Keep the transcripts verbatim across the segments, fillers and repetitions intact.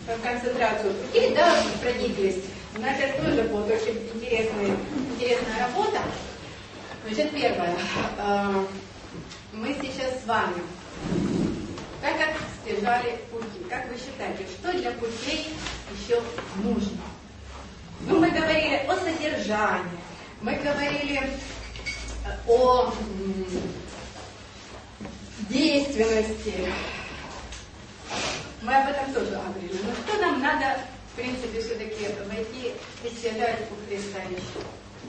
в концентрацию пути, да, прониклись. У нас сейчас тоже будет очень интересная, интересная работа. Значит, первое. Мы сейчас с вами, так как стяжали пути, как вы считаете, что для путей еще нужно? Ну, мы говорили о содержании, мы говорили о действенности. Мы об этом тоже говорили. Но что нам надо, в принципе, все-таки войти и стяжать у Христа еще?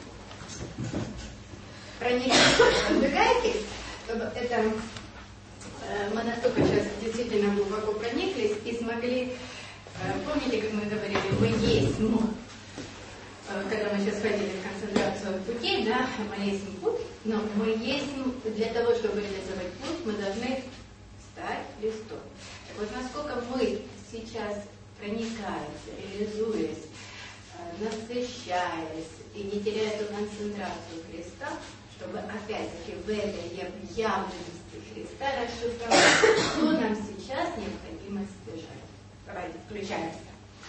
Проникнитесь, продвигайтесь, чтобы это э, мы настолько сейчас действительно глубоко прониклись и смогли, э, помните, как мы говорили, мы есть, ну, э, когда мы сейчас ходили в концентрацию путей, да, мы есть путь, но мы есть, для того, чтобы реализовать путь, мы должны стать Христом. Так вот, насколько мы сейчас проникаясь, реализуясь, э, насыщаясь и не теряя эту концентрацию Христа, чтобы опять-таки в этой явленности Христа расшифровать, что нам сейчас необходимо стяжать. Давайте, включаемся.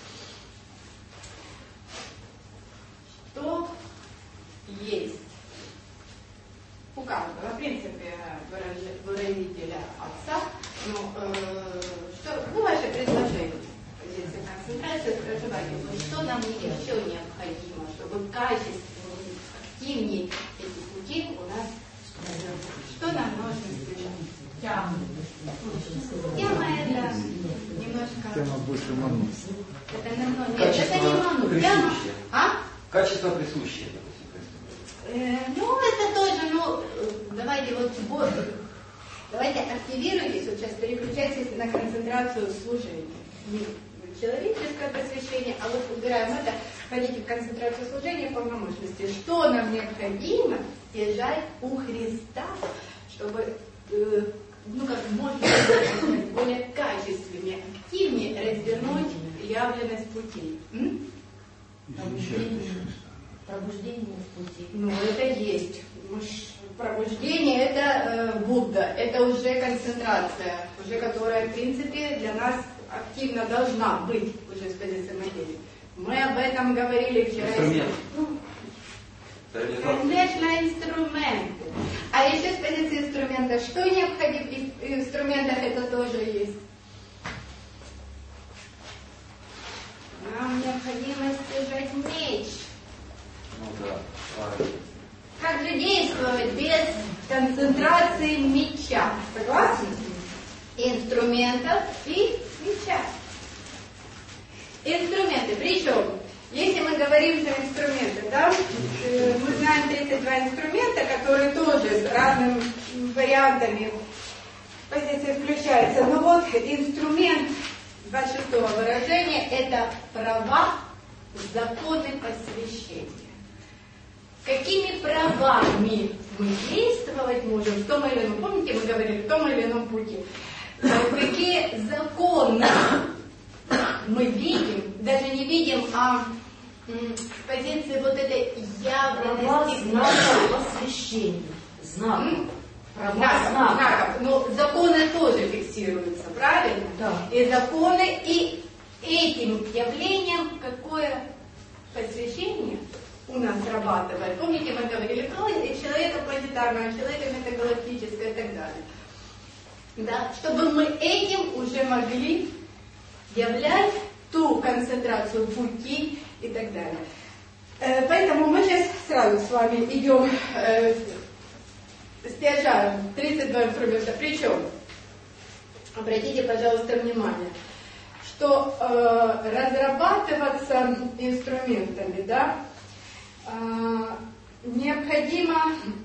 Что есть у каждого, в принципе, выразителя Отца, ну, э, что, ну, ваше предложение, позиция концентрации, проживания, что нам еще необходимо, чтобы качественнее, активнее эти пути у нас, что нам нужно сделать? Тема. Тема это немножко... Тема больше ману. Это намного... Нет, это не ману. Тема... А? Качество присущее. Э, ну, это тоже, ну, давайте вот, вот, давайте активируйтесь, вот сейчас переключайтесь на концентрацию служения. Не человеческое посвящение, а вот убираем это, ходите в концентрацию служения полномочности. Что нам необходимо стяжать у Христа, чтобы, э, ну, как можно сказать, более качественнее, активнее развернуть явленность путей. М? Пробуждение, пробуждение в пути. Ну, это есть. Пробуждение это э, Будда, это уже концентрация, уже которая, в принципе, для нас активно должна быть уже с позиции материи. Мы об этом говорили вчера. Инструмент. Ну, конечно, инструменты. А еще с позиции инструмента, что необходимо в инструментах, это тоже есть. Нам необходимо стяжать меч. Ну да. Как же действовать без концентрации меча? Согласны? Инструментов и меча. Инструменты. Причем, если мы говорим про инструменты, да, мы знаем тридцать два инструмента, которые тоже с разными вариантами позиции включаются. Но вот инструмент двадцать шестого выражения – это права, законы посвящения. Какими правами мы действовать можем в том или ином, помните, мы говорили, в том или ином пути. Какие законы мы видим, даже не видим, а с позиции вот этой явленности. Знаков посвящения. Знаков. Знаков, знаков. Но законы тоже фиксируются, правильно? Да. И законы, и этим явлением какое посвящение у нас срабатывает. Помните, мы говорили, человека планетарного, человека метагалактического и так далее. Да? Чтобы мы этим уже могли являть ту концентрацию пути и так далее. Э, поэтому мы сейчас сразу с вами идем, э, стяжаем тридцать два инструмента. Причем, обратите, пожалуйста, внимание, что э, разрабатываться инструментами, да, необходимо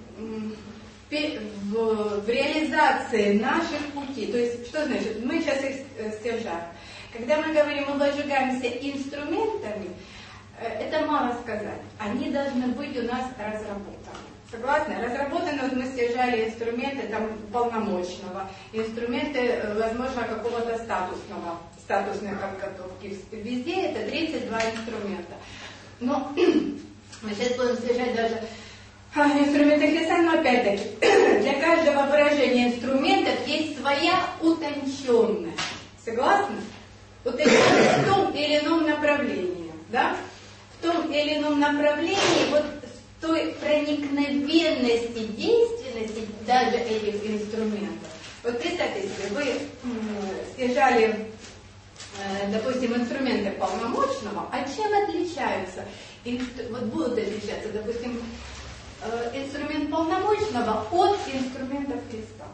в, в реализации наших путей. То есть, что значит? Мы сейчас их стяжаем. Когда мы говорим, мы возжигаемся инструментами, это мало сказать. Они должны быть у нас разработаны. Согласны? Разработаны, вот мы стяжали инструменты там, полномочного, инструменты, возможно, какого-то статусного, статусной подготовки. Везде это тридцать два инструмента. Но мы сейчас будем стяжать даже а, инструменты Христа, но опять-таки для каждого выражения инструментов есть своя утонченность. Согласны? Утонченность в том или ином направлении, да, в том или ином направлении, вот в той проникновенности действенности даже этих инструментов. Вот представьте себе, вы держали, допустим, инструменты полномочного, а чем отличаются? Вот будут отличаться, допустим, инструмент полномочного от инструментов Христа.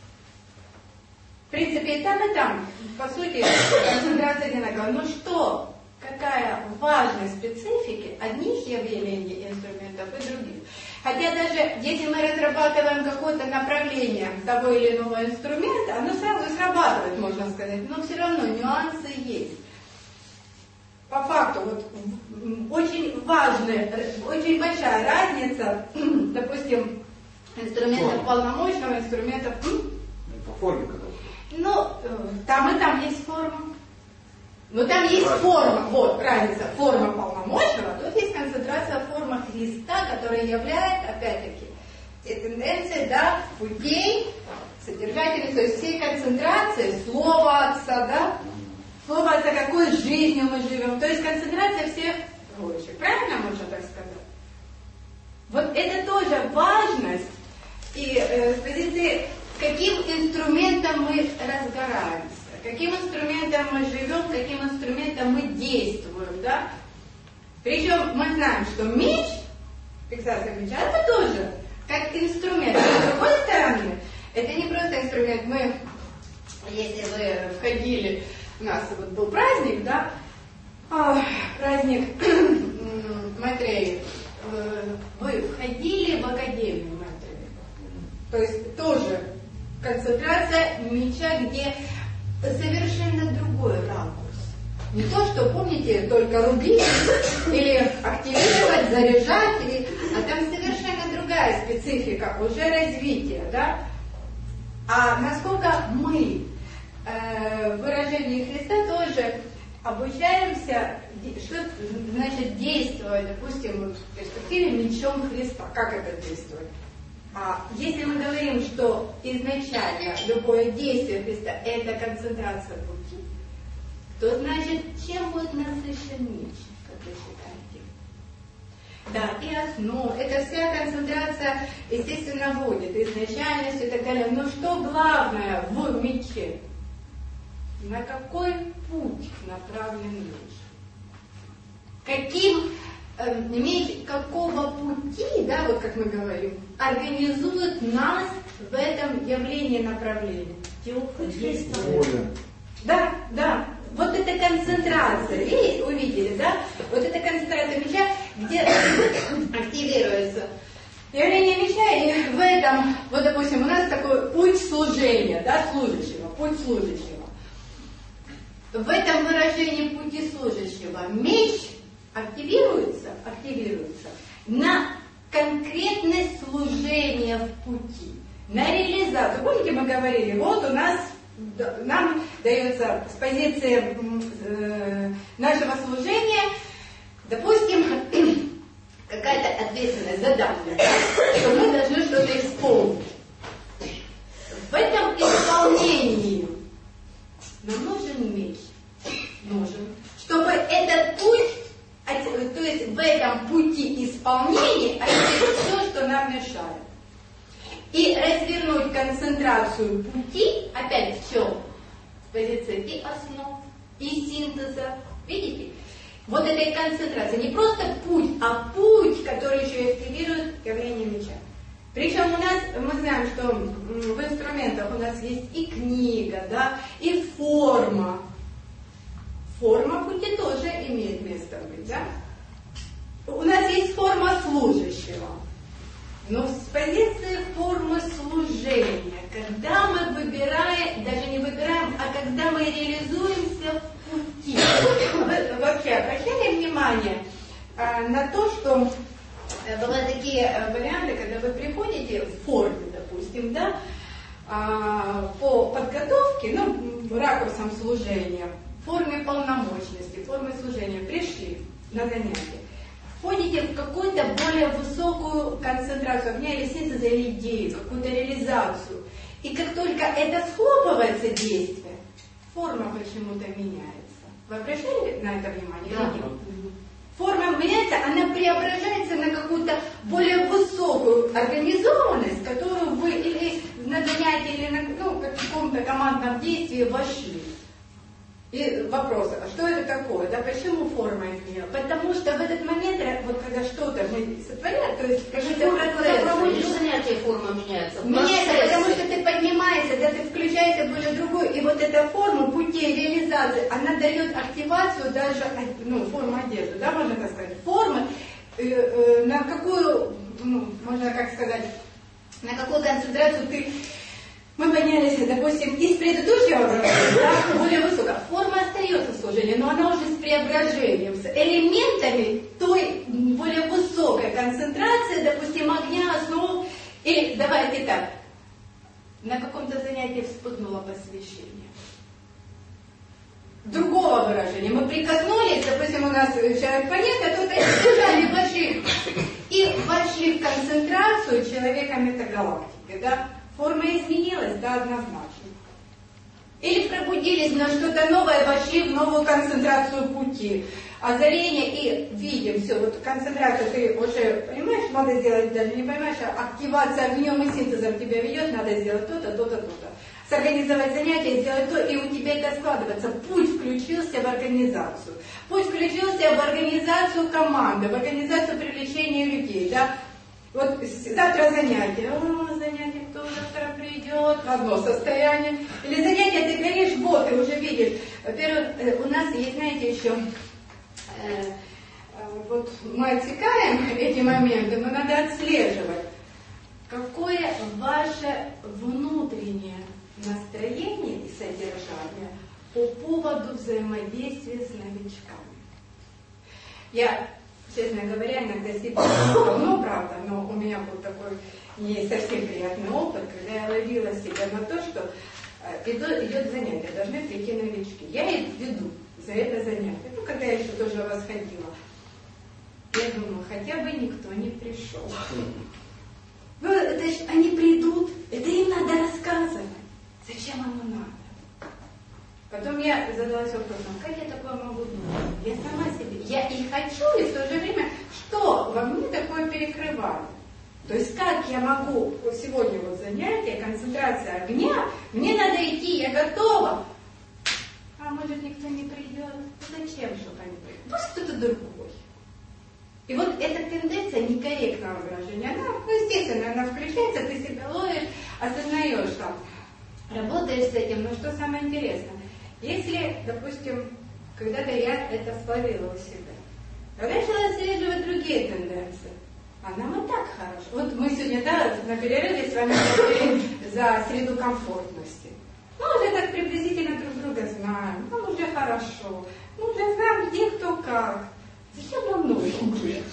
В принципе, и там, и там, по сути, концентрация одинаковая. Но что, какая важность специфики одних явлений инструментов и других? Хотя даже если мы разрабатываем какое-то направление того или иного инструмента, оно сразу срабатывает, можно сказать, но все равно нюансы есть. По факту, вот, очень важная, очень большая разница, допустим, инструментов полномочного, инструментов... По форме какой-то. Ну, там и там есть форма. Но там есть разница. Форма, вот, разница, форма полномочного, тут есть концентрация формы Христа, которая является, опять-таки, те тенденции, да, путей, содержательных, то есть всей концентрации слова Отца, да, слово Отца, какой жизнью мы живем, то есть концентрация всех прочих, правильно можно так сказать? Вот это тоже важность, и э, с позиции, каким инструментом мы разгораемся, каким инструментом мы живем, каким инструментом мы действуем, да? Причем мы знаем, что меч, фиксация меча, это тоже как инструмент. Но с другой стороны, это не просто инструмент. Мы, если вы входили, у нас вот был праздник, да, праздник Матреи, вы входили в Академию Матреи. То есть тоже концентрация меча, где совершенно другой ракурс. Не то, что, помните, только рубить или активировать, заряжать, или... а там совершенно другая специфика, уже развитие, да? А насколько мы э, в выражении Христа тоже обучаемся, что значит действовать, допустим, в перспективе мечом Христа, как это действует? А если мы говорим, что изначально любое действие Христа – это концентрация пути, то значит, чем будет насыщен меч, как вы считаете? Да, и основа, это вся концентрация, естественно, вводит изначальность и так далее. Но что главное в мече? На какой путь направлен меч? Каким меч какого пути, да, вот как мы говорим, организует нас в этом явлении направления? Да, да. Вот это концентрация. Видите, увидели, да? Вот это концентрация меча, где активируется явление меча, и в этом, вот допустим, у нас такой путь служения, да, служащего, путь служащего. В этом выражении пути служащего меч активируется, активируется на конкретное служение в пути, на реализацию. Помните, мы говорили, вот у нас, нам дается с позиции э, нашего служения, допустим, какая-то ответственность, задание, что мы должны что-то исполнить. В этом исполнении нам нужен меч, нужен, чтобы этот путь, то есть в этом пути исполнения отделить все, что нам мешает. И развернуть концентрацию пути, опять в чем? В позиции и основ, и синтеза. Видите? Вот этой концентрации. Не просто путь, а путь, который еще и активирует явление меча. Причем у нас, мы знаем, что в инструментах у нас есть и книга, да, и форма. Форма пути тоже имеет место быть, да? У нас есть форма служащего. Но с позиции формы служения, когда мы выбираем, даже не выбираем, а когда мы реализуемся в пути. Вы вообще обращали внимание а, на то, что бывают такие варианты, когда вы приходите в форме, допустим, да, а, по подготовке, ну, ракурсом служения, в форме полномочности, в форме служения, пришли на занятие. Входите в какую-то более высокую концентрацию огня или синтеза, или идеи, какую-то реализацию. И как только это схлопывается действие, форма почему-то меняется. Вы обращали на это внимание? Да. Форма меняется, она преображается на какую-то более высокую организованность, которую вы или на занятии, или на ну, каком-то командном действии вошли. И вопрос, а что это такое? Да почему форма изменилась? Потому что в этот момент, вот когда что-то мы сотворяем, то есть какой-то процесс. Когда проводишь занятия, форма меняется. Меняется, потому что ты поднимаешься, да, ты включаешься в более другой, и вот эта форма путей реализации, она дает активацию даже, ну, форму одежды, да, можно так сказать, формы, э, э, на какую, ну, можно как сказать, на какую концентрацию ты. Мы поднялись, допустим, из предыдущего образования, да, более высокая. Форма остается в служении, но она уже с преображением, с элементами той более высокой концентрации, допустим, огня, основ. Или, давайте так, на каком-то занятии вспыхнуло посвящение. Другого выражения. Мы прикоснулись, допустим, у нас человек понятно, кто-то избежали, вошли, и вошли в концентрацию человека метагалактики, да. Форма изменилась, да, однозначно. Или пробудились на что-то новое, вошли в новую концентрацию пути. Озарение и видим все. Вот концентрацию ты уже понимаешь, надо сделать, даже не понимаешь, а активация огнем и синтезом тебя ведет, надо сделать то-то, то-то, то-то. Сорганизовать занятия, сделать то, и у тебя это складывается. Путь включился в организацию. Путь включился в организацию команды, в организацию привлечения людей, да. Вот завтра занятие, о, занятие, кто завтра придет, одно состояние. Или занятие, ты говоришь, вот, ты уже видишь. Во-первых, у нас есть, знаете, еще, э, э, вот мы отсекаем эти моменты, но надо отслеживать, какое ваше внутреннее настроение и содержание по поводу взаимодействия с новичками. Я... Честно говоря, иногда себя давно, правда, но у меня был такой не совсем приятный опыт, когда я ловила себя на то, что идет, идет занятие, должны прийти новички. Я их веду за это занятие. Ну, когда я еще тоже восходила, я думаю, хотя бы никто не пришел. Ну, это ж, они придут, это им надо рассказывать. Зачем оно надо? Потом я задалась вопросом, как я такое могу думать? Я сама себе, я и хочу, и в то же время, что во мне такое перекрывает? То есть как я могу, сегодня вот занятие, концентрация огня, мне надо идти, я готова. А может никто не придет? Зачем, чтобы они придут? Пусть кто-то другой. И вот эта тенденция некорректного выражения, она, ну, естественно, она включается, ты себя ловишь, осознаешь там, работаешь с этим, но что самое интересное? Если, допустим, когда-то я это словила у себя, когда я начала отслеживать другие тенденции, а нам и так хорошо. Вот мы сегодня, да, на перерыве с вами говорили за среду комфортности. Мы уже так приблизительно друг друга знаем, нам уже хорошо, мы уже знаем, где кто как. Зачем нам нужен?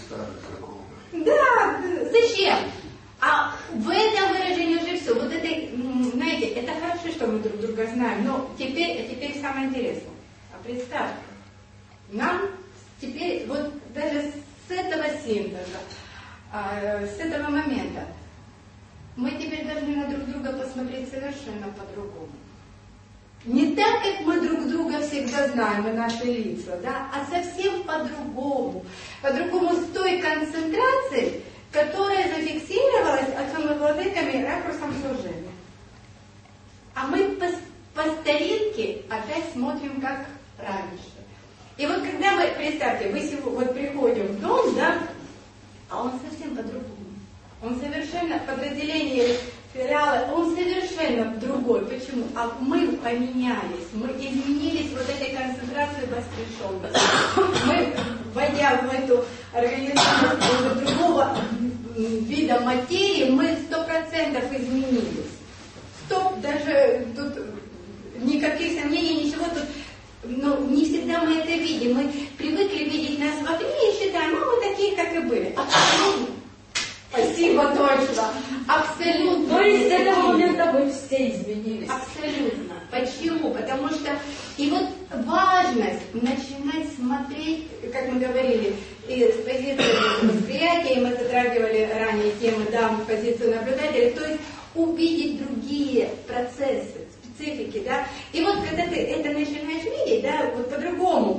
Да, зачем? А в этом выражении уже все. Вот это, знаете, это хорошо, что мы друг друга знаем, но теперь, теперь самое интересное. А представьте, нам теперь, вот даже с этого синтеза, с этого момента, мы теперь должны на друг друга посмотреть совершенно по-другому. Не так, как мы друг друга всегда знаем, и наши лица, да, а совсем по-другому. По-другому с той концентрацией, которая зафиксировалась отцом и владыками ракурсом служения. А мы по, по старинке опять смотрим, как раньше. И вот когда мы, представьте, вы сегодня, вот приходим в дом, да, а он совсем по-другому. Он совершенно, подразделение филиала, он совершенно другой. Почему? А мы поменялись, мы изменились вот этой концентрацией воскрешенности. Мы, войдя в эту организацию другого вида материи, мы сто процентов изменились. Стоп, даже тут никаких сомнений, ничего тут, но не всегда мы это видим. Мы привыкли видеть нас вовне и считаем, а мы такие, как и были. Абсолютно. Спасибо, точно. Абсолютно. То есть с этого момента мы все изменились. Абсолютно. Почему? Потому что и вот важность начинать смотреть, как мы говорили, и с позиции восприятия, мы затрагивали ранее темы, да, позицию наблюдателя, то есть увидеть другие процессы, специфики, да. И вот когда ты это начинаешь видеть, да, вот по-другому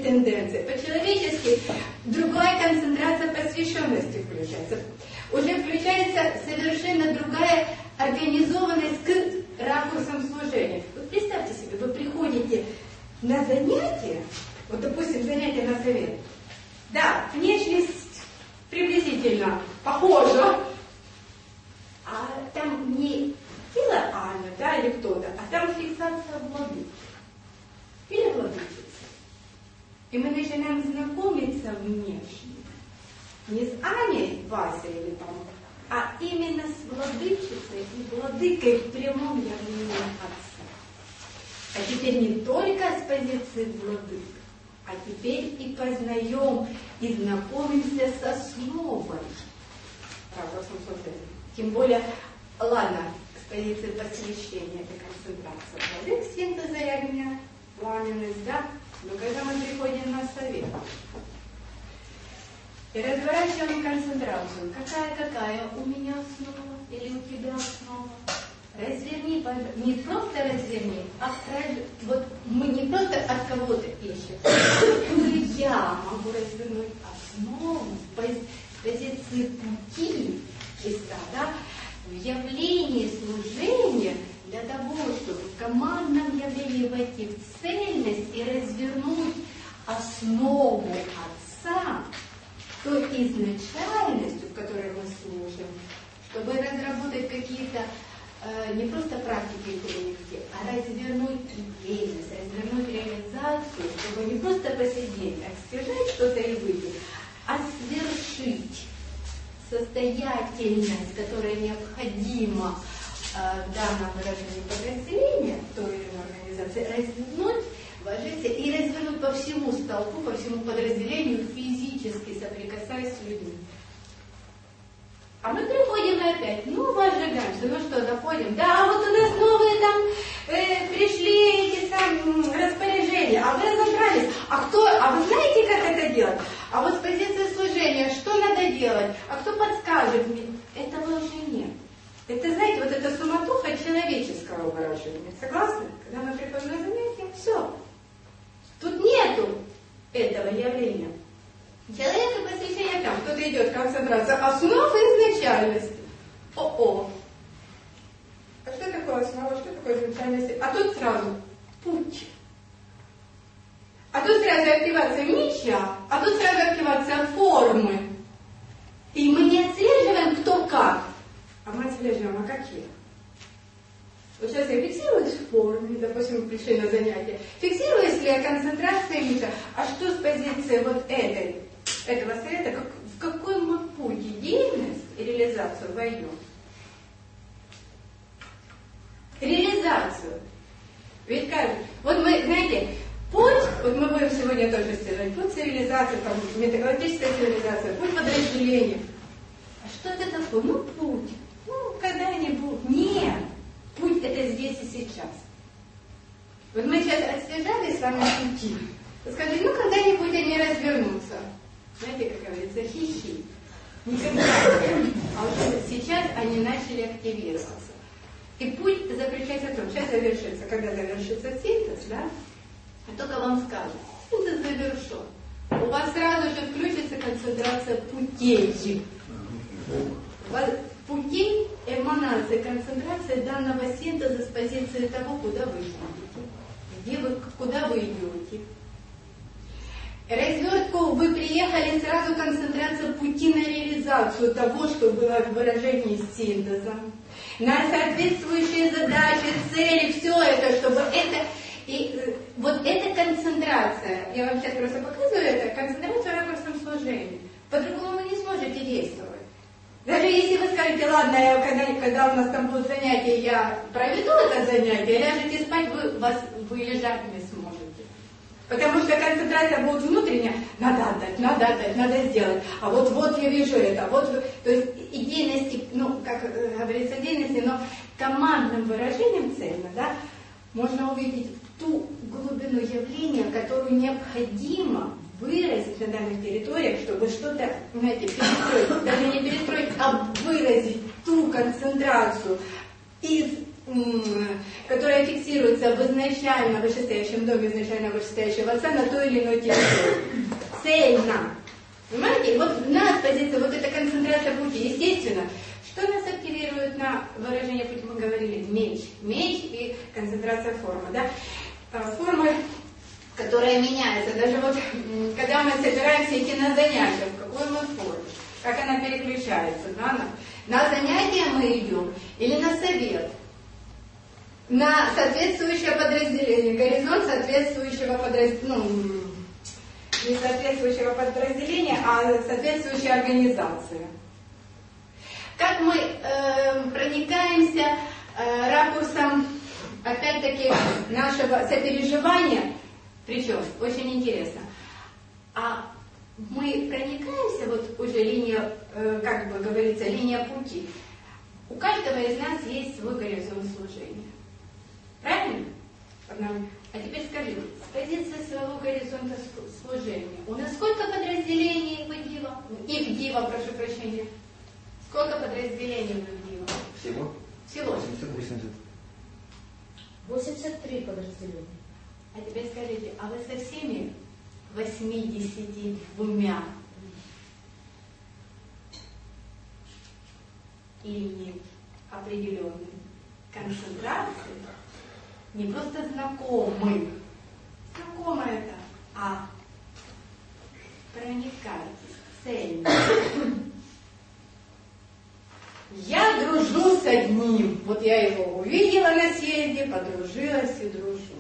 тенденция. По-человечески другая концентрация посвященности включается. Уже включается совершенно другая организованность к ракурсам служения. Вот представьте себе, вы приходите на занятие, вот допустим занятие на совет. Да, внешность приблизительно похожа, а там не тело Аня, да, или кто-то, а там фиксация владыки. Или владычица. И мы начинаем знакомиться внешне. Не с Аней, Васей или там, а именно с владычицей и владыкой в прямом явлении Отца. А теперь не только с позиции владык, а теперь и познаем, и знакомимся с основой. Правда, тем более, ладно, с позиции посвящения, это концентрация владык, синтеза и огня, пламенность, да? Но когда мы приходим на совет, и разворачиваем концентрацию, какая-какая у меня основа или у тебя основа, разверни, не просто разверни, а вот мы не просто от кого-то ищем, какую я могу развернуть основу с позиции пути Христа, да, в явлении служения для того, чтобы в командном явлении войти в цельность и развернуть основу Отца, той изначальностью, в которой мы служим, чтобы разработать какие-то э, не просто практики и тренинги, а развернуть идейность, развернуть реализацию, чтобы не просто посидеть, а стяжать что-то и выйти, а свершить состоятельность, которая необходима э, в данном выражении подразделения, той или иной организации, развернуть, вложиться и развернуть по всему столпу, по всему подразделению, физически соприкасаясь с людьми. А мы приходим опять, ну, возжигаемся, ну что, доходим, да, вот у нас новые там э, пришли эти там распоряжения, а вы разобрались, а кто, а вы знаете, как это делать? А вот с позиции служения, что надо делать? А кто подскажет мне? Этого уже нет. Это, знаете, вот эта суматоха человеческого выражения. Согласны? Когда мы приходим на занятия, все. Тут нету этого явления. Человек и посвящение там. Кто-то идет, концентрация основ и изначальности. О-о. А что такое основа? Что такое изначальность? А тут сразу путь. А тут сразу активация меча, а тут сразу активация формы. И мы не отслеживаем, кто как, а мы отслеживаем, а какие. Вот сейчас я фиксируюсь в форме, допустим, мы пришли на занятие. Фиксируюсь ли я концентрация меча, а что с позиции вот этой, этого совета, как, в какой мы путь, деятельность и реализацию войдем? Реализацию. Ведь как, вот мы, знаете, путь, вот мы будем сегодня тоже стирать, путь цивилизации, там, метагалактическая цивилизация, путь подразделения. А что это такое? Ну, путь. Ну, когда-нибудь. Нет. Путь это здесь и сейчас. Вот мы сейчас отслежали с вами пути. Сказали, ну, когда-нибудь они развернутся. Знаете, как говорится, хихи. Никогда. А вот сейчас они начали активироваться. И путь заключается в том, сейчас завершится, когда завершится синтез, да? А только вам скажут, синтез завершен. У вас сразу же включится концентрация путей. У вас путей, эманации, концентрация данного синтеза с позиции того, куда вы идете. Где вы, куда вы идете. Развертку вы приехали, сразу концентрация пути на реализацию того, что было в выражении синтеза. На соответствующие задачи, цели, все это, чтобы это... И вот эта концентрация, я вам сейчас просто показываю это, концентрация в ракурсном служении. По-другому вы не сможете действовать. Даже если вы скажете, ладно, я, когда, когда у нас там будут занятия, я проведу это занятие, ляжете спать, вы, вас, вы лежать не сможете. Потому что концентрация будет внутренняя, надо отдать, надо отдать, надо сделать. А вот вот я вижу это, вот, то есть идейности, ну, как говорится, идейности, но командным выражением цельно, да, можно увидеть ту глубину явления, которую необходимо выразить на данных территориях, чтобы что-то, знаете, перестроить, даже не перестроить, а выразить ту концентрацию из которая фиксируется в изначально вышестоящем доме изначально вышестоящего отца на той или иной территории. Цельно. Понимаете? Вот у нас позиция, вот эта концентрация пути, естественно, что нас активирует на выражение пути, мы говорили, меч. Меч и концентрация формы. Да? Форма, которая меняется. Даже вот, когда мы собираемся идти на занятия, в какой мы форме, как она переключается. Да? На, на занятия мы идем или на совет. На соответствующее подразделение, горизонт соответствующего подразделения, ну, не соответствующего подразделения, а соответствующей организации. Как мы э, проникаемся э, ракурсом, опять-таки, нашего сопереживания, причем, очень интересно, а мы проникаемся, вот уже линия, э, как бы говорится, линия пути, у каждого из нас есть свой горизонт служения. Правильно? А теперь скажите, с позиции своего горизонта служения, у нас сколько подразделений в ИГДИВа? И в ГДИВа, прошу прощения. Сколько подразделений в ИГДИВа? Всего? Всего. восемьдесят. восемьдесят три подразделения. А теперь скажите, а вы со всеми восьмидесятью двумя или определенной концентрацией? Не просто знакомы, знакомы это, а проникайтесь цельно. Я дружу с одним. Вот я его увидела на съезде, подружилась и дружу.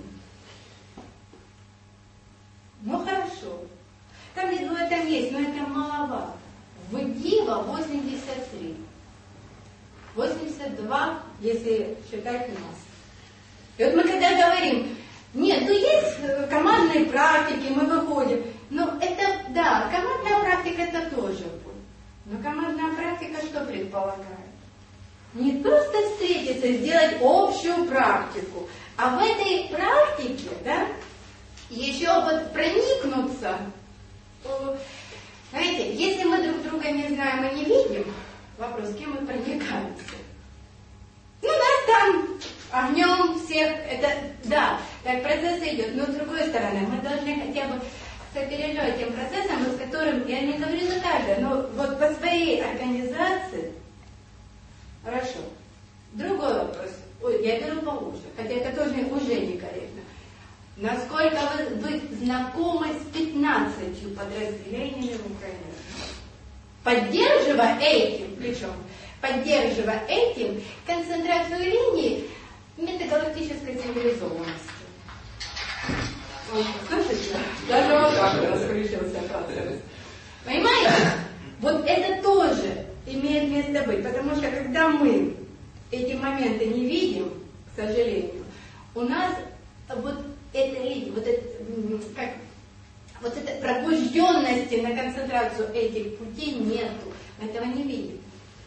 Ну хорошо. Там ведь в этом есть, но это маловато. В ИГДИВа восемьдесят три. восемьдесят два, если считать нас. И вот мы когда говорим, нет, ну есть командные практики, мы выходим. Ну это, да, командная практика это тоже будет. Но командная практика что предполагает? Не просто встретиться, сделать общую практику, а в этой практике, да, еще вот проникнуться. То, знаете, если мы друг друга не знаем и не видим, вопрос, с кем мы проникаемся? Ну, нас там огнем всех, это, да, так процесс идет, но с другой стороны, мы должны хотя бы сопереживать тем процессом, с которым, я не говорю за каждое, но вот по своей организации, хорошо. Другой вопрос, ой, я беру получше, хотя это тоже уже некорректно. Насколько вы, вы знакомы с пятнадцатью подразделениями в Украине? Поддерживая этим, причем, поддерживая этим концентрацию линий метагалактической цивилизованности. Вот, слышите? Даже вот так раскрутился процесс. Понимаете? Вот это тоже имеет место быть, потому что когда мы эти моменты не видим, к сожалению, у нас вот эта линия, вот это, как, вот этой пробужденности на концентрацию этих путей нету. Мы этого не видим.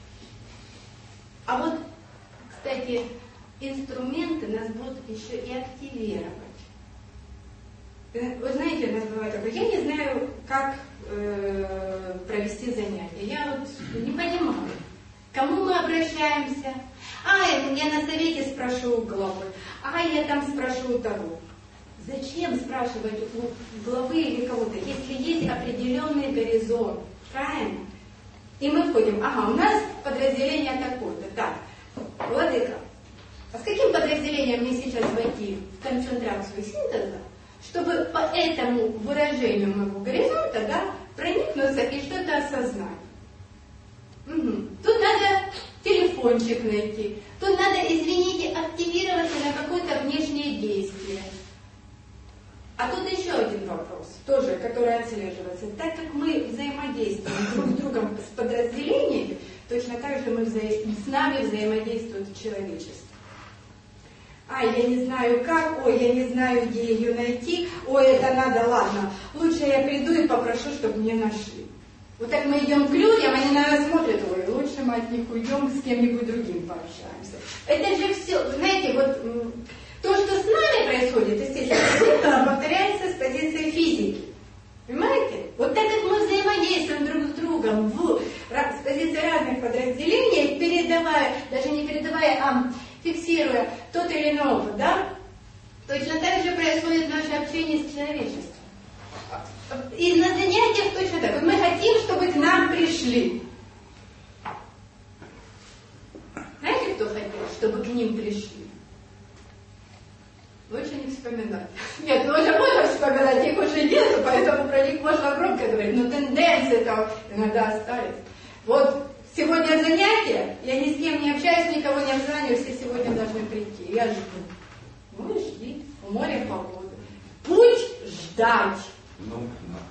А вот, кстати, инструменты нас будут еще и активировать. Вы знаете, у нас бывает такое, я не знаю, как э, провести занятия. Я вот не понимаю, к кому мы обращаемся. А, я на совете спрошу у главы, а я там спрошу у того. Зачем спрашивать у главы или кого-то, если есть определенный горизонт? Правильно? И мы входим, ага, у нас подразделение такое-то. Так, владыка, а с каким подразделением мне сейчас войти в концентрацию синтеза, чтобы по этому выражению моего горизонта, да, проникнуться и что-то осознать? Угу. Тут надо телефончик найти, тут надо, извините, активироваться на какое-то внешнее действие. А тут еще один вопрос, тоже, который отслеживается. Так как мы взаимодействуем друг с другом с подразделениями, точно так же мы вза... с нами взаимодействует человечество. А, я не знаю как, ой, я не знаю, где ее найти, ой, это надо, ладно, лучше я приду и попрошу, чтобы мне нашли. Вот так мы идем к людям, они на нас смотрят, ой, лучше мы от них уйдем, с кем-нибудь другим пообщаемся. Это же все, знаете, вот то, что с нами происходит, естественно, повторяется с позиции физики. Понимаете? Вот так как мы взаимодействуем друг с другом в, с позиции разных подразделений, передавая, даже не передавая, а фиксируя тот или иной опыт, да? Точно так же происходит наше общение с человечеством. И на занятиях точно так. Вот мы хотим, чтобы к нам пришли. Знаете, кто хотел, чтобы к ним пришли? Лучше не вспоминать. Нет, ну уже можно вспоминать, их уже нету, поэтому про них можно громко говорить, но тенденции там иногда остались. Вот сегодня занятие, я ни с кем не общаюсь, никого не обзваниваю, все сегодня должны прийти. Я жду. Ну и жди, у моря погода. Путь ждать. Ну,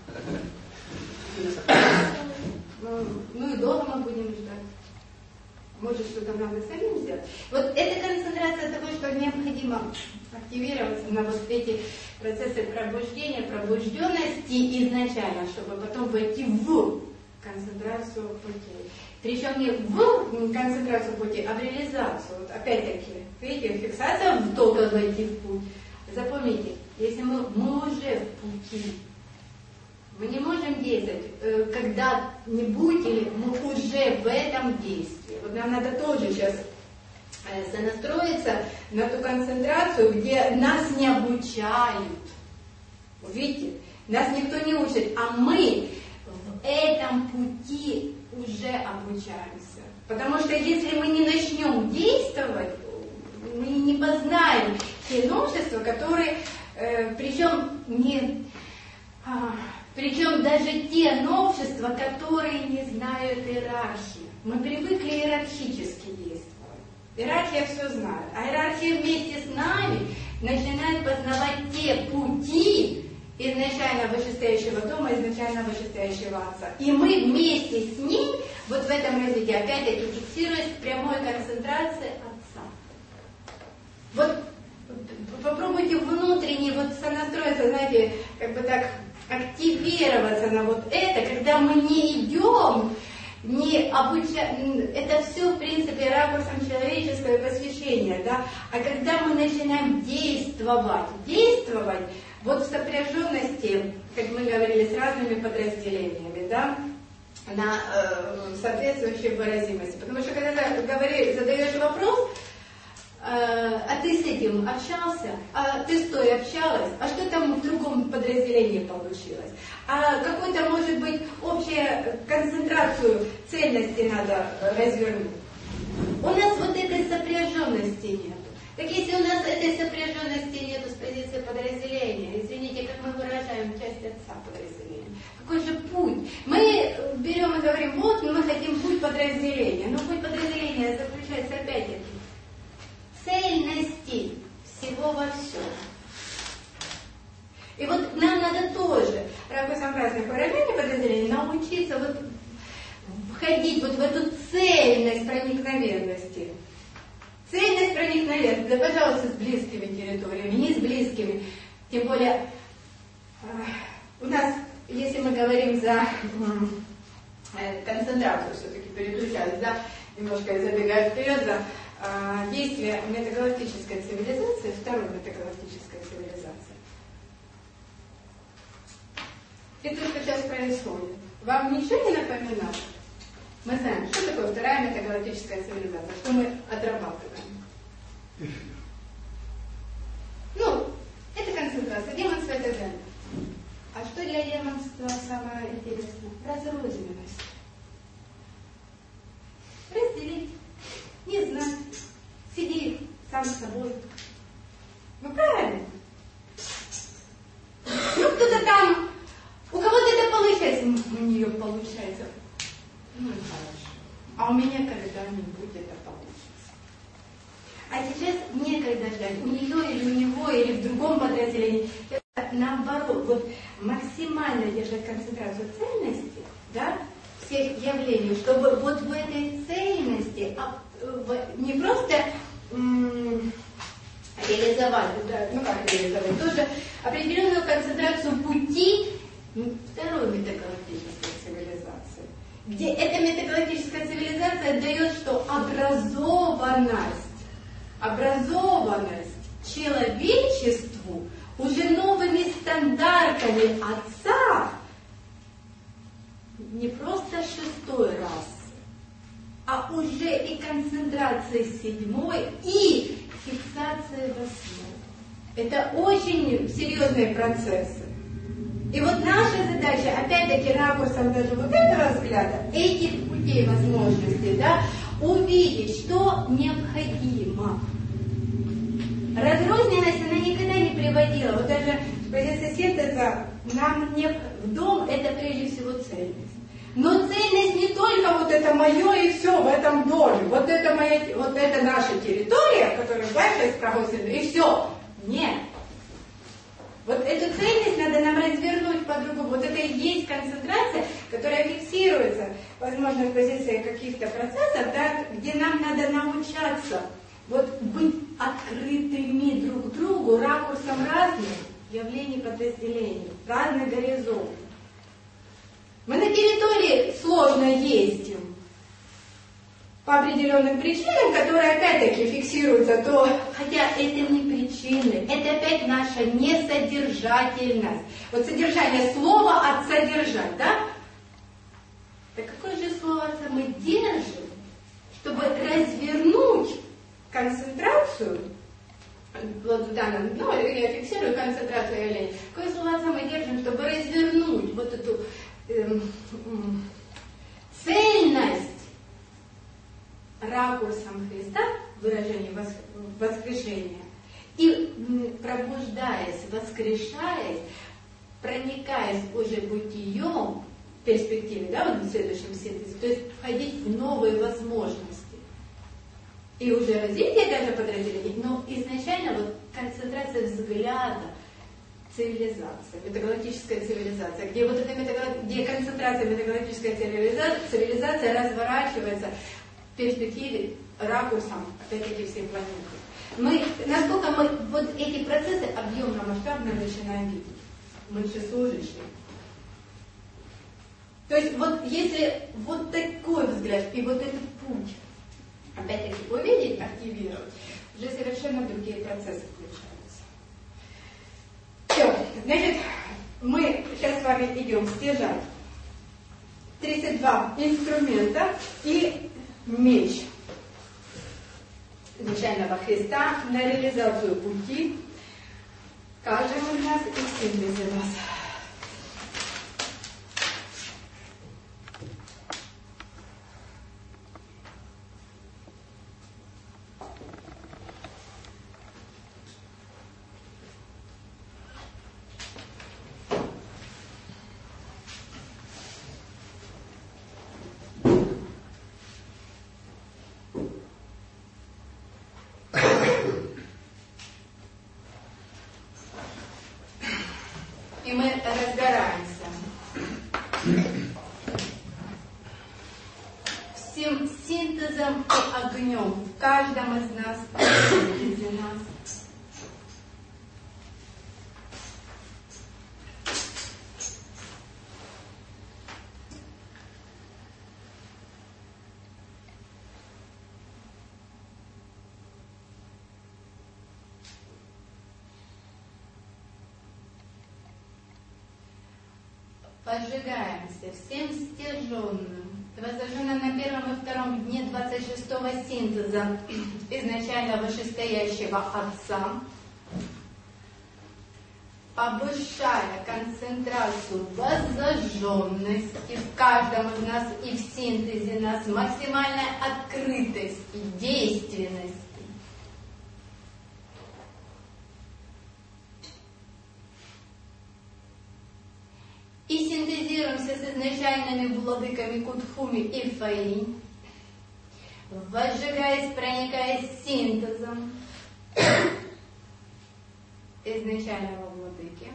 Ну, ну и долго мы будем ждать. Может, что-то надо самим сделать. Вот эта концентрация того, что необходимо активироваться на вот эти процессы пробуждения, пробужденности изначально, чтобы потом войти в концентрацию пути. Причем не в концентрацию пути, а в реализацию. Вот опять-таки, видите, фиксация в только войти в путь. Запомните, если мы, мы уже в пути, мы не можем действовать э, когда-нибудь, или мы уже в этом действии. Вот нам надо тоже сейчас э, сонастроиться на ту концентрацию, где нас не обучают. Видите, нас никто не учит, а мы в этом пути уже обучаемся. Потому что если мы не начнем действовать, мы не познаем те новшества, которые, э, причем не... А, Причем даже те новшества, которые не знают иерархии. Мы привыкли иерархически действовать. Иерархия все знает. А иерархия вместе с нами начинает познавать те пути изначально вышестоящего дома, изначально вышестоящего Отца. И мы вместе с ним, вот в этом развитии, опять-таки фиксируясь в прямой концентрации Отца. Вот попробуйте внутренне вот сонастроиться, знаете, как бы так... активироваться на вот это, когда мы не идем, не обучаем, это все, в принципе, ракурсом человеческого посвящения, да, а когда мы начинаем действовать, действовать, вот в сопряженности, как мы говорили, с разными подразделениями, да, на э, соответствующей выразимости. Потому что когда ты говоришь, задаешь вопрос, а ты с этим общался, а ты с той общалась, а что там в другом подразделении получилось? А какую-то, может быть, общую концентрацию ценности надо развернуть. У нас вот этой сопряженности нет. Так если у нас этой сопряженности нет с позиции подразделения, извините, как мы выражаем часть Отца подразделения, какой же путь? Мы берем и говорим, вот мы хотим путь подразделения, но путь подразделения заключается опять-таки цельности всего во всем. И вот нам надо тоже, ракурсом разных выражений подразделений, научиться вот входить вот в эту цельность проникновенности. Цельность проникновенности, да, пожалуйста, с близкими территориями, не с близкими. Тем более, у нас, если мы говорим за концентрацию, все-таки переключаюсь, да, немножко забегая вперед, за действие метагалактической цивилизации, второй метагалактической цивилизации. И то, что сейчас происходит, вам ничего не напоминает? Мы знаем, что такое вторая метагалактическая цивилизация, что мы отрабатываем. Ну, это концентрация, демонство это да. А что для демонства самое интересное? Разрозненность. Разделить. Не знать. Сиди сам с собой. Ну правильно. Ну кто-то там, у кого-то это получается, у нее получается. Ну хорошо. А у меня когда-нибудь это получится. А сейчас некогда ждать. У нее или у него, или в другом подразделении. Это наоборот, вот максимально держать концентрацию цельности, да, всех явлений, чтобы вот в этой цельности не просто м- реализовать, да, ну как реализовать, тоже определенную концентрацию пути второй метагалактической цивилизации, где эта метагалактическая цивилизация дает что? Образованность. Образованность человечеству уже новыми стандартами Отца не просто шестой расы, а уже и концентрация седьмой, и фиксация восьмой. Это очень серьезные процессы. И вот наша задача, опять-таки ракурсом даже вот этого взгляда, этих путей возможностей, да, увидеть, что необходимо. Разрозненность, она никогда не приводила. Вот даже в позиции синтеза нам не... в дом это прежде всего цельность. Но цельность не только вот это мое и все в этом доме. Вот это, моя, вот это наша территория, которая дальше из и все. Нет. Вот эту цельность надо нам развернуть по-другому. Вот это и есть концентрация, которая фиксируется, возможно, в позиции каких-то процессов, да, где нам надо научаться вот быть открытыми друг к другу, ракурсом разных явлений, подразделений, разных горизонтов. Мы на территории сложно ездим по определенным причинам, которые опять-таки фиксируются, то, хотя это не причины, это опять наша несодержательность. Вот содержание слова от содержать, да? Так какое же слово мы держим, чтобы развернуть концентрацию, вот в данном, ну, я фиксирую концентрацию явлений, какое слово мы держим, чтобы развернуть вот эту эм, эм, цельность ракурсом Христа, выражение воскрешения, и пробуждаясь, воскрешаясь, проникаясь уже бытием в перспективе, да, вот в следующем синтезе, то есть входить в новые возможности. И уже развитие даже подразделений, но изначально вот концентрация взгляда, цивилизация, метагалактическая цивилизация, где вот эта метагалак... где концентрация метагалактическая цивилизация, цивилизация разворачивается в перспективе ракурсом, опять-таки, всей планеты. Мы, насколько мы вот эти процессы объемно-масштабно начинаем видеть, мы все служащие. То есть вот если вот такой взгляд и вот этот путь опять-таки увидеть, активировать, уже совершенно другие процессы включаются. Все, значит, мы сейчас с вами идем стяжать тридцать два инструмента и меч изначального Христа на реализацию пути каждого из нас и синтеза нас. И мы разгораемся всем синтезом и огнем в каждом из нас, среди нас. Пожигаемся всем стяженным, возраженным на первом и втором дне двадцать шестого синтеза изначально вышестоящего Отца, повышая концентрацию воззаженности в каждом из нас и в синтезе нас, максимальной открытости, действенности. И синтезируемся с изначальными владыками Кутхуми и Фаинь, возжигаясь, проникаясь синтезом изначального владыки.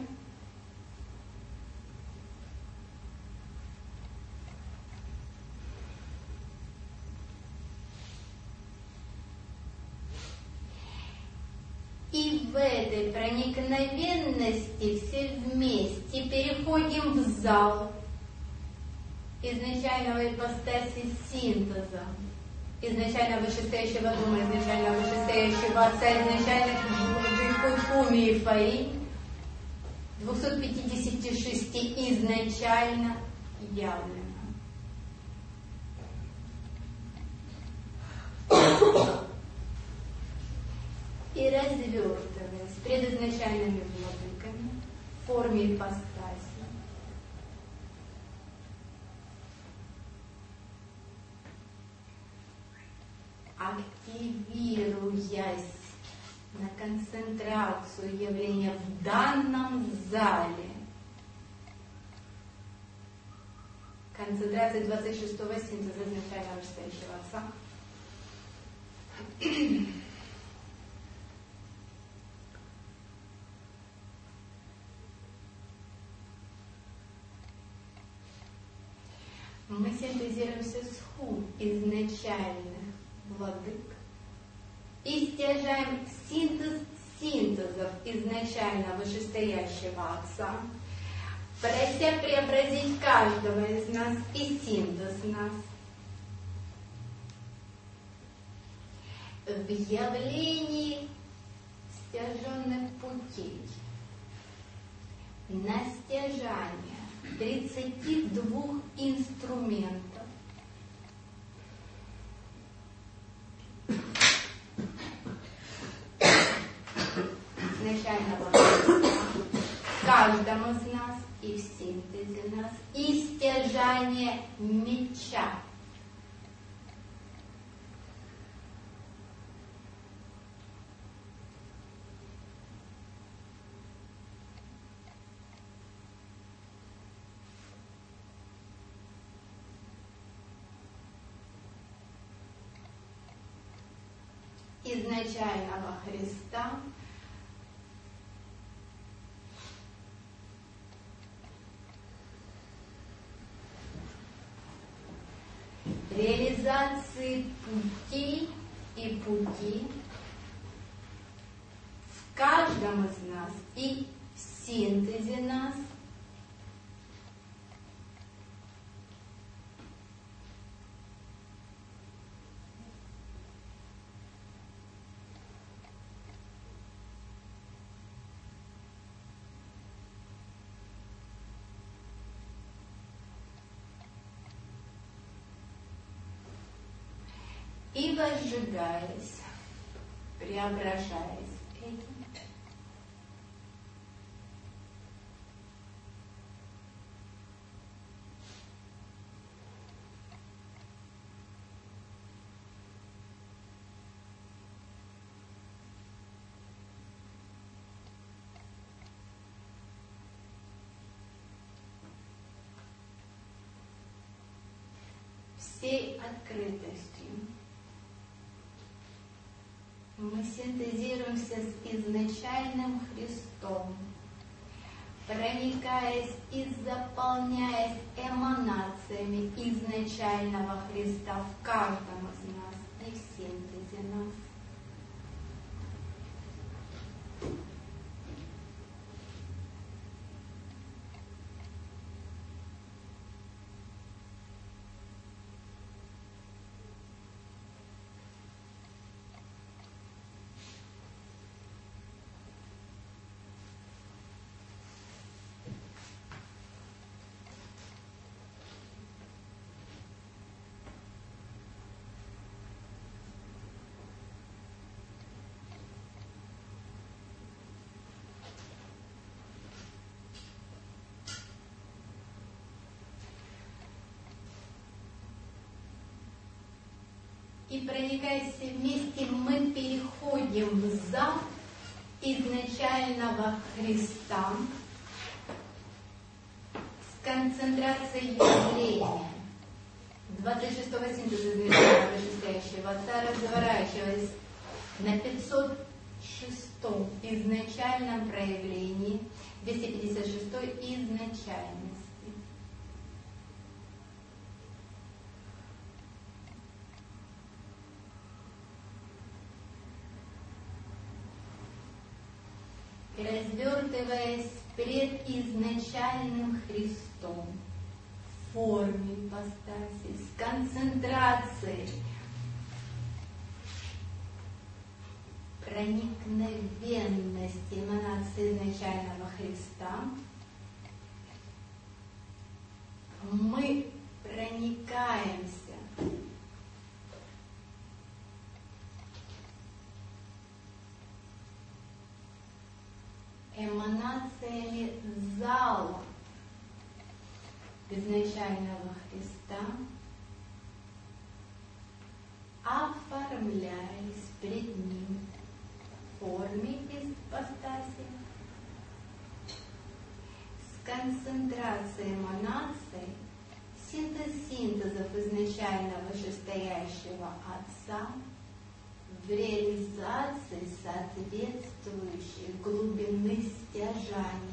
И в этой проникновенности все вместе переходим в зал изначального ипостаси синтеза, изначально вышестоящего дома, изначально вышестоящего Отца, изначально Кутхуми и Фаинь, двухсот пятидесяти шести изначально явлено. развертываясь пред изначальными владыками в форме ипостаси, активируясь на концентрацию явления в данном зале, концентрация двадцать шестого синтеза изначально вышестоящего Отца, мы синтезируемся с ху изначальных владык и стяжаем синтез синтезов изначально вышестоящего Отца, прося преобразить каждого из нас и синтез нас в явлении стяженных путей на стяжание тридцати двух инструментов изначального каждому из нас и в синтезе нас, и стяжание меча. Изначального Христа, реализации пути и пути в каждом из нас и в синтезе нас, и возжигаясь, преображаясь этим, всей открытостью мы синтезируемся с изначальным Христом, проникаясь и заполняясь эманациями изначального Христа в каждом из нас и в синтезе нас. И проникаясь все вместе, мы переходим в зал изначального Христа с концентрацией явления двадцать шестого синтеза изначального вышестоящего Отца, разворачиваясь на пятьсот шестом изначальном проявлении, двести пятьдесят шестой изначальности. И развертываясь пред изначальным Христом в форме ипостаси, с концентрацией проникновенности эманации изначального Христа, мы проникаемся эманациями зала изначального Христа, оформляясь пред Ним в форме ипостаси, с концентрацией эманаций, синтез синтезов изначального вышестоящего Отца в реализации соответствующей глубины стяжания.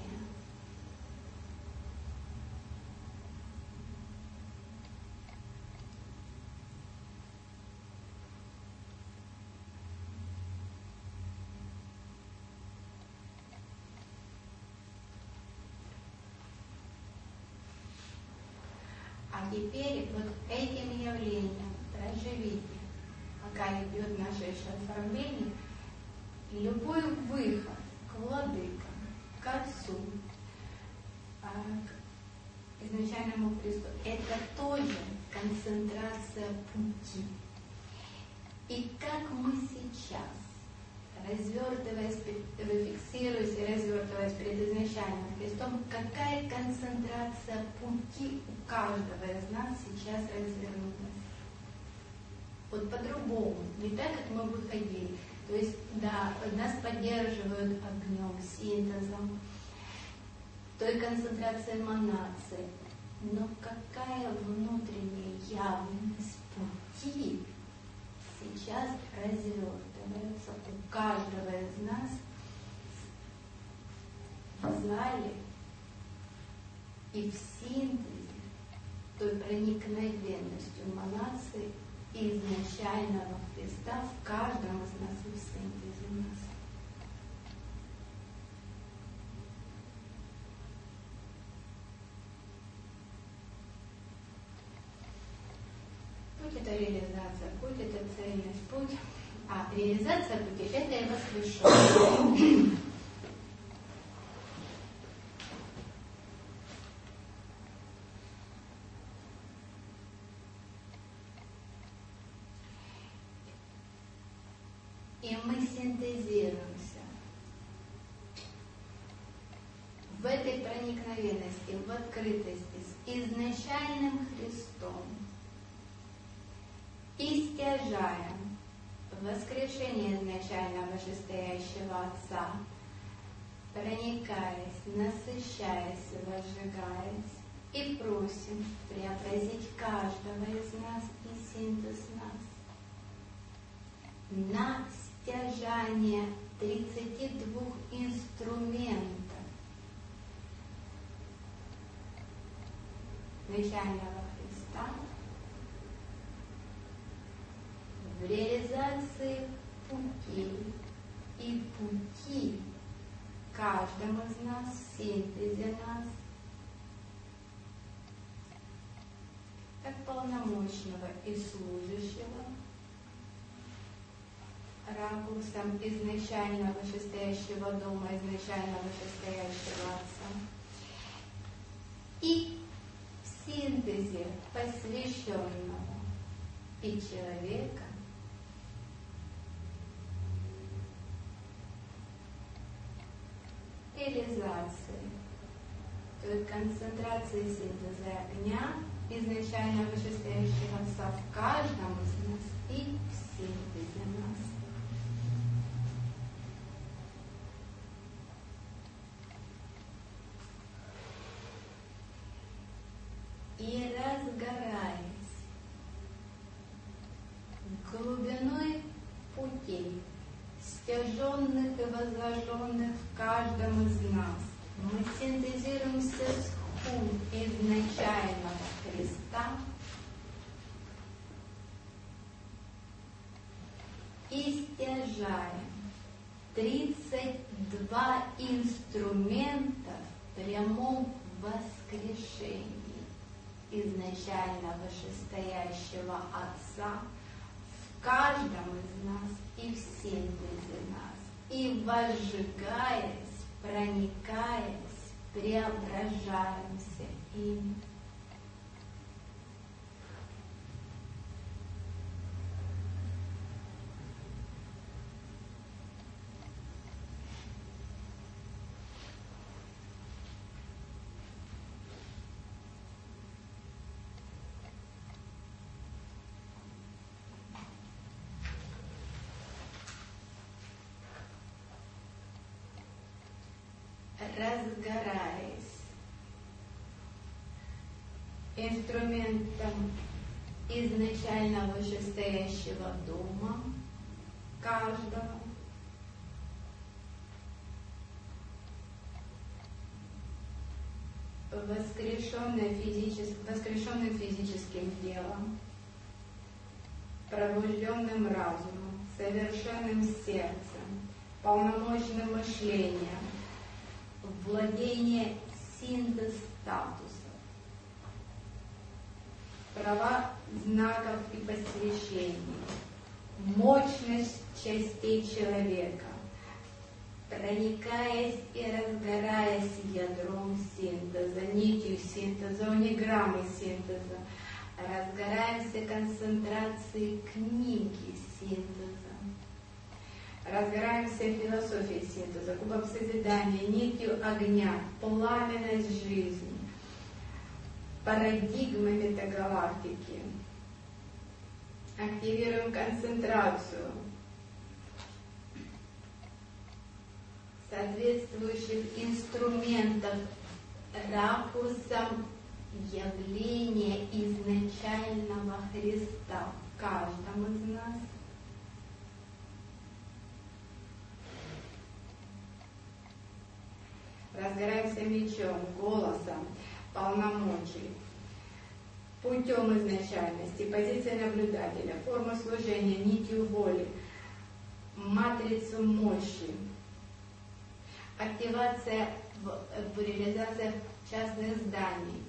А теперь вот этим явлением проживите, пока идет наше еще оформление, любой выход к владыкам, к Отцу, к изначальному Христу, это тоже концентрация пути. И как мы сейчас, развертываясь, фиксируясь и развертываясь перед изначальным Христом, какая концентрация пути у каждого из нас сейчас развернулась? Вот по-другому, не так, как мы выходили. То есть, да, нас поддерживают огнем, синтезом, той концентрацией эманации. Но какая внутренняя явленность пути сейчас развертывается у каждого из нас в зале и в синтезе той проникновенностью эманации изначального Христа в каждом из нас и в синтезе нас. Путь — это реализация, путь — это цельность, путь. А реализация пути — это и воскрешение. И мы синтезируемся в этой проникновенности, в открытости с изначальным Христом и стяжаем воскрешение изначального вышестоящего Отца, проникаясь, насыщаясь и возжигаясь, и просим преобразить каждого из нас и синтез нас на стяжание тридцати двух инструментов начального Христа в реализации путей и пути каждому из нас, в синтезе нас, как полномочного и служащего, ракурсом изначально вышестоящего дома, изначально вышестоящего Отца. И в синтезе посвященного и человека реализации, той концентрации синтеза огня изначально вышестоящего Отца в каждом из нас и в синтезе нас. И разгораясь глубиной путей, стяженных и возложенных в каждом из нас, мы синтезируемся с хум изначального Христа и стяжаем тридцать два инструмента в прямом воскрешении изначально вышестоящего Отца в каждом из нас и в синтезе нас, и возжигаясь, проникаясь, преображаемся им. разгораясь, инструментом изначально вышестоящего дома каждого, воскрешенным физическим, воскрешенным физическим телом, пробужденным разумом, совершенным сердцем, полномочным мышлением, владение синтез статусов, права знаков и посвящений, мощность частей человека, проникаясь и разгораясь ядром синтеза, нитью синтеза, униграммой синтеза, разгораемся концентрацией книги синтеза, разгораемся философией синтеза, кубом созидания, нитью огня, пламенность жизни, парадигмы метагалактики, активируем концентрацию соответствующих инструментов ракурсом явления изначального Христа в каждом из нас. Разгораемся мечом, голосом, полномочий, путем изначальности, позицией наблюдателя, форму служения, нитью воли, матрицу мощи, активация в, в реализациях частных зданий,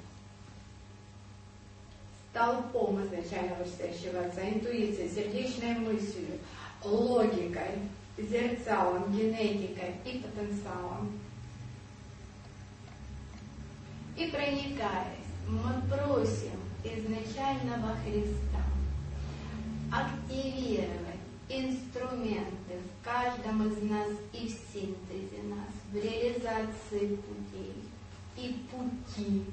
столпом изначально вышестоящего Отца, интуицией, сердечной мыслью, логикой, зерцалом, генетикой и потенциалом. И проникаясь, мы просим изначального Христа активировать инструменты в каждом из нас и в синтезе нас, в реализации путей и пути.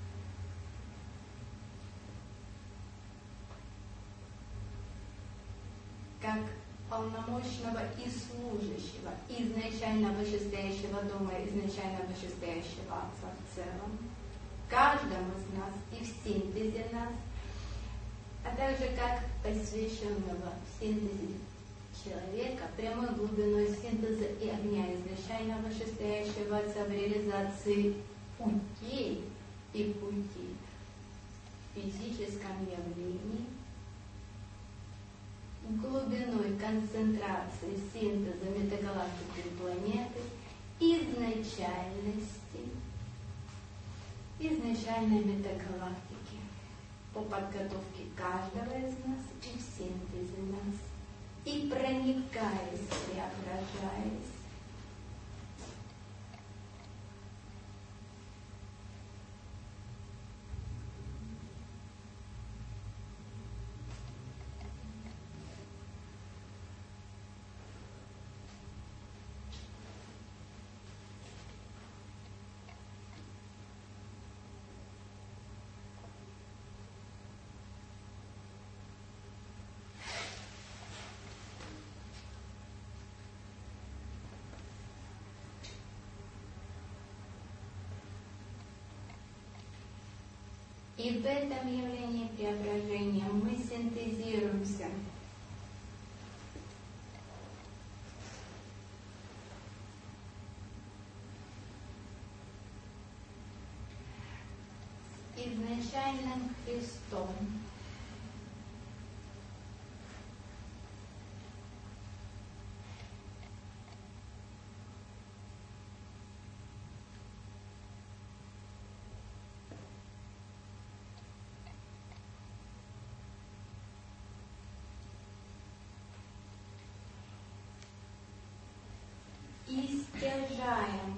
Как полномочного и служащего, изначально вышестоящего дома, изначально вышестоящего Отца в целом, каждому из нас и в синтезе нас, а также как посвященного в синтезе человека, прямой глубиной синтеза и огня изначально вышестоящего Отца в реализации путей и пути в физическом явлении, глубиной концентрации синтеза метагалактики и планеты, изначальности, изначальной метагалактики по подготовке каждого из нас и в синтезе нас, и проникаясь, преображаясь. И в этом явлении преображения мы синтезируемся с изначальным Христом, и стяжаем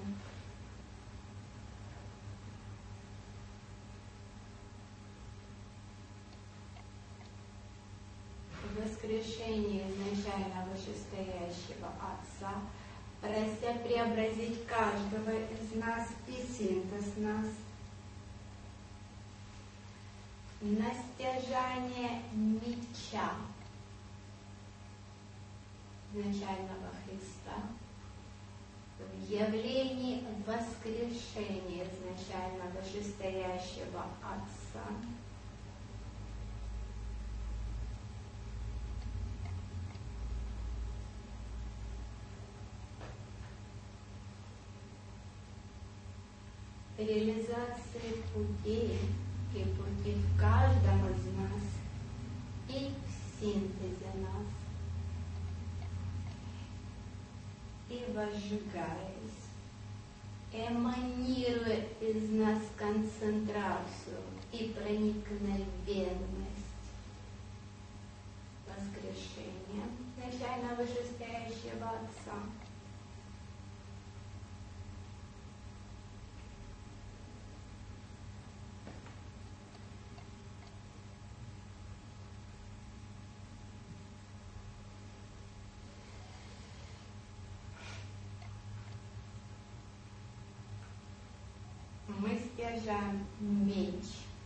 воскрешение изначально вышестоящего Отца, прося преобразить каждого из нас и синтез нас на стяжание меча изначального Христа в явлении воскрешения изначально вышестоящего Отца. Реализации путей и пути в каждом из нас и в синтезе нас. И возжигаясь, эманируя из нас концентрацию и проникновенность воскрешения изначально вышестоящего Отца. Мы стяжаем меч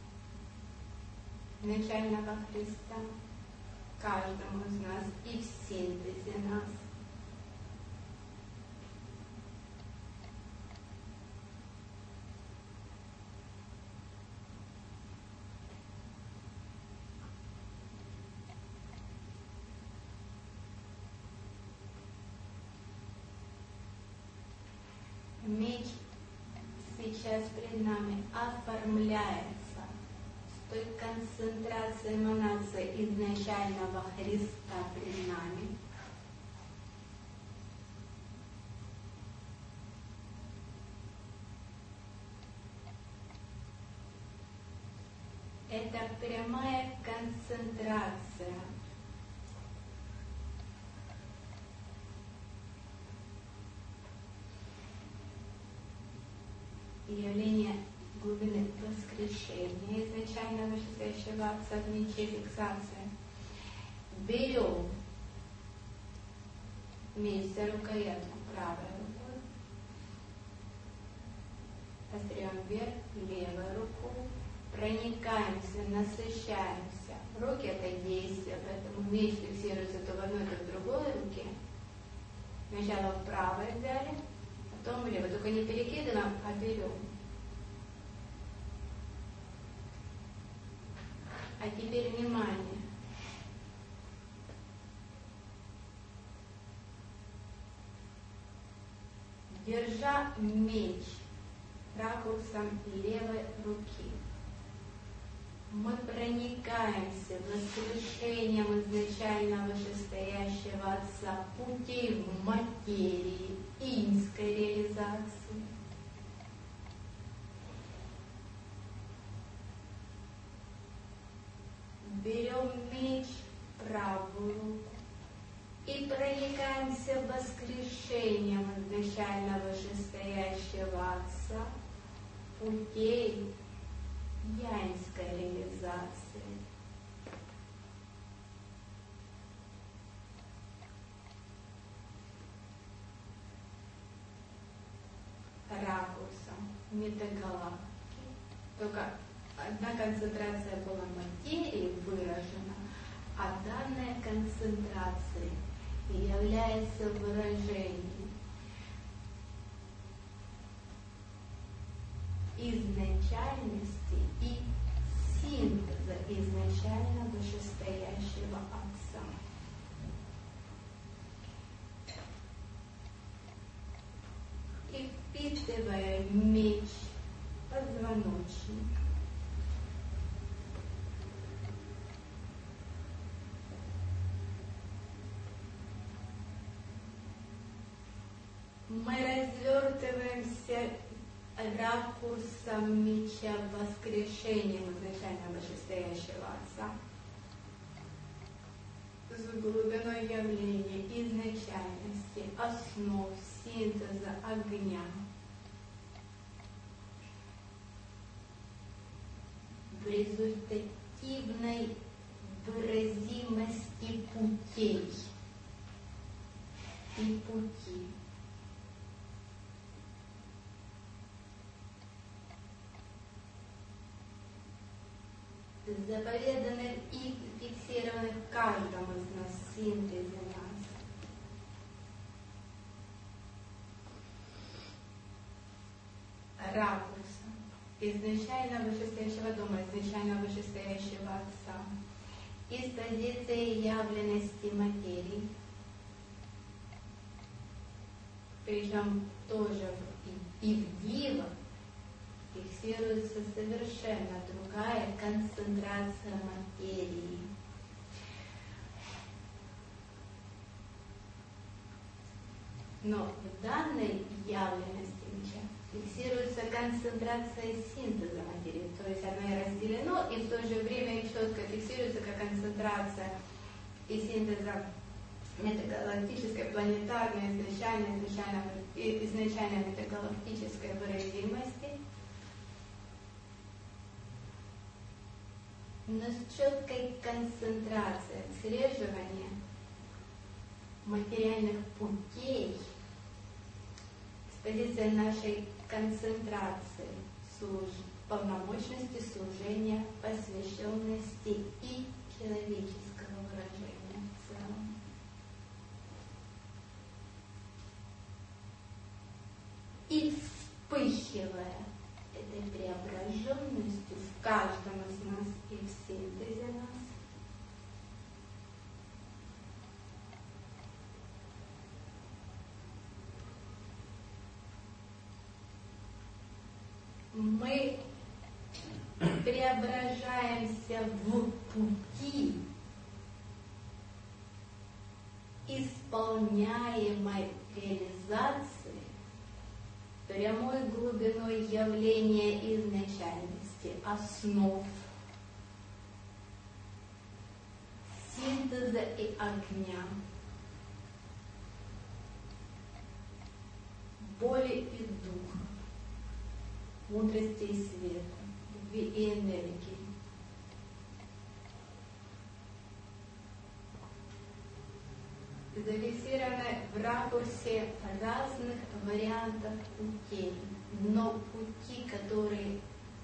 начального Христа каждому из нас и в синтезе нас. Меч сейчас перед нами оформляется с той концентрацией эманации изначального Христа перед нами. Это прямая концентрация явление глубины воскрешения изначально вышестоящего Отца в мече фиксация. Берем меч за рукоятку правой рукой, острием вверх левой рукой, проникаемся, насыщаемся. Руки — это действие, поэтому меч фиксируется то в одной, то в другой руке. Сначала в правой взяли, потом влево, только не перекидываем, а берем. А теперь внимание. Держа меч ракурсом левой руки, мы проникаемся воскрешением изначально вышестоящего Отца путей в материи инской реализации. Берем меч в правую руку и проникаемся воскрешением изначально вышестоящего Отца путей янской реализации. Ракурсом метагалактики. Только одна концентрация была материи выражена, а данная концентрация является выражением изначальности и синтеза изначально вышестоящего Отца. И впитывая меч в позвоночник, мы развертываемся ракурсом меча воскрешением изначально вышестоящего Отца с глубиной явления, изначальности, основ, синтеза, огня. В результативной выразимости путей и пути. Заповеданных и фиксированных в каждом из нас синтезе нас. ракурса изначально вышестоящего дома, изначально вышестоящего Отца, из позиции явленности материи, причем тоже и, и в дивах фиксируется совершенно другая концентрация материи. Но в данной явленности меча фиксируется концентрация синтеза материи, то есть оно и разделено, и в то же время четко фиксируется как концентрация и синтеза метагалактической, планетарной, изначальной, изначально, изначально метагалактической выразимости, но с четкой концентрацией отслеживания материальных путей с позиции нашей концентрации, служ... полномочности служения, посвященности и человеческого выражения в целом. И вспыхивая этой преображенностью в каждом из нас и в синтезе нас, мы преображаемся в пути исполняемой реализации прямой глубиной явления изначальности, основ, синтеза и огня, боли и духа, мудрости и света, любви и энергии. Зафиксированы в ракурсе разных вариантов путей, но пути, которые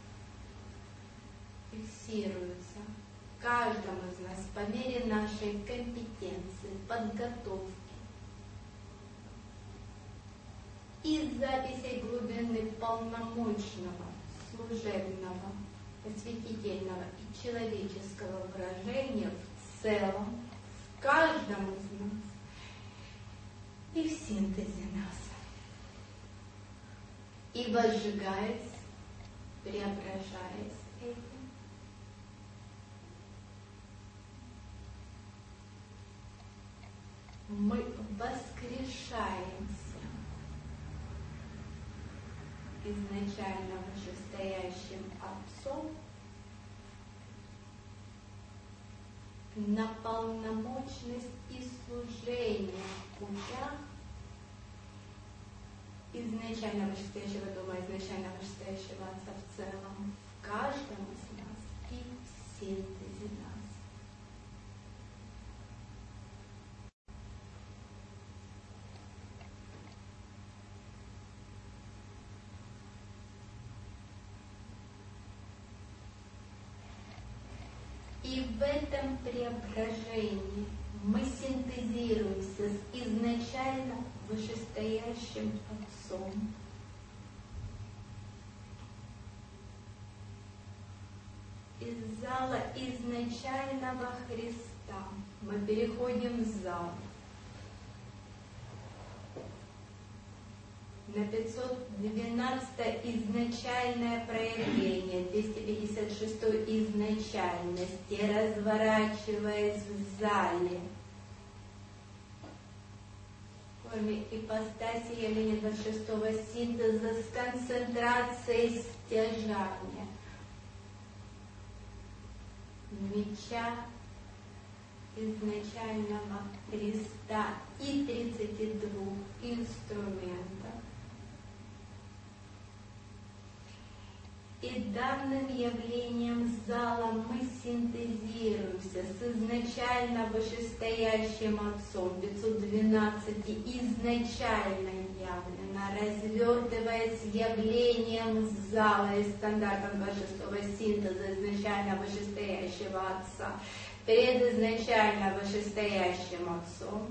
фиксируются каждому из нас по мере нашей компетенции, подготовки и записей глубины полномочного, служебного, посвятительного и человеческого выражения в целом, в каждом из нас и в синтезе нас. И возжигаясь, преображаясь этим, мы воскрешаемся изначально вышестоящим Отцом на полномочность и служение в путях изначально вышестоящего дома, изначально вышестоящего Отца в целом, в каждом из нас и в синтезе нас. И в этом преображении мы синтезируемся с изначально вышестоящим Отцом. Из зала изначального Христа мы переходим в зал на пятьсот двенадцатое изначальное проявление, двести пятьдесят шестой изначальности, разворачиваясь в зале в форме ипостаси явления двадцать шестого синтеза с концентрацией стяжания меча изначального Христа и тридцати двух инструментов. И данным явлением зала мы синтезируемся с изначально вышестоящим Отцом, пятьсот двенадцать изначально явлено, развертываясь явлением зала и стандартом двадцать шестого синтеза изначально вышестоящего Отца перед изначально вышестоящим Отцом.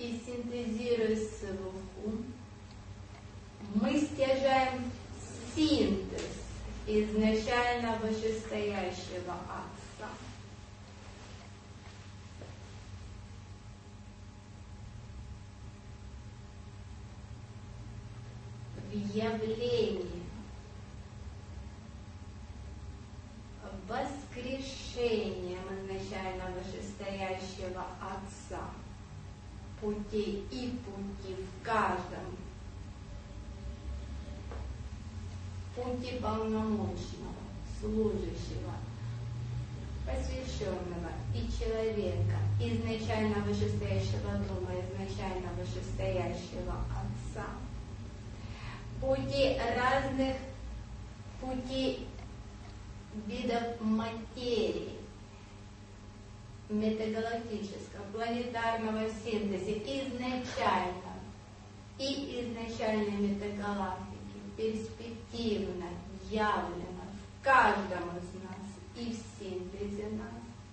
и синтезируя сверху, мы стяжаем синтез изначально вышестоящего Отца. В явлении воскрешением изначально вышестоящего Отца путей и пути в каждом пути полномочного, служащего, посвященного и человека, изначально вышестоящего дома, изначально вышестоящего Отца, пути разных путей видов материи, метагалактического, планетарного синтеза, изначально и изначальной метагалактики, перспективно явлено в каждом из нас и в синтезе нас.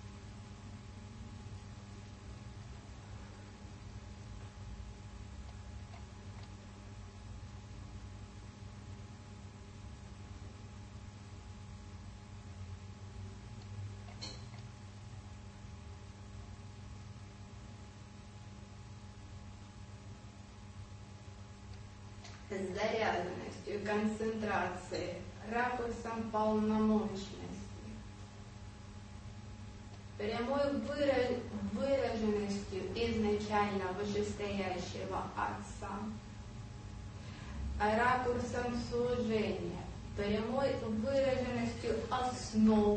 С заряженностью, концентрацией, ракурсом полномочности, прямой выраж... выраженностью изначально вышестоящего Отца, ракурсом служения, прямой выраженностью основ,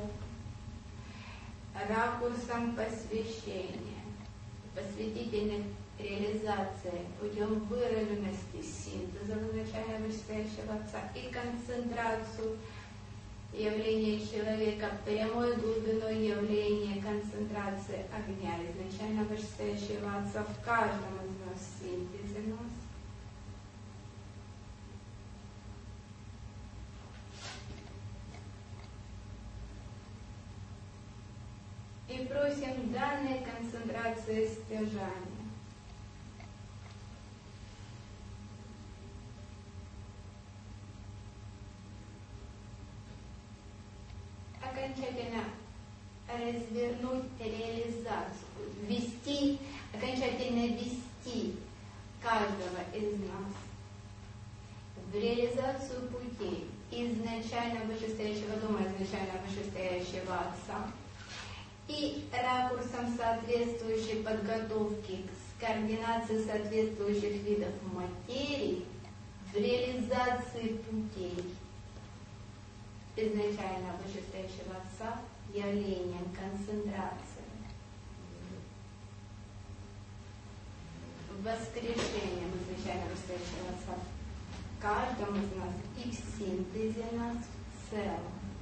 ракурсом посвящения, посвятительных реализации путем выраженности синтеза изначально вышестоящего Отца и концентрацию явления человека, прямой глубиной явления концентрации огня изначально вышестоящего Отца в каждом из нас синтезе нас. И просим данной концентрации стяжания. Окончательно развернуть реализацию, ввести, окончательно ввести каждого из нас в реализацию путей изначально вышестоящего дома, изначально вышестоящего Отца и ракурсом соответствующей подготовки с координацией соответствующих видов материи в реализации путей изначально вышестоящего Отца явлением концентрации, воскрешением изначально вышестоящего Отца в каждом из нас и в синтезе нас в целом.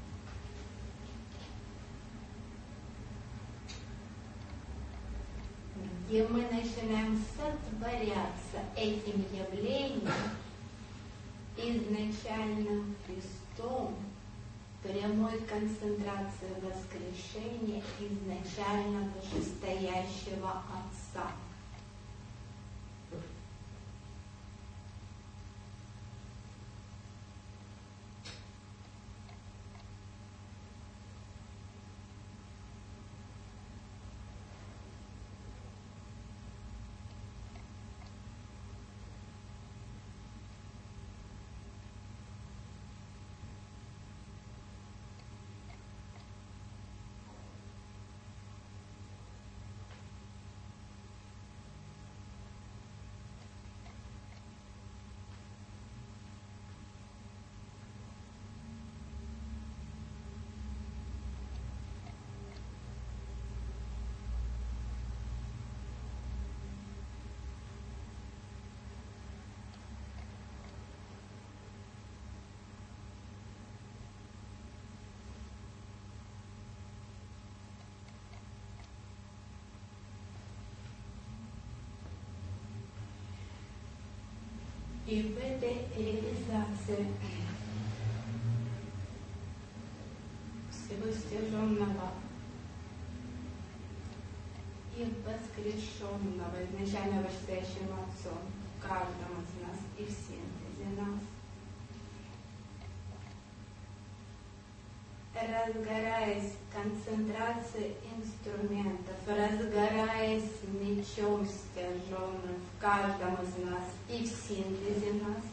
Где мы начинаем сотворяться этим явлением изначальным Христом, прямой концентрации воскрешения изначально вышестоящего Отца. И в этой реализации всего стяженного и воскрешенного, изначально вышестоящим Отцом, в каждом из нас и в синтезе нас. Разгораясь концентрацией инструментов, разгораясь мечом стяженным в каждом из нас и в синтезе нас.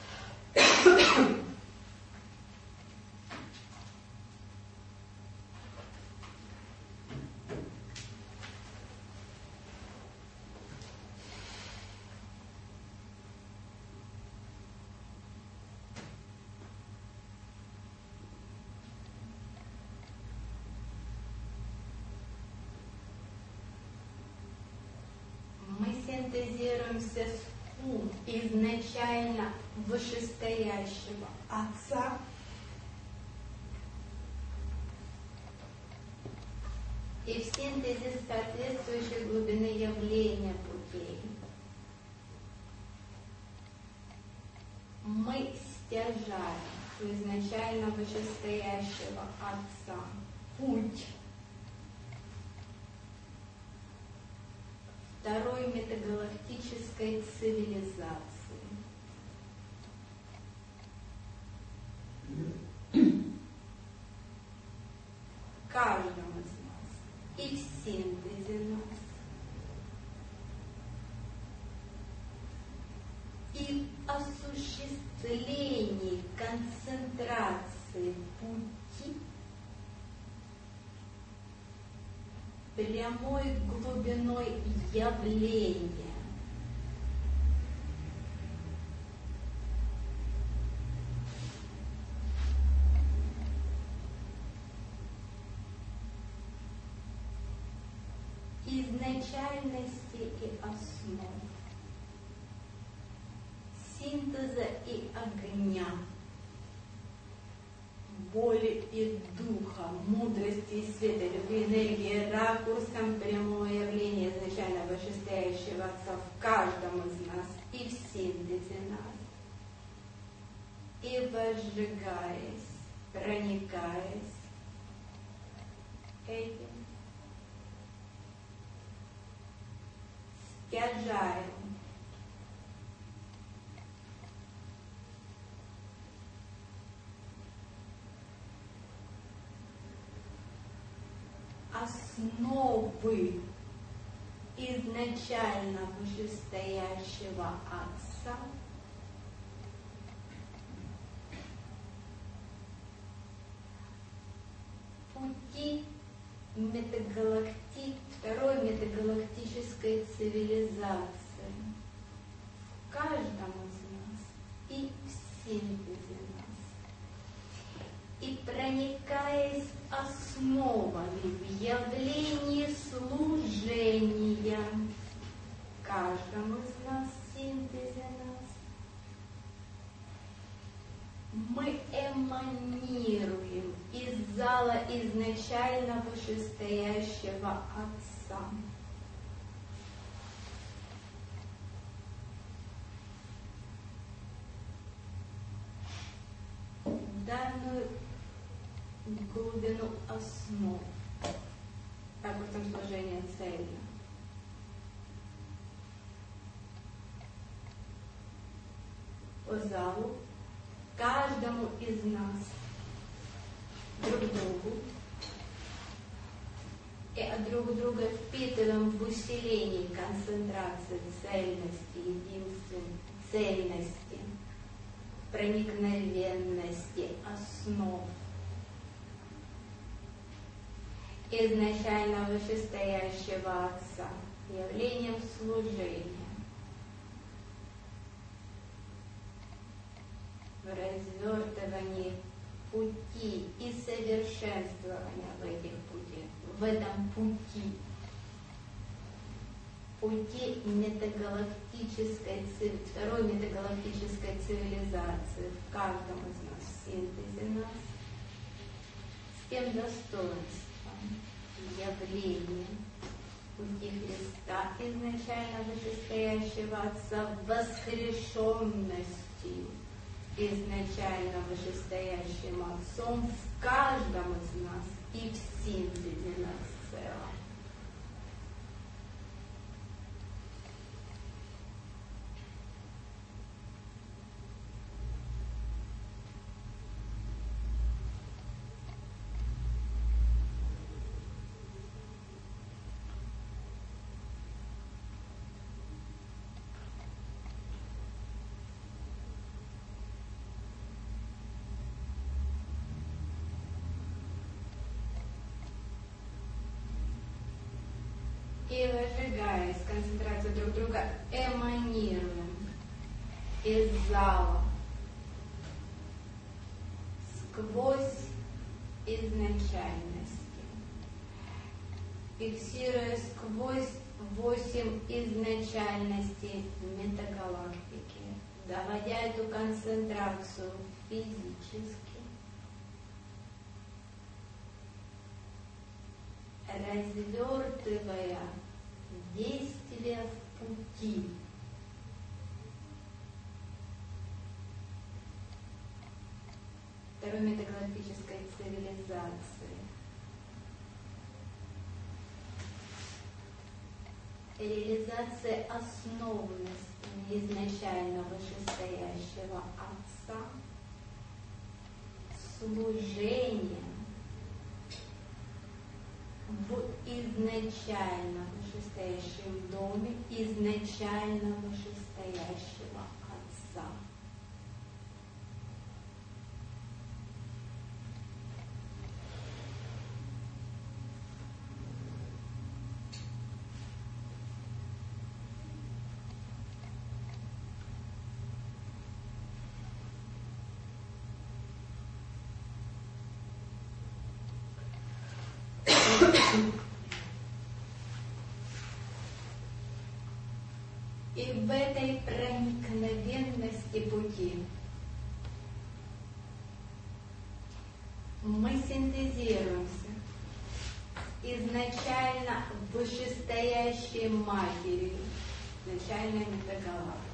Синтезируемся с ум изначально вышестоящего Отца. И в синтезе соответствующей глубины явления путей мы стяжаем у изначально вышестоящего Отца путь второй метагалактической цивилизации. Каждому из нас и в синтезе нас. И в осуществлении концентрации пути прямой глубиной явления. Изначальности и основ, синтеза и огня, воли и духа, мудрости и света, любви, энергии, ракурсом прямого явления изначально вышестоящего Отца в каждом из нас и в синтезе нас. И возжигаясь, проникаясь этим, стяжаем основы изначально вышестоящего Отца пути метагалакти... второй метагалактической цивилизации в каждом из нас и в синтезе нас. И проникаясь основами в явлении служения каждому из нас, синтезе нас, мы эманируем из зала изначально вышестоящего Отца. Данную глубину основ ракурсом сложения цели. По залу каждому из нас, друг другу, и от друг друга впитываем в усилении концентрации цельности, единственности, цельности, проникновенности основ изначально вышестоящего Отца, явлением служения, в развертывании пути и совершенствования в этих путях, в этом пути, пути метагалактической, второй метагалактической цивилизации в каждом из нас, в синтезе нас, с тем достоинством явления пути Христа, изначально вышестоящего Отца, воскрешенностью изначально вышестоящим Отцом в каждом из нас и в синтезе нас в целом. сжигаясь, концентрацию друг друга, эманируем из зала сквозь изначальности, фиксируя сквозь восемь изначальностей метагалактики, доводя эту концентрацию физически, развертывая действия в пути. Второй метагалактической цивилизации. Реализация основности изначально вышестоящего Отца, служение в изначально вышестоящем доме изначально вышестоящего Отца. И в этой проникновенности пути мы синтезируемся изначально вышестоящей матерью, изначально метагалактики.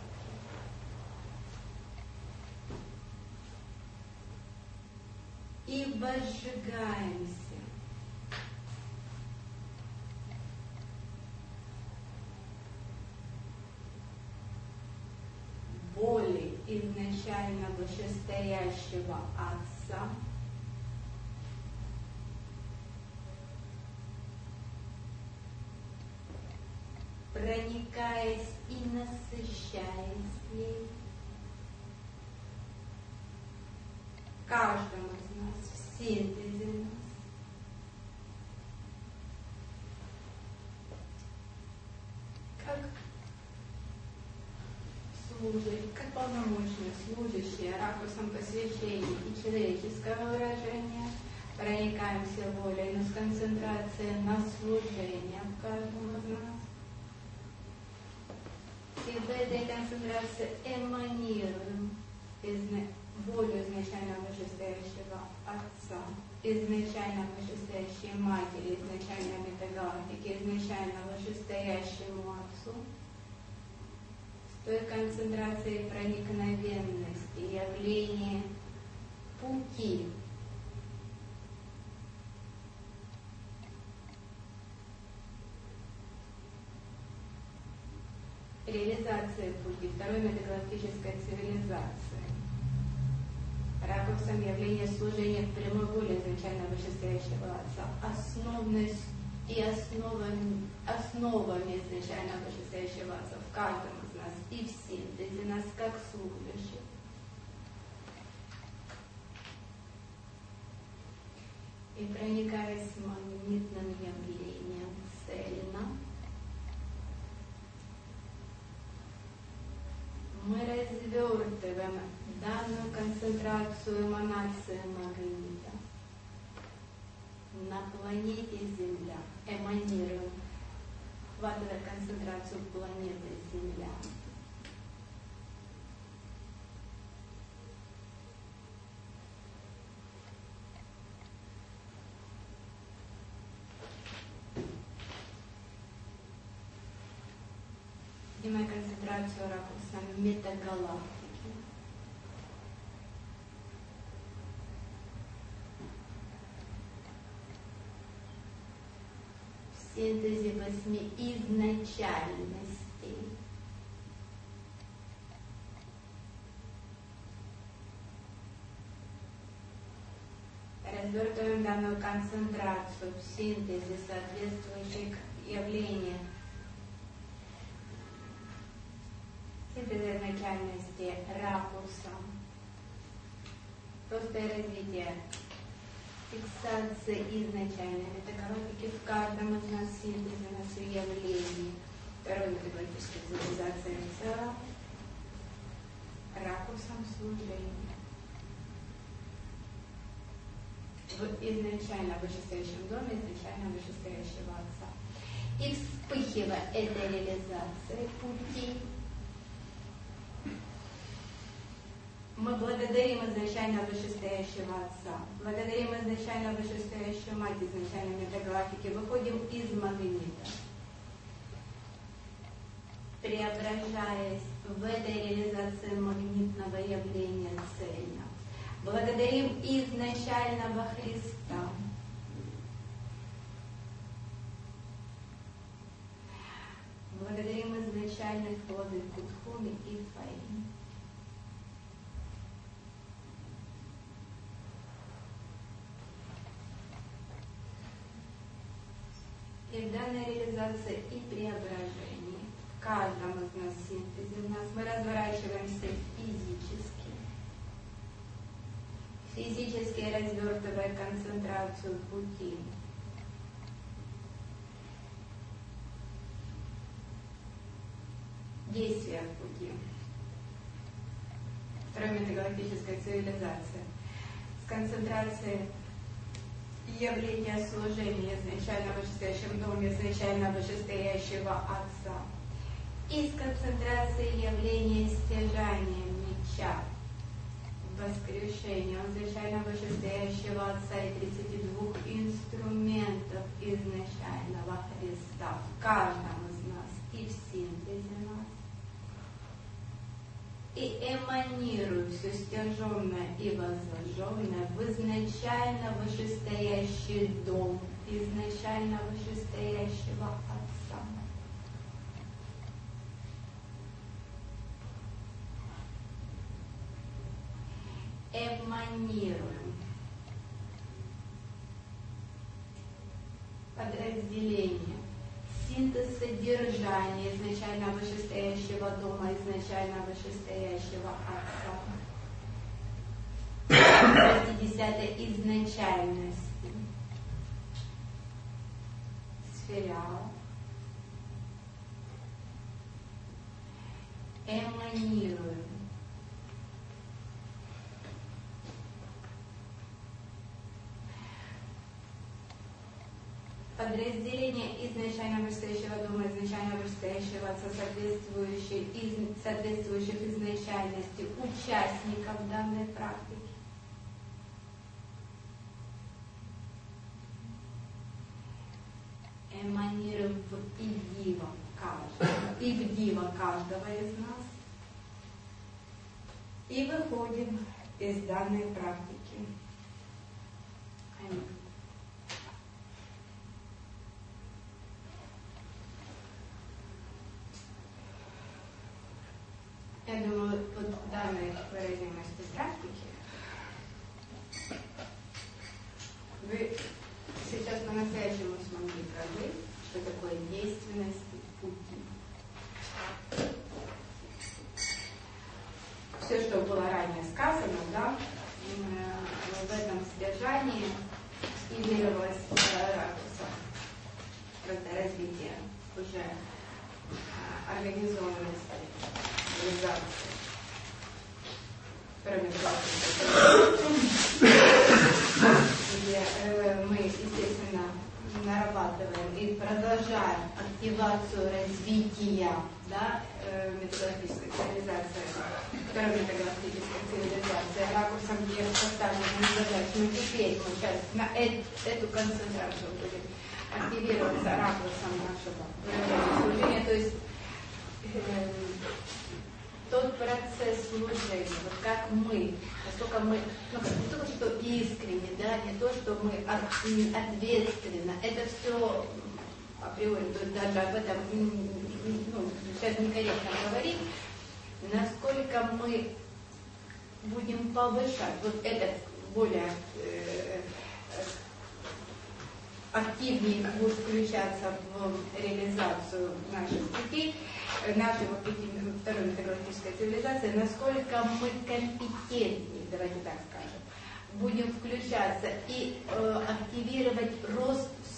И возжигаемся воли изначально вышестоящего Отца, проникаясь и насыщаясь ей, каждому из нас, в синтезе нас, как служить, как полномочные служащие ракурсом посвящения и человеческого выражения, проникаемся волей, но с концентрацией на служение в каждом из нас. И в этой концентрации эманируем изна... волю изначально вышестоящего Отца, изначально вышестоящей Матери, изначально метагалактики, изначально вышестоящему Отцу, с той концентрацией проникновенности, явления пути. Реализация пути второй метагалактической цивилизации. Ракурсом явления служения в прямой воле изначально вышестоящего Отца, основность и основами, основами изначально вышестоящего Отца в каждом из нас и в синтезе нас как служащих. И проникаясь магнитным явлением цельно, мы развертываем данную концентрацию эманации магнита на планете Земля, эманируем, охватывая концентрацию планеты Земля. Снимая концентрацию ракурсом метагалактики. В синтезе восьми изначальностей. Развертываем данную концентрацию в синтезе, соответствующей к явлению. Синтез изначальности ракурсом. Просто развитие. Фиксация изначальной метагалактики в каждом из нас синтезе на все явления. второй метагалактической цивилизации в целом, ракурсом служения. В изначально вышестоящем доме, изначально вышестоящего Отца. И вспыхивая этой реализацией пути, мы благодарим изначально вышестоящего Отца, благодарим изначально вышестоящую Мать изначальной метагалактики, выходим из магнита, преображаясь в этой реализации магнитного явления цельно. Благодарим изначального Христа. Благодарим изначальных плоды Кудхуми и Фаи. И в данной реализации и преображении, в каждом из нас синтезе, в нас мы разворачиваемся физически. Физически развертывая концентрацию пути. Действия пути. Второй метагалактической цивилизации. С концентрацией явления служения изначально вышестоящем доме, изначально вышестоящего Отца. И с концентрацией явления стяжания меча, воскрешения изначально вышестоящего Отца и тридцати двух инструментов изначального Христа в каждом из нас и в синтезе нас. И эманирует все стяженное и возложенное в изначально вышестоящий дом, изначально вышестоящего Отца. Эманируем подразделение, синтез содержания изначально вышестоящего дома, изначально вышестоящего Отца. пятидесятой изначальности. Сфериал. Эманируем. Подразделение изначально вышестоящего дома, изначально вышестоящего Отца, соответствующих, из, соответствующих изначальности участников данной практики. Эманируем в идива каждого, и в дива каждого из нас. И выходим из данной практики. Аминь. Я думаю, вот данной выразимости практики вы сейчас по-настоящему смогли прожить, что такое действенность пути. Все, что было ранее сказано, да, в этом содержании измерилось ракурсом развития уже организованности реализации. Кроме того, где мы, естественно, нарабатываем и продолжаем активацию развития, да, метагалактической цивилизации, второй метагалактической цивилизации, ракурсом, где поставлены задачи. Но теперь мы сейчас на э- эту концентрацию будем активироваться ракурсом нашего служения, то есть э- тот процесс служения, вот как мы, насколько мы, ну, не только что искренне, да, не то, что мы ответственно, это все априори, то есть даже об этом, ну, сейчас некорректно говорить, насколько мы будем повышать вот этот более э, активнее будет включаться в реализацию наших путей, нашей вот пяти, второй метагалактической цивилизации, насколько мы компетентнее, давайте так скажем, будем включаться и э, активировать рост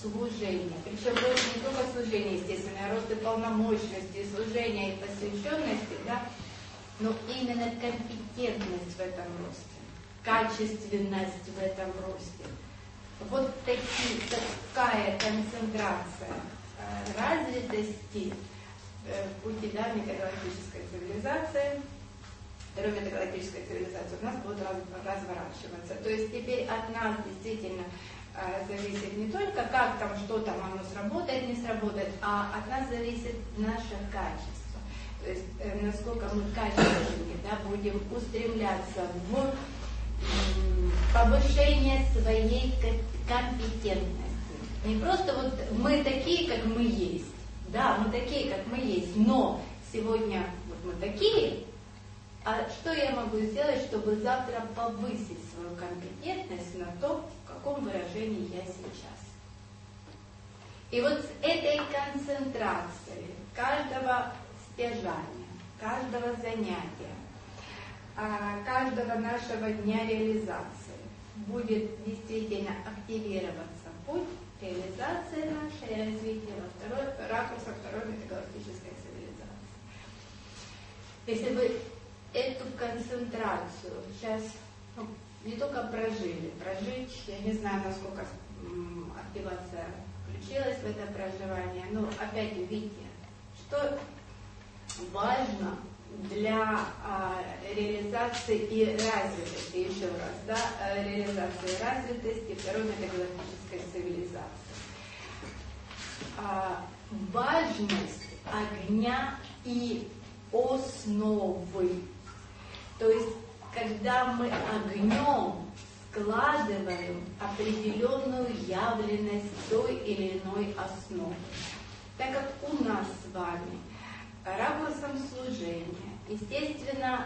служения. Причем не только служение, естественно, а рост и полномочности, и служения, и посвященности, да, но именно компетентность в этом росте, качественность в этом росте. Вот такие, такая концентрация э, развитости э, пути, да, метагалактической цивилизации, второй метагалактической цивилизации у нас будет раз, разворачиваться. То есть теперь от нас действительно э, зависит не только как там, что там оно сработает, не сработает, а от нас зависит наше качество. То есть э, насколько мы качественнее, да, будем устремляться в повышение своей компетентности. Не просто вот мы такие, как мы есть. Да, мы такие, как мы есть, но сегодня вот мы такие, а что я могу сделать, чтобы завтра повысить свою компетентность на то, в каком выражении я сейчас. И вот с этой концентрацией каждого стяжания, каждого занятия, каждого нашего дня реализации будет действительно активироваться путь реализации нашей и развития во второй ракурса второй метагалактической цивилизации. Если вы эту концентрацию сейчас ну, не только прожили, прожить, я не знаю, насколько м, активация включилась в это проживание, но опять увидите, что важно для а, реализации и развитости, еще раз, да, реализации и развитости второй метагалактической цивилизации. А, важность огня и основы. То есть, когда мы огнем складываем определенную явленность той или иной основы. Так как у нас с вами ракурсом служения, естественно,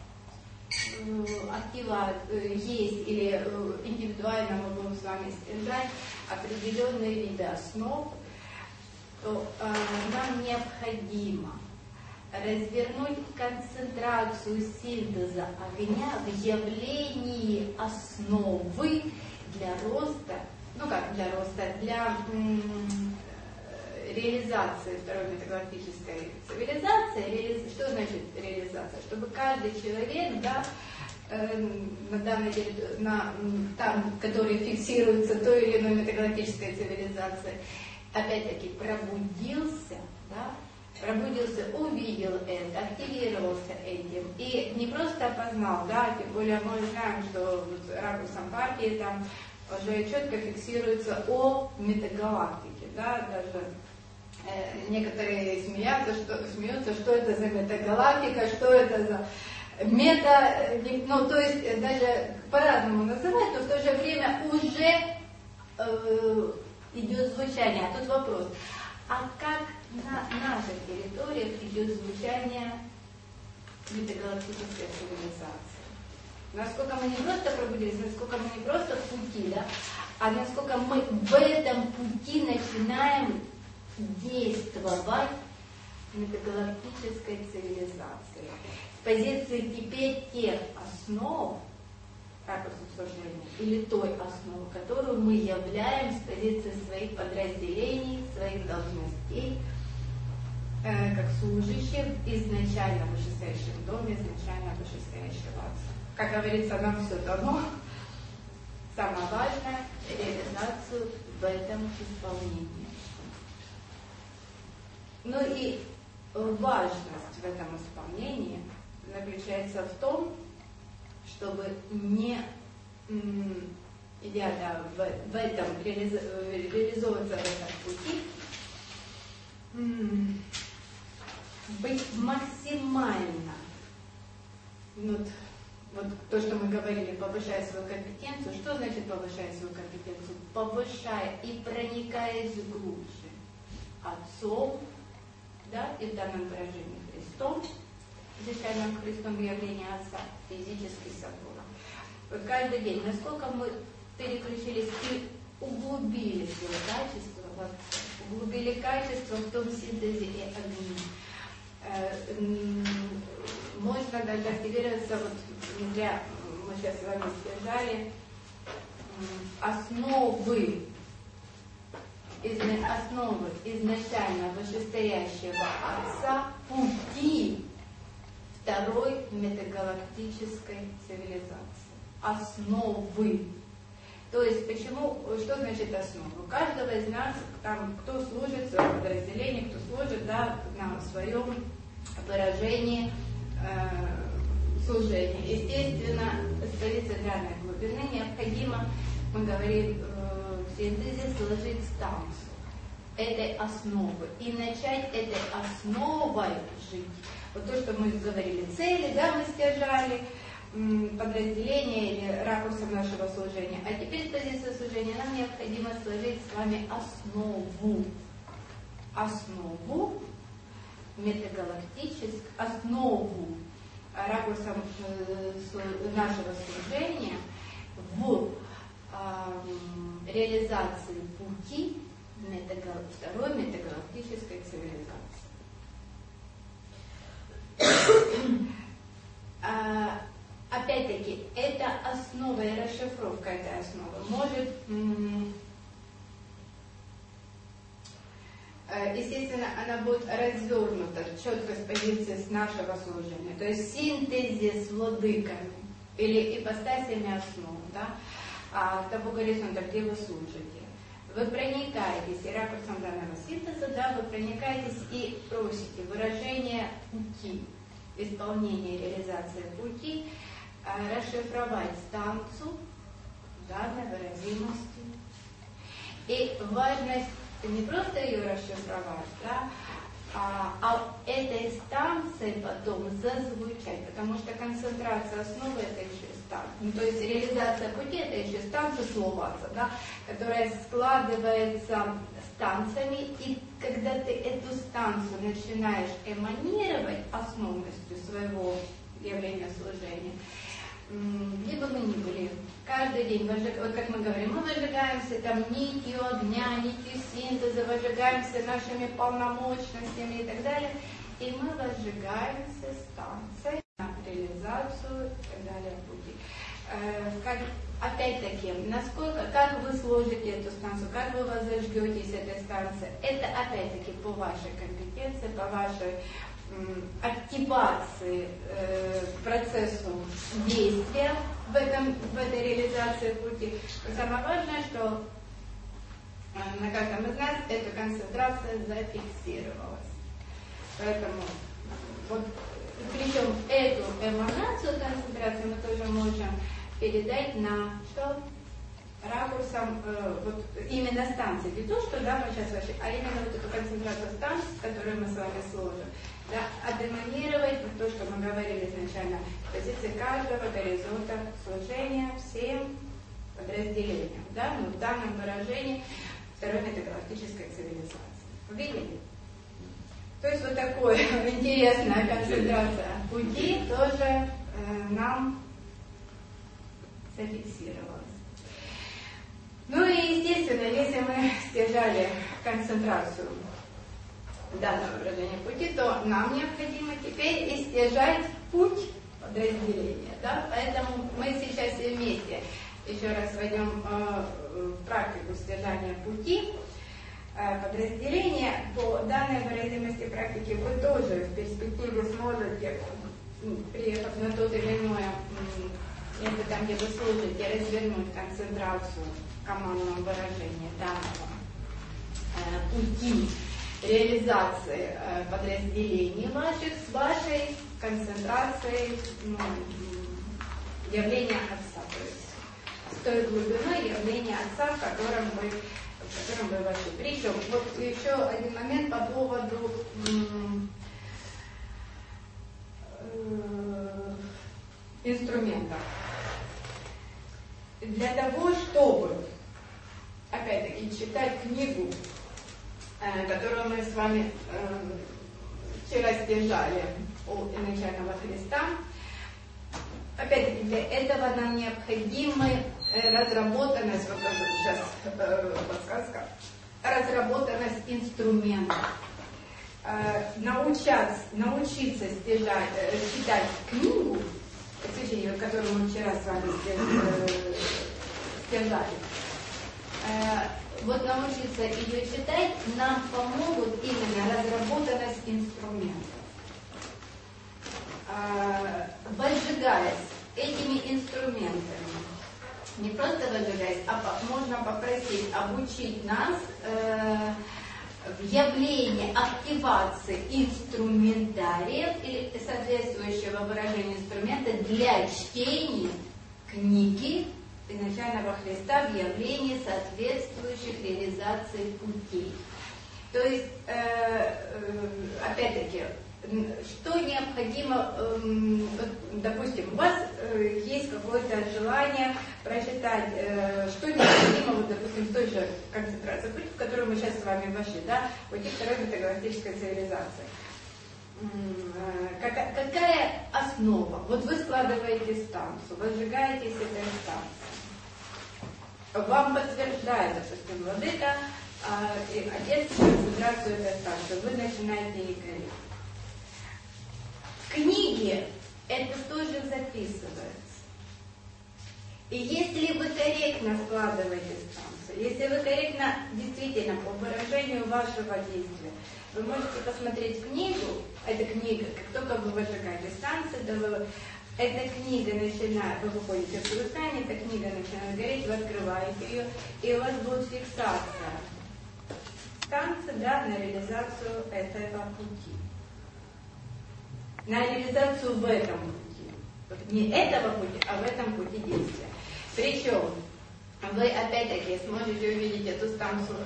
актива есть или индивидуально мы будем с вами стяжать определенные виды основ, то э, нам необходимо развернуть концентрацию синтеза огня в явлении основы для роста, ну как для роста, для м- реализации второй метагалактической цивилизации. Реали... Что значит реализация? Чтобы каждый человек, да, э, на данной на, там, который фиксируется той или иной метагалактической цивилизацией, опять-таки пробудился, да, пробудился, увидел это, активировался этим. И не просто опознал, да, тем более мы знаем, что вот ракурсом партии там уже четко фиксируется о метагалактике, да, даже некоторые смеются что, смеются, что это за метагалактика, что это за мета, ну то есть даже по-разному называть, но в то же время уже э, идет звучание. А тут вопрос, а как на наших территориях идет звучание метагалактической цивилизации? Насколько мы не просто пробудились, насколько мы не просто в пути, да, а насколько мы в этом пути начинаем действовать метагалактической цивилизации. С позиции теперь тех основ ракурса служения или той основы, которую мы являем с позиции своих подразделений, своих должностей, э, как служащих изначально в вышестоящем доме, изначально вышестоящего Отца. Как говорится, нам все дано. Самое важное — реализацию в этом исполнении. Ну и важность в этом исполнении заключается в том, чтобы не, идя да, в, в этом, реализ, реализовываться в этом пути, быть максимально, вот, вот то, что мы говорили, повышая свою компетенцию. Что значит повышая свою компетенцию? Повышая и проникаясь глубже Отцом, да, и в данном выражении Христом, изначальным Христом явление Отца, физический собор. Вот каждый день, насколько мы переключились и углубили свое качество в Отце, углубили качество в том синтезе и огне. Можно даже активироваться, вот не зря мы сейчас с вами стяжали, основы основы изначально вышестоящего Отца пути второй метагалактической цивилизации. Основы. То есть, почему, что значит основа? У каждого из нас, там, кто служит в своем подразделении, кто служит, да, на своем выражении э, служения. Естественно, столица данной глубины необходимо, мы говорим, э, в синтезе сложить станцию этой основы и начать этой основой жить. Вот то, что мы говорили, цели, да, мы стяжали, подразделения или ракурсом нашего служения. А теперь с позиции служения нам необходимо сложить с вами основу. Основу метагалактическую, основу ракурсом нашего служения в э, реализации пути метагал... второй метагалактической цивилизации. Опять-таки, это основа и расшифровка этой основы может, естественно, она будет развернута четко с позиции с нашего служения. То есть синтезис владыками или ипостасями основ, да, того горизонта, где вы служите. Вы проникаетесь и ракурсом данного синтеза, да, вы проникаетесь и просите выражение пути, исполнения, реализации пути, расшифровать станцию данной выразимости. И важность не просто ее расшифровать, да, а, а этой станции потом зазвучать, потому что концентрация основы это еще станция. Ну, то есть реализация пути это еще станция словаца, да, которая складывается станциями, и когда ты эту станцию начинаешь эманировать основностью своего явления служения, либо мы не были. Каждый день, выжиг... вот как мы говорим, мы выжигаемся там нитью огня, нитью синтеза, выжигаемся нашими полномочностями и так далее. И мы выжигаемся станцией на реализацию и так далее пути. Э, как, опять-таки, насколько, как вы сложите эту станцию, как вы возжгетесь этой станции, это опять-таки по вашей компетенции, по вашей активации э, процессу действия в, этом, в этой реализации пути. Но самое важное, что э, на каждом из нас эта концентрация зафиксировалась. Поэтому вот, причем эту эманацию концентрации мы тоже можем передать на что? Ракурсом э, вот именно станции. Не то, что да, мы сейчас вообще, а именно вот эту концентрацию станций, которую мы с вами сложим. Да, отдемонировать то, что мы говорили изначально, позиции каждого горизонта служения всем подразделениям, да, но в данном выражении второй метагалактической цивилизации. Увидели? То есть вот такая интересная концентрация пути тоже э, нам зафиксировалась. Ну и естественно, если мы стяжали концентрацию данного выражения пути, то нам необходимо теперь истяжать путь подразделения. Да? Поэтому мы сейчас все вместе еще раз войдем э, в практику стяжания пути э, подразделения. По данной выразимости практики вы тоже в перспективе сможете, приехав на тот или иное место, там, где вы служите, развернуть концентрацию командного выражения данного э, пути реализации э, подразделений ваших с вашей концентрацией ну, явления Отца, то есть с той глубиной явления Отца, в котором вы, в котором вы вошли. Причем, вот еще один момент по поводу э, инструментов. Для того, чтобы, опять-таки, читать книгу, которую мы с вами э, вчера стяжали у изначального Христа. Опять-таки, для этого нам необходима разработанность, вот тоже сейчас э, подсказка, разработанность инструментов. Э, научаться, научиться стяжать, э, читать книгу, которую мы вчера с вами стяжали, э, вот научиться ее читать нам помогут именно разработанность инструментов. Возжигаясь этими инструментами, не просто возжигаясь, а по, можно попросить обучить нас э, в явлении активации инструментариев или соответствующего выражения инструмента для чтения книги изначального Христа в явлении соответствующих реализации путей. То есть, э, э, опять-таки, что необходимо, э, допустим, у вас э, есть какое-то желание прочитать, э, что необходимо, вот, допустим, в той же концентрации пути, в которую мы сейчас с вами вошли, да, пути второй метагалактической цивилизации. Какая, какая основа? Вот вы складываете станцию, возжигаетесь этой станцией. Вам подтверждает, допустим, владыка, а, и отец концентрацию этой станции. Вы начинаете ей гореть. В книге это тоже записывается. И если вы корректно складываете станцию, если вы корректно, действительно, по выражению вашего действия, вы можете посмотреть книгу, эта книга, как только вы выжигаете станцию, да вы, эта книга начинает, вы выходите в состояние, эта книга начинает гореть, вы открываете ее, и у вас будет фиксация станции, да, на реализацию этого пути. На реализацию в этом пути. Не этого пути, а в этом пути действия. Причем вы опять-таки сможете увидеть эту станцию.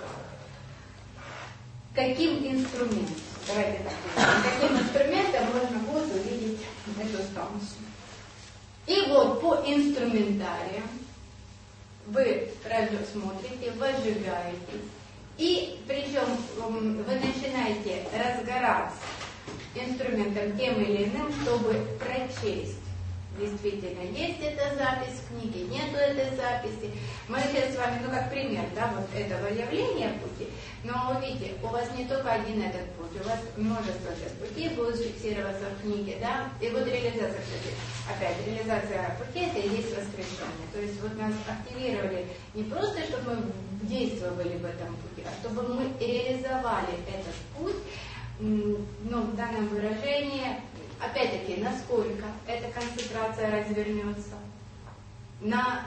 Каким инструментом? Давайте так. Каким инструментом можно будет увидеть эту станцию? И вот по инструментариям вы смотрите, возжигаете. И причем вы начинаете разгораться инструментом тем или иным, чтобы прочесть. Действительно, есть эта запись в книге, нету этой записи. Мы сейчас с вами, ну как пример, да, вот этого явления пути, но видите, у вас не только один этот путь, у вас множество сейчас путей будут фиксироваться в книге, да, и вот реализация, кстати, опять, реализация пути, это и есть воскрешение. То есть вот нас активировали не просто, чтобы мы действовали в этом пути, а чтобы мы реализовали этот путь, ну, в данном выражении. Опять-таки, насколько эта концентрация развернется? На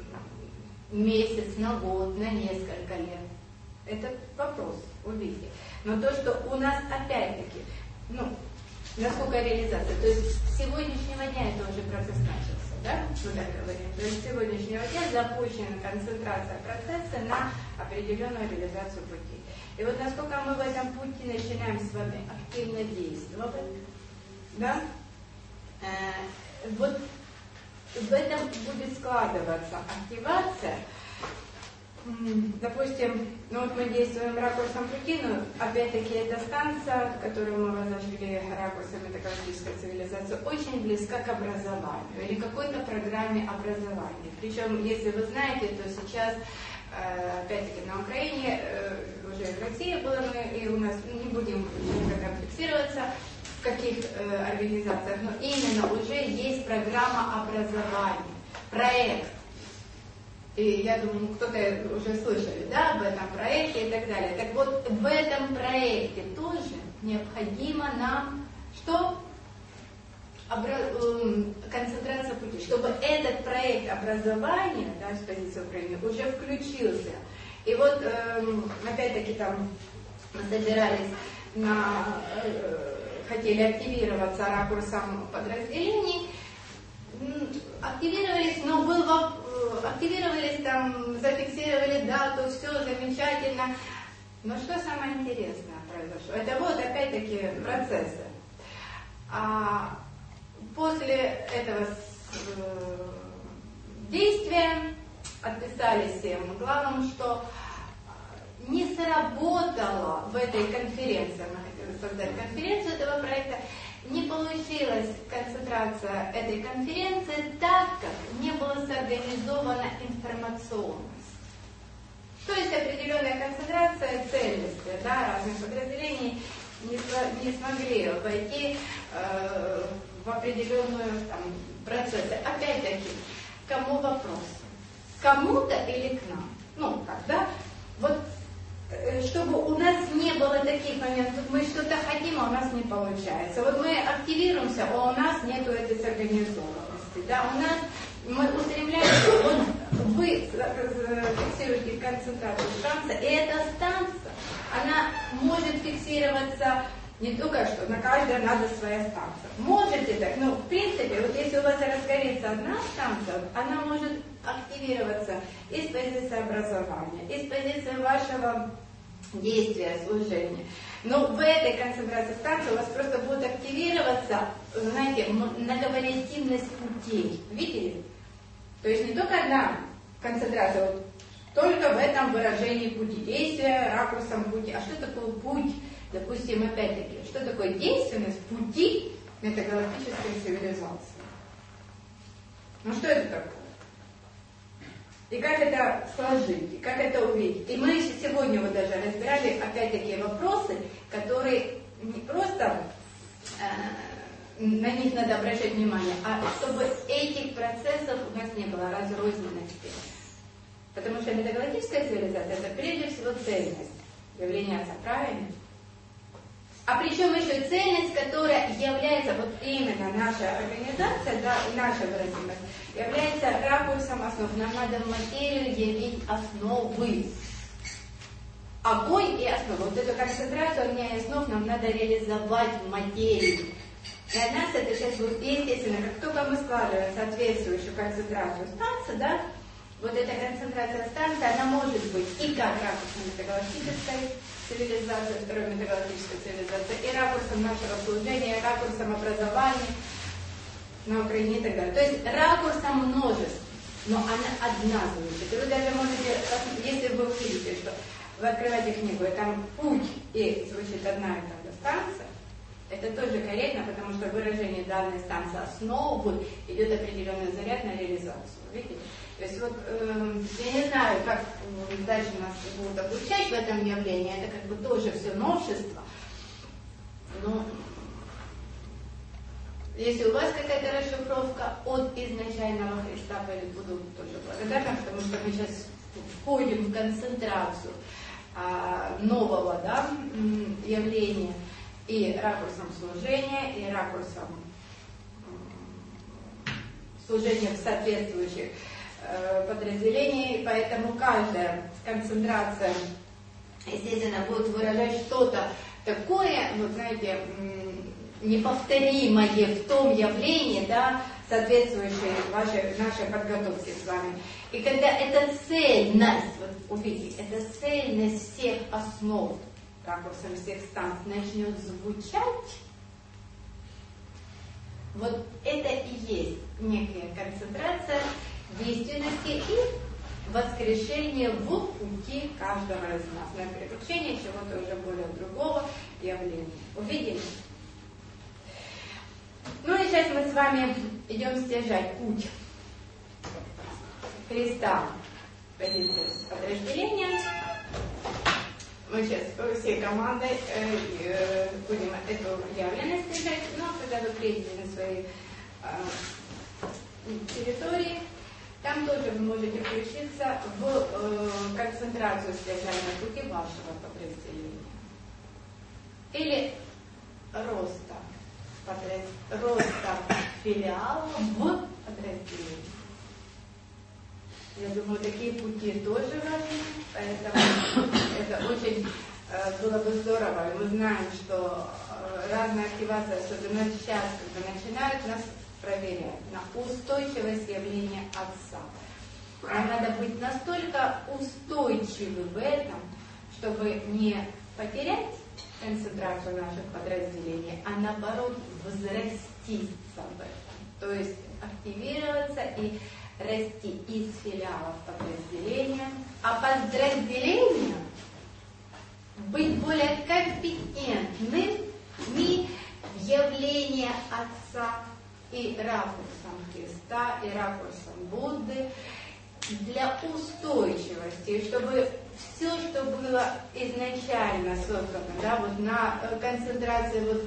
месяц, на год, на несколько лет? Это вопрос, увидите. Но то, что у нас опять-таки, ну, насколько реализация, то есть с сегодняшнего дня это уже процесс начался, да? Мы так говорим. То есть с сегодняшнего дня запущена концентрация процесса на определенную реализацию пути. И вот насколько мы в этом пути начинаем с вами активно действовать, да? Э, вот в этом будет складываться активация. Допустим, ну вот мы действуем ракурсом пути, но опять-таки эта станция, которую мы возложили ракурсом метагалактической цивилизации, очень близка к образованию или какой-то программе образования. Причем, если вы знаете, то сейчас, опять-таки, на Украине, уже в России было, и у нас не будем никогда фиксироваться, в каких э, организациях, но именно уже есть программа образования, проект. И я думаю, кто-то уже слышали, да, об этом проекте и так далее. Так вот, в этом проекте тоже необходимо нам, что? Обра... концентрация пути, чтобы этот проект образования, да, с позиции Украины, уже включился. И вот, э, опять-таки, там мы собирались на... Э, хотели активироваться ракурсом подразделений, активировались, но был активировались там, зафиксировали дату, все замечательно. Но что самое интересное произошло? Это вот опять-таки процессы. А после этого действия отписали всем главам, что не сработало в этой конференции, создать конференцию этого проекта, не получилась концентрация этой конференции, так как не была сорганизована информационность. То есть определенная концентрация ценности, да, разных подразделений не, не смогли войти э, в определенную там, процессы. Опять-таки, кому вопрос? Кому-то или к нам? Ну, как, да? Вот момент, вот мы что-то хотим, а у нас не получается. Вот мы активируемся, а у нас нет этой сорганизованности. Да? У нас мы устремляемся, вот вы фиксируете концентрацию станции, и эта станция, она может фиксироваться не только что, на каждой надо своя станция. Можете так, ну, в принципе, вот если у вас разгорится одна станция, она может активироваться и с позиции образования, и с позиции вашего действия, служения. Но в этой концентрации станции у вас просто будет активироваться, знаете, многовариативность путей. Видели? То есть не только одна концентрация, вот, только в этом выражении пути действия, ракурсом пути. А что такое путь? Допустим, опять-таки, что такое действенность пути метагалактической цивилизации? Ну что это такое? И как это сложить, и как это увидеть? И мы сегодня вот даже разбирали опять-таки вопросы, которые не просто э, на них надо обращать внимание, а чтобы этих процессов у нас не было разрозненности. Потому что метагалактическая цивилизация это прежде всего цельность явления Отца, правильно? А причем еще цельность, которая является, вот именно наша организация, да, наша выразимость, является ракурсом основ. Нам надо в материю явить основы. Огонь и основа. Вот эту концентрацию огня и основ нам надо реализовать в материи. Для нас это сейчас будет естественно, как только мы складываем соответствующую концентрацию станции, да, вот эта концентрация станции, она может быть и как ракурсом метагалактической цивилизации, второй метагалактической цивилизации, и ракурсом нашего служения, и ракурсом образования на Украине и так далее. То есть ракурсом множеств, но она одна звучит. И вы даже можете, если вы увидите, что вы открываете книгу, и там путь, и звучит одна и та же станция, это тоже корректно, потому что выражение данной станции основы идет определенный заряд на реализацию. Видите? То есть вот, э, я не знаю, как дальше нас будут обучать в этом явлении, это как бы тоже все новшество, но если у вас какая-то расшифровка от изначального Христа, я буду тоже благодарна, потому что мы сейчас входим в концентрацию а, нового, да, явления и ракурсом служения, и ракурсом служения в соответствующих подразделений, поэтому каждая концентрация, естественно, будет выражать что-то такое, вот знаете, неповторимое в том явлении, да, соответствующей вашей, нашей подготовке с вами. И когда эта цельность, вот увидите, эта цельность всех основ, ракурсом всех станций начнет звучать, вот это и есть некая концентрация действенности и воскрешение в пути каждого из нас, на приключение чего-то уже более другого явления. Увидели? Ну и сейчас мы с вами идем стяжать путь Христа в позиции подразделения. Мы сейчас всей командой э, э, будем эту явленность стяжать, но когда вы приедете на свои э, территории, там тоже вы можете включиться в э, концентрацию стяжания пути вашего подразделения. Или роста, подраз... роста филиала в подразделении. Я думаю, такие пути тоже важны, поэтому это очень э, было бы здорово. И мы знаем, что э, разная активация, особенно сейчас, когда начинают нас проверять на устойчивость явления Отца. Нам надо быть настолько устойчивы в этом, чтобы не потерять концентрацию наших подразделений, а наоборот возраститься в этом. То есть активироваться и расти из филиалов подразделения, а подразделением быть более компетентным в явлении Отца и ракурсом Христа, и ракурсом Будды для устойчивости, чтобы все, что было изначально создано, да, вот на концентрации вот,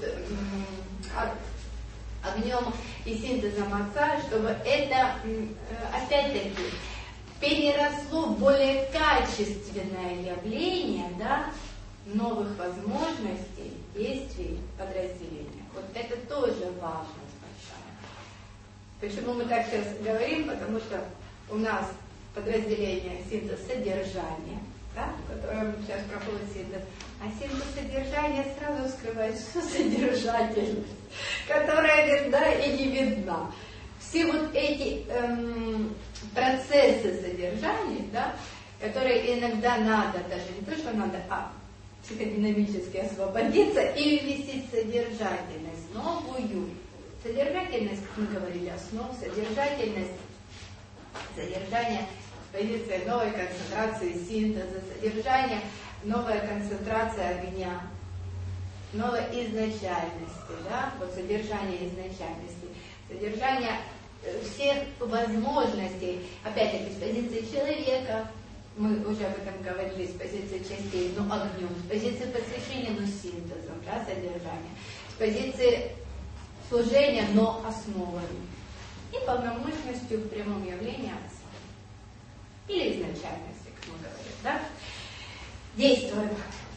огнем и синтезом Отца, чтобы это, опять-таки, переросло в более качественное явление, да, новых возможностей, действий подразделения. Вот это тоже важность большая. Почему мы так сейчас говорим? Потому что у нас подразделение синтез содержания, да, в котором сейчас проходит синтез. А синтез содержания сразу скрывает, что содержательность, которая видна и не видна. Все вот эти эм, процессы содержания, да, которые иногда надо, даже не то, что надо, а психодинамически освободиться и ввести содержательность новую. Содержательность, как мы говорили, основ, содержательность, содержание с позиции новой концентрации синтеза, содержание, новая концентрация огня, новой изначальности, да, вот содержание изначальности, содержание всех возможностей, опять-таки с позиции человека, мы уже об этом говорили, с позиции частей, ну огнем, с позиции посвящения, ну синтезом, да, содержание, с позиции служения, но основами, и полномощностью в прямом явлении Отца. Или изначальности, как мы говорим, да? Действуем.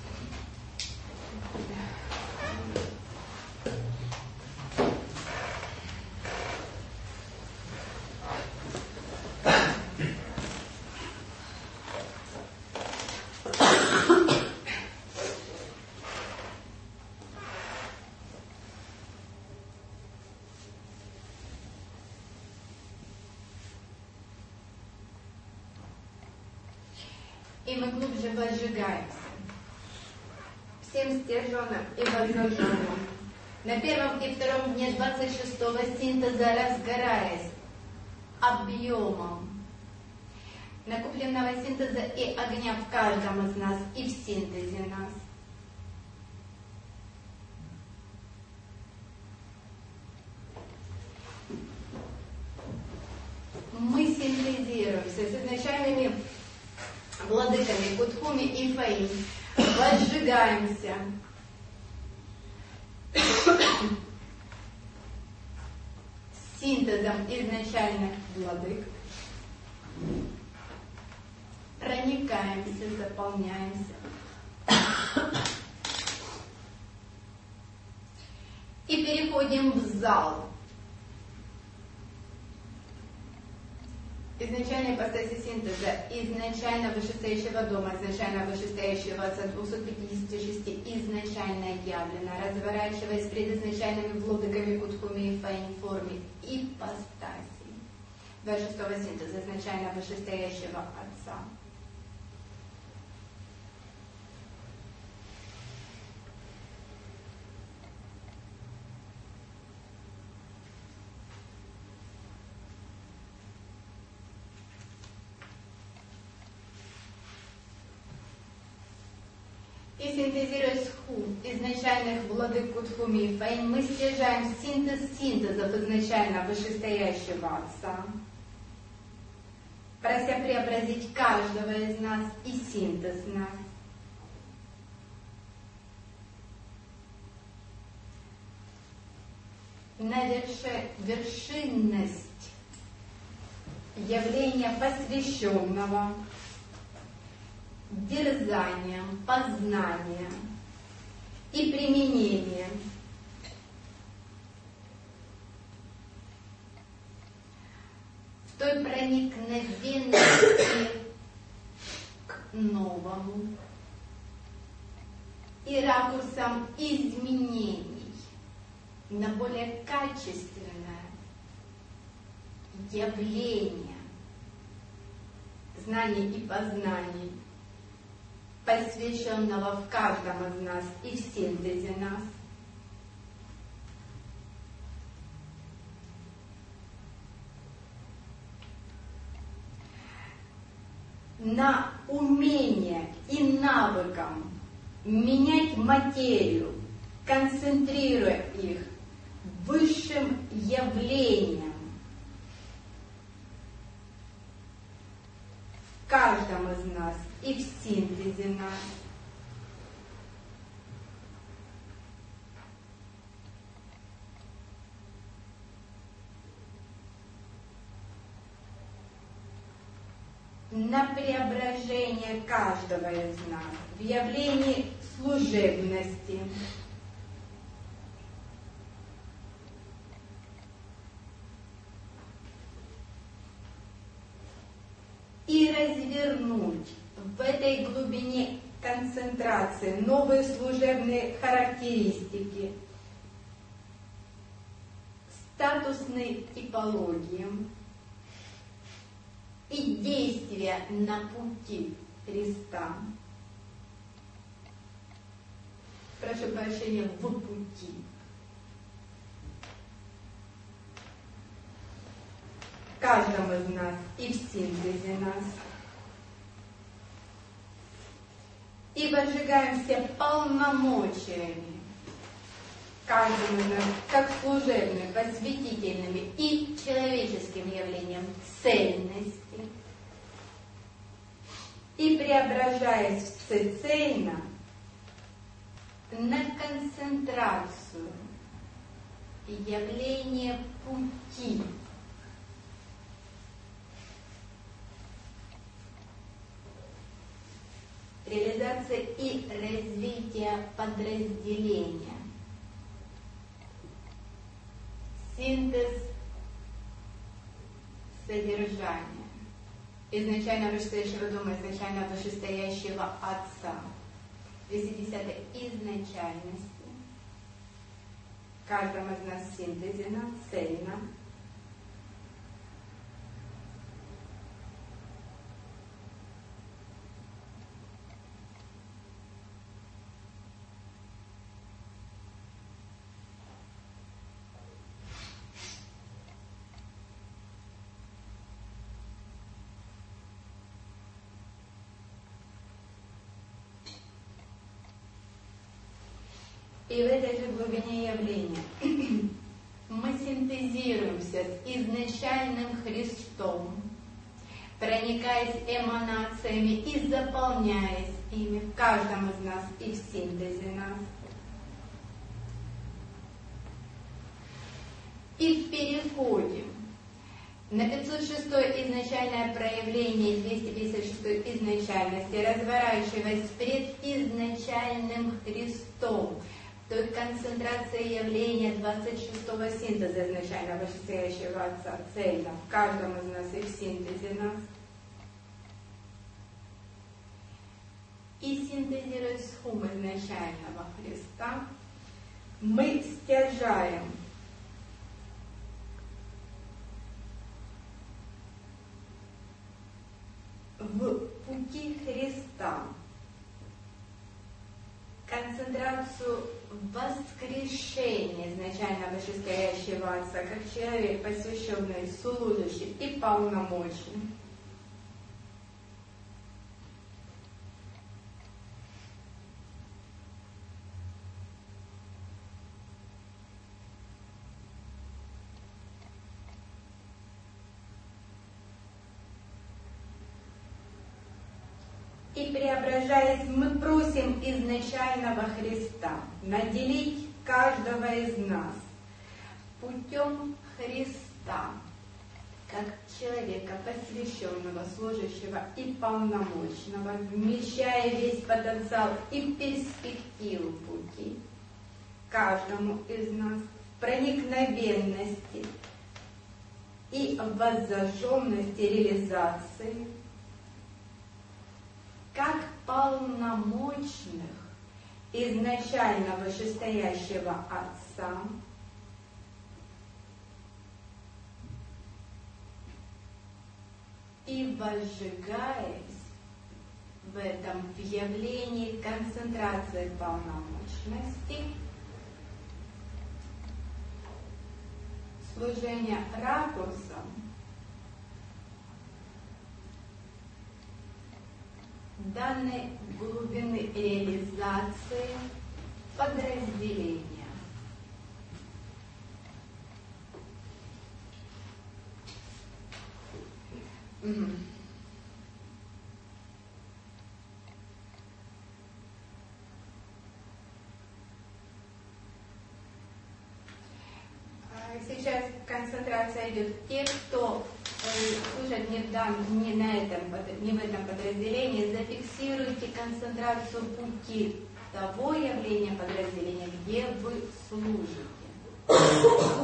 И мы глубже возжигаемся всем стерженным и возложенным. На первом и втором дне двадцать шестого синтеза, разгораясь объемом накопленного синтеза и огня в каждом из нас и в синтезе нас. Мы синтезируемся с изначальными владыками Кутхуми и Фаим, возжигаемся синтезом изначальных владык, проникаемся, заполняемся и переходим в зал изначальной ипостаси синтеза, изначально вышестоящего дома, изначально вышестоящего Отца двухсот пятидесяти шести, изначально явлено, разворачиваясь пред изначальными владыками Кутхуми и Фаим в форме ипостаси двадцать шестого синтеза, изначально вышестоящего Отца. И синтезируя сху изначальных владык Кутхуми и Фаим, мы стяжаем синтез синтезов изначально вышестоящего Отца, прося преобразить каждого из нас и синтез нас. На верше, вершинность явления посвященного, дерзанием, познанием и применением в той проникновенности к новому и ракурсам изменений на более качественное явление знаний и познаний, посвященного в каждом из нас и в синтезе нас. На умение и навыкам менять материю, концентрируя их высшим явлением в каждом из нас и в синтезе нас. на преображение каждого из нас в явлении служебности. И развернуть в этой глубине концентрации новые служебные характеристики, статусные типологии и действия на пути Христа. Прошу прощения, в пути. Каждому из нас и в синтезе нас. И возжигаемся полномочиями, каждому из нас, как служебными, посвятительными и человеческим явлением цельности. И преображаясь всецельно на концентрацию явления пути. Реализация и развитие подразделения. Синтез содержания. Изначально вышестоящего дома, изначально вышестоящего Отца. двести десятая изначальности. Каждому из нас синтезина, цельно. И в этой же глубине явления мы синтезируемся с изначальным Христом, проникаясь эманациями и заполняясь ими в каждом из нас и в синтезе нас. И переходим на пятьсот шестое изначальное проявление двести пятьдесят шестой изначальности, разворачиваясь пред изначальным Христом, той концентрации явления двадцать шестого синтеза изначально вышестоящего Отца, цельно, в каждом из нас и в синтезе нас. И синтезируя схум изначального Христа, мы стяжаем в пути Христа концентрацию воскрешения изначально вышестоящего Отца, как человек, посвященный, служащий и полномочий. И преображаясь, мы просим изначального Христа наделить каждого из нас путем Христа, как человека, посвященного, служащего и полномочного, вмещая весь потенциал и перспективу пути каждому из нас в проникновенности и воззажженности реализации, как полномочных изначально вышестоящего Отца, и возжигаясь в этом в явлении концентрации полномочности, служения ракурсом, данной глубины реализации подразделения. Угу. Сейчас концентрация идет. Те, кто служат не в, дан, не, на этом, не в этом подразделении, зафиксируйте концентрацию пути того явления подразделения, где вы служите.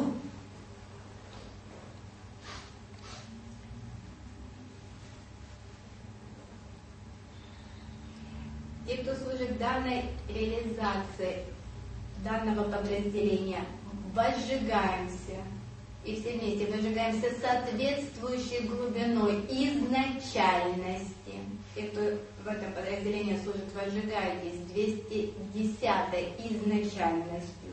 Те, кто служит данной реализации данного подразделения, возжигаемся. И все вместе возжигаемся соответствующей глубиной изначальности. Те, кто в этом подразделении служит, возжигаетесь двести десятой изначальностью.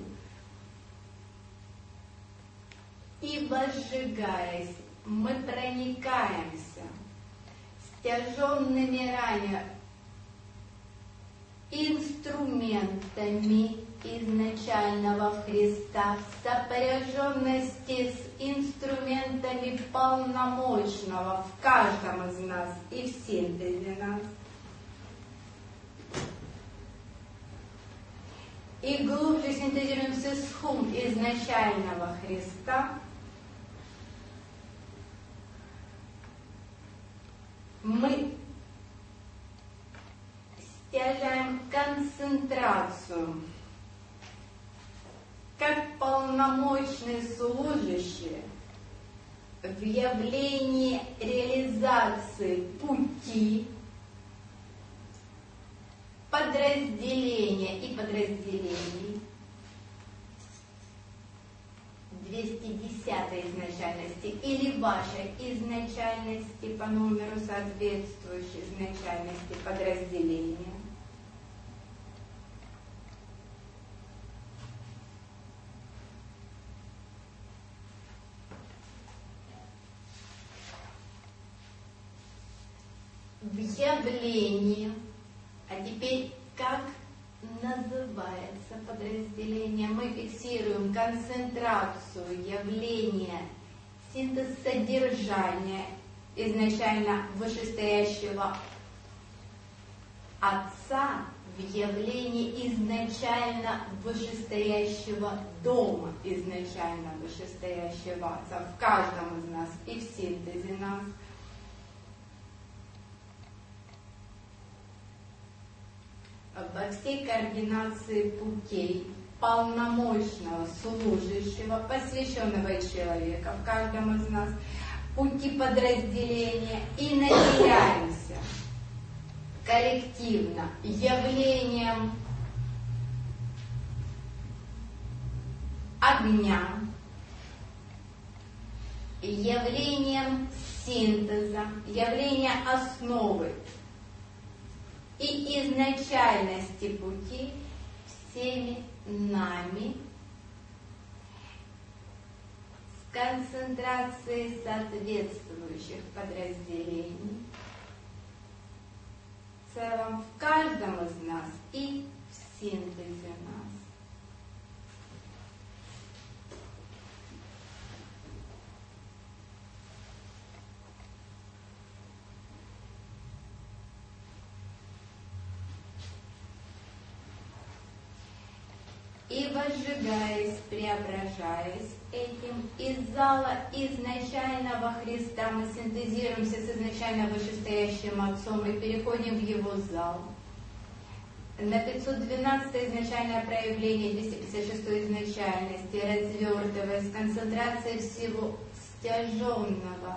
И возжигаясь, мы проникаемся стяженными ранее инструментами изначального Христа в сопряженности с инструментами полномочного в каждом из нас и в синтезе нас. И глубже синтезируемся с хум изначального Христа. Мы стяжаем концентрацию как полномочные служащие в явлении реализации пути, подразделения и подразделений двести десятой изначальности или вашей изначальности по номеру соответствующей изначальности подразделения. В явлении, а теперь как называется подразделение? Мы фиксируем концентрацию явления, синтез содержания изначально вышестоящего Отца в явлении изначально вышестоящего дома, изначально вышестоящего Отца в каждом из нас и в синтезе нас. Во всей координации путей полномочного, служащего, посвященного человека в каждом из нас, пути подразделения, и наделяемся коллективно явлением огня, явлением синтеза, явлением основы и изначальности пути всеми нами с концентрацией соответствующих подразделений в целом в каждом из нас и в синтезе нас. И возжигаясь, преображаясь этим, из зала изначального Христа мы синтезируемся с изначально вышестоящим Отцом и переходим в Его зал. На пятьсот двенадцатое изначальное проявление двести пятьдесят шестой изначальности, развертываясь, концентрация всего стяженного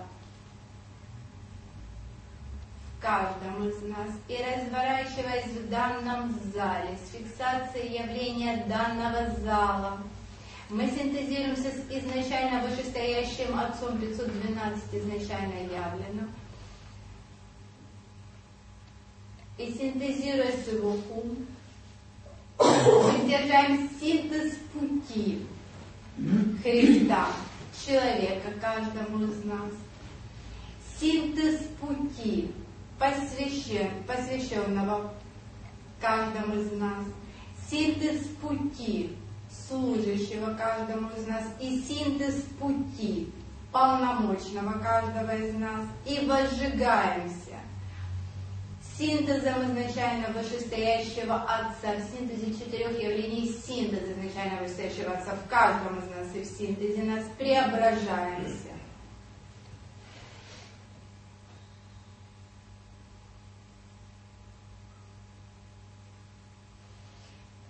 в каждом из нас и разворачиваясь в данном зале с фиксацией явления данного зала, мы синтезируемся с изначально вышестоящим Отцом пятьсот двенадцать изначально явленным. И синтезируя с его ум, мы держаем синтез пути Христа, человека, каждому из нас. Синтез пути посвящен, посвященного каждому из нас. Синтез пути служащего каждому из нас. И синтез пути полномочного каждого из нас. И возжигаемся синтезом изначально вышестоящего Отца, в синтезе четырех явлений синтеза изначально вышестоящего Отца в каждом из нас и в синтезе нас преображаемся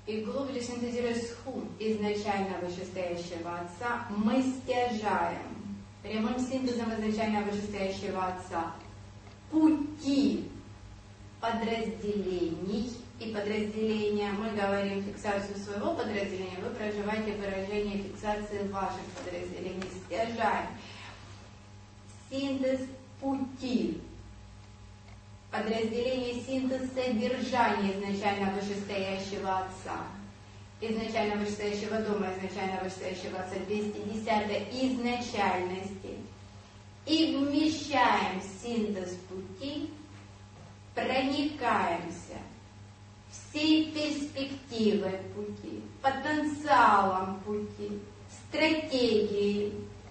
И глубже синтезируя схум изначально вышестоящего Отца, мы стяжаем прямым синтезом изначально вышестоящего Отца пути подразделений и подразделения. Мы говорим фиксацию своего подразделения, вы проживаете выражение фиксации ваших подразделений. Стяжаем синтез пути, подразделение, синтез содержания изначально вышестоящего Отца, изначально вышестоящего дома, изначально вышестоящего Отца, двести десятая изначальности, и вмещаем синтез пути, проникаемся всей перспективой пути, потенциалом пути, стратегией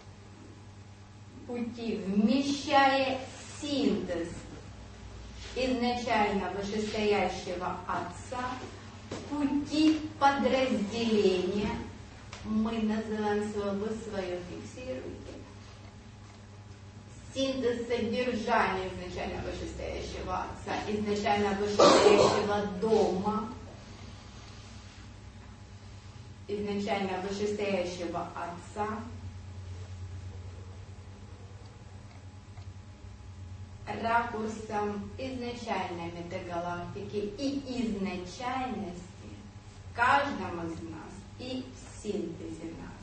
пути, вмещая синтез изначально вышестоящего Отца, пути подразделения, мы называем слово, вы свое фиксируете, синтез содержания изначально вышестоящего Отца, изначально вышестоящего дома, изначально вышестоящего Отца, ракурсом изначальной метагалактики и изначальности в каждом из нас и в синтезе нас.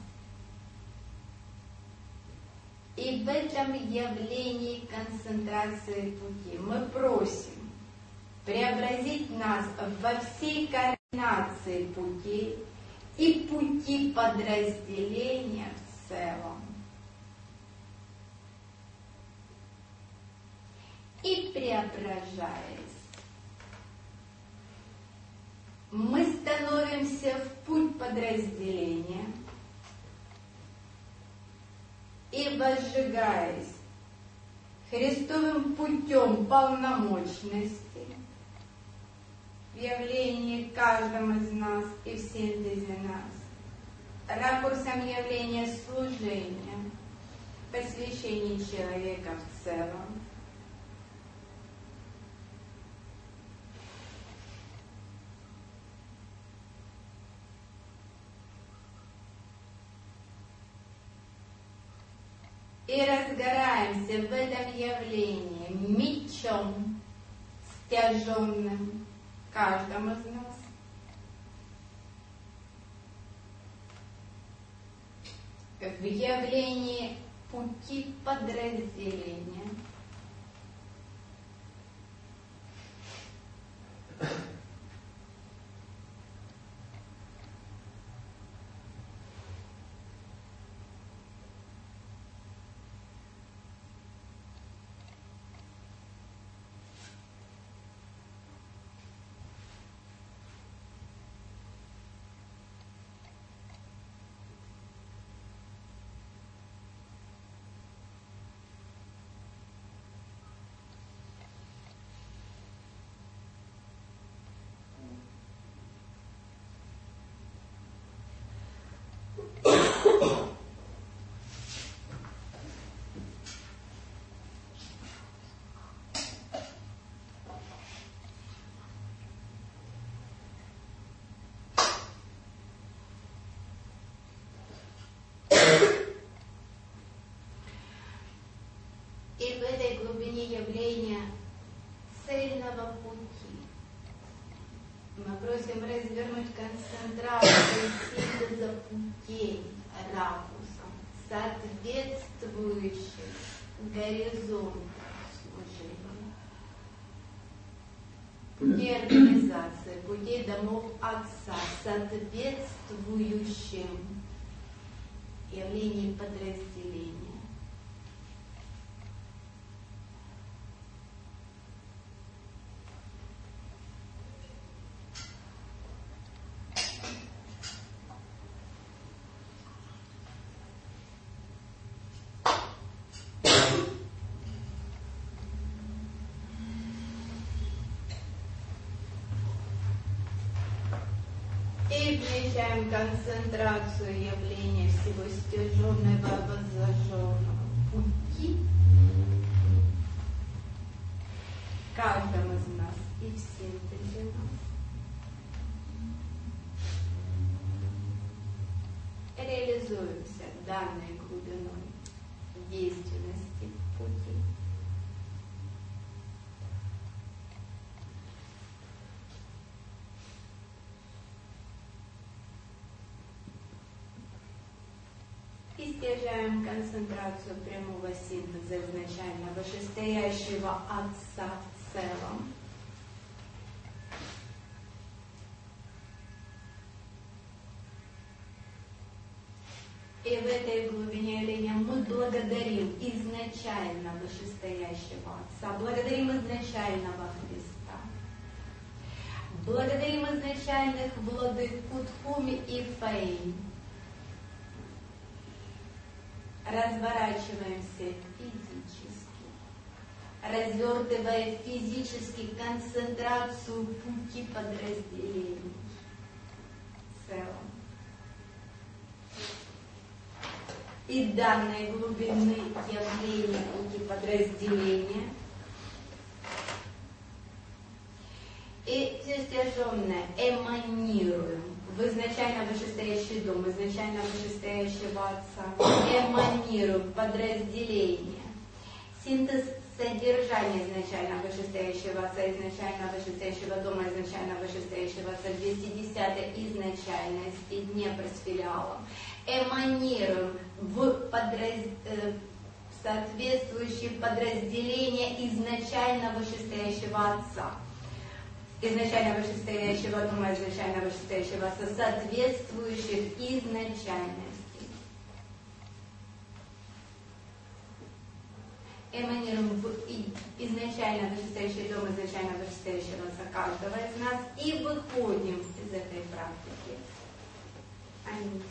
И в этом явлении концентрации пути мы просим преобразить нас во всей координации пути и пути подразделения в целом. И преображаясь, мы становимся в путь подразделения и, возжигаясь Христовым путем полномочности в явлении каждом из нас и в синтезе нас, ракурсом явления служения, посвящения человека в целом, и разгораемся в этом явлении мечом, стяженным каждому из нас. В явлении пути подразделения. И в этой глубине явления цельного пути мы просим развернуть концентрацию синтеза путей ракурсом, соответствующих горизонту служения, путей организации, путей домов Отца, соответствующим явлению подразделения. И включаем концентрацию явления всего стяженного, воззаженного пути каждому из нас и в синтезе нас. пользуемся данной глубиной действенности пути. И стяжаем концентрацию прямого синтеза изначально вышестоящего Отца в целом. И в этой глубине явления мы благодарим изначально вышестоящего Отца, благодарим изначального Христа, благодарим изначальных владык Кутхуми и Фейн. Разворачиваемся физически, развертывая физически концентрацию пути подразделений в целом. И данной глубины явления пути подразделения. И все стяженное эманируем в изначально вышестоящий дом, изначально вышестоящего Отца, эманируем подразделение, синтез содержания изначально вышестоящего Отца, изначально вышестоящего дома, изначально вышестоящего Отца, двести десятой изначальности, Днепр с филиалом, эманируем в подраз... соответствующие подразделения изначально вышестоящего Отца. Изначально вышестоящего дома, изначально вышестоящего Отца, соответствующих изначальности. Эманируем в изначально вышестоящий дом, изначально вышестоящего Отца каждого из нас и выходим из этой практики. Аминь.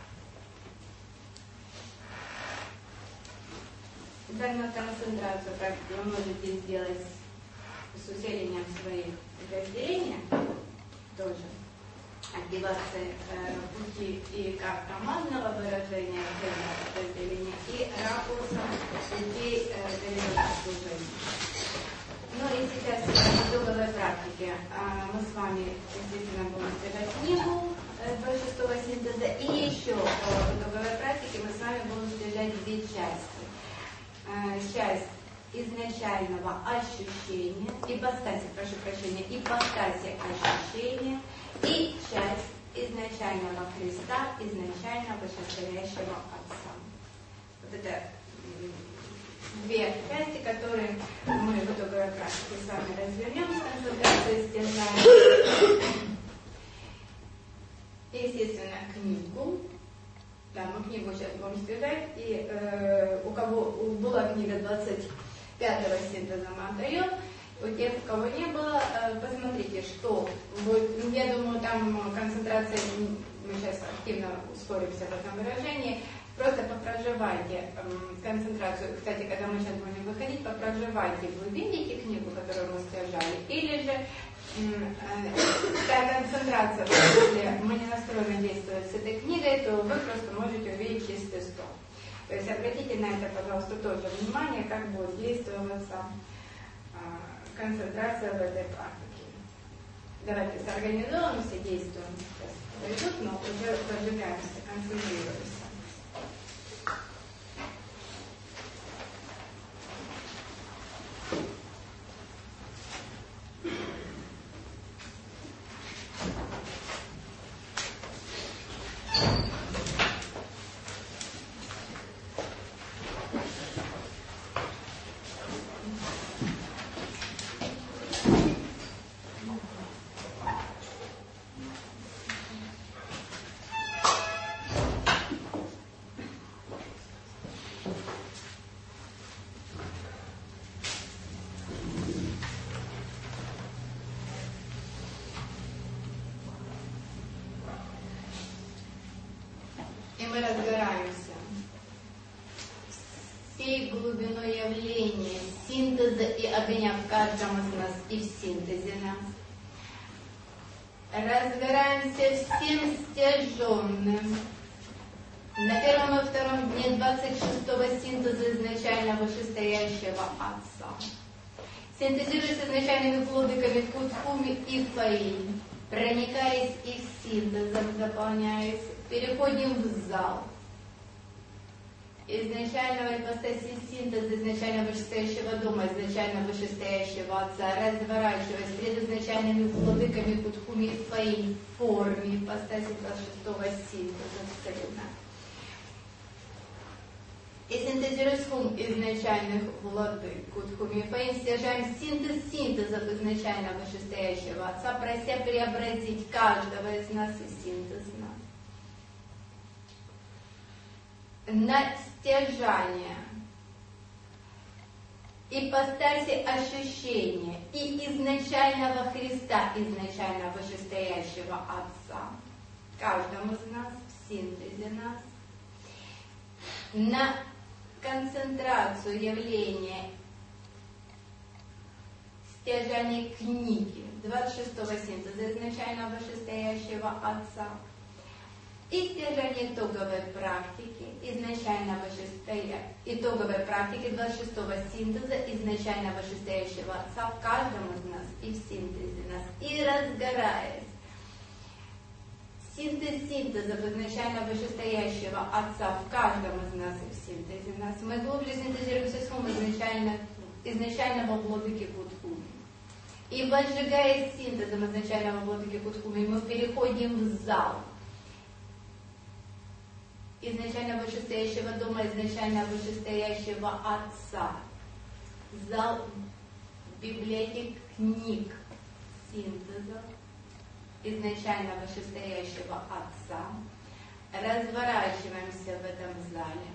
Данную концентрацию практики вы можете сделать с усилением своих разделения, тоже активация э, пути и как командного выражения разделения и ракурса пути э, служения. Ну и сейчас в итоговой практике э, мы с вами естественно будем стяжать книгу э, шестого синтеза, и еще э, в итоговой практике мы с вами будем стяжать две части. Э, часть изначального ощущения, ипостаси, прошу прощения, ипостаси ощущения и часть изначального Христа, изначально вышестоящего Отца. Вот это две части, которые мы в итоговой практике с вами развернем с концентрацией стяжания. Естественно, книгу. Да, мы книгу сейчас будем стяжать. И э, у кого была книга двадцать пятого синтеза мы отдаем. У тех, у кого не было, посмотрите, что будет. Я думаю, там концентрация, мы сейчас активно ускоримся в этом выражении. Просто попроживайте концентрацию. Кстати, когда мы сейчас будем выходить, попроживайте. Вы видите книгу, которую мы стяжали? Или же та концентрация, если мы не настроены действовать с этой книгой, то вы просто можете увидеть чистый стол. То есть обратите на это, пожалуйста, тоже внимание, как будет действоваться концентрация в этой практике. Давайте сорганизуемся, действуем. Сейчас пойдут, но уже зажигаемся, концентрируемся. Мы разгораемся всей глубиной явления, синтеза и огня в каждом из нас и в синтезе нас. Разгораемся всем стяженным. На первом и втором дне двадцать шестого синтеза изначально вышестоящего Отца. Синтезируясь с изначальными владыками Кутхуми и Фаин, проникаясь их синтезом, заполняясь, переходим в зал, изначального ипостаси синтеза изначально вышестоящего дома, изначально вышестоящего Отца, разворачиваясь пред изначальными владыками Кутхуми в своей форме ипостаси двадцать шестого синтеза Вселенная. И синтезируя схум изначальных владык Кутхуми Фаим, стяжаем синтез синтезов изначально вышестоящего Отца, прося преобразить каждого из нас и синтез нас. На стяжание ипостаси ощущения и изначального Христа, изначально вышестоящего Отца, каждому из нас, в синтезе нас, на концентрацию явления стяжания книги двадцать шестого синтеза изначально вышестоящего Отца и стяжание итоговой практики изначально вышестоя... итоговой практики двадцать шестого синтеза изначально вышестоящего Отца в каждом из нас и в синтезе нас, и разгораясь. Синтез синтезов изначально вышестоящего Отца в каждом из нас и в синтезе нас. Мы глубже синтезируемся с умом изначально, изначального владыки Кутхуми. И возжигаясь синтезом изначального владыки Кутхуми, мы переходим в зал изначально вышестоящего дома, изначально вышестоящего Отца. Зал библиотек книг синтеза изначально вышестоящего Отца. Разворачиваемся в этом зале.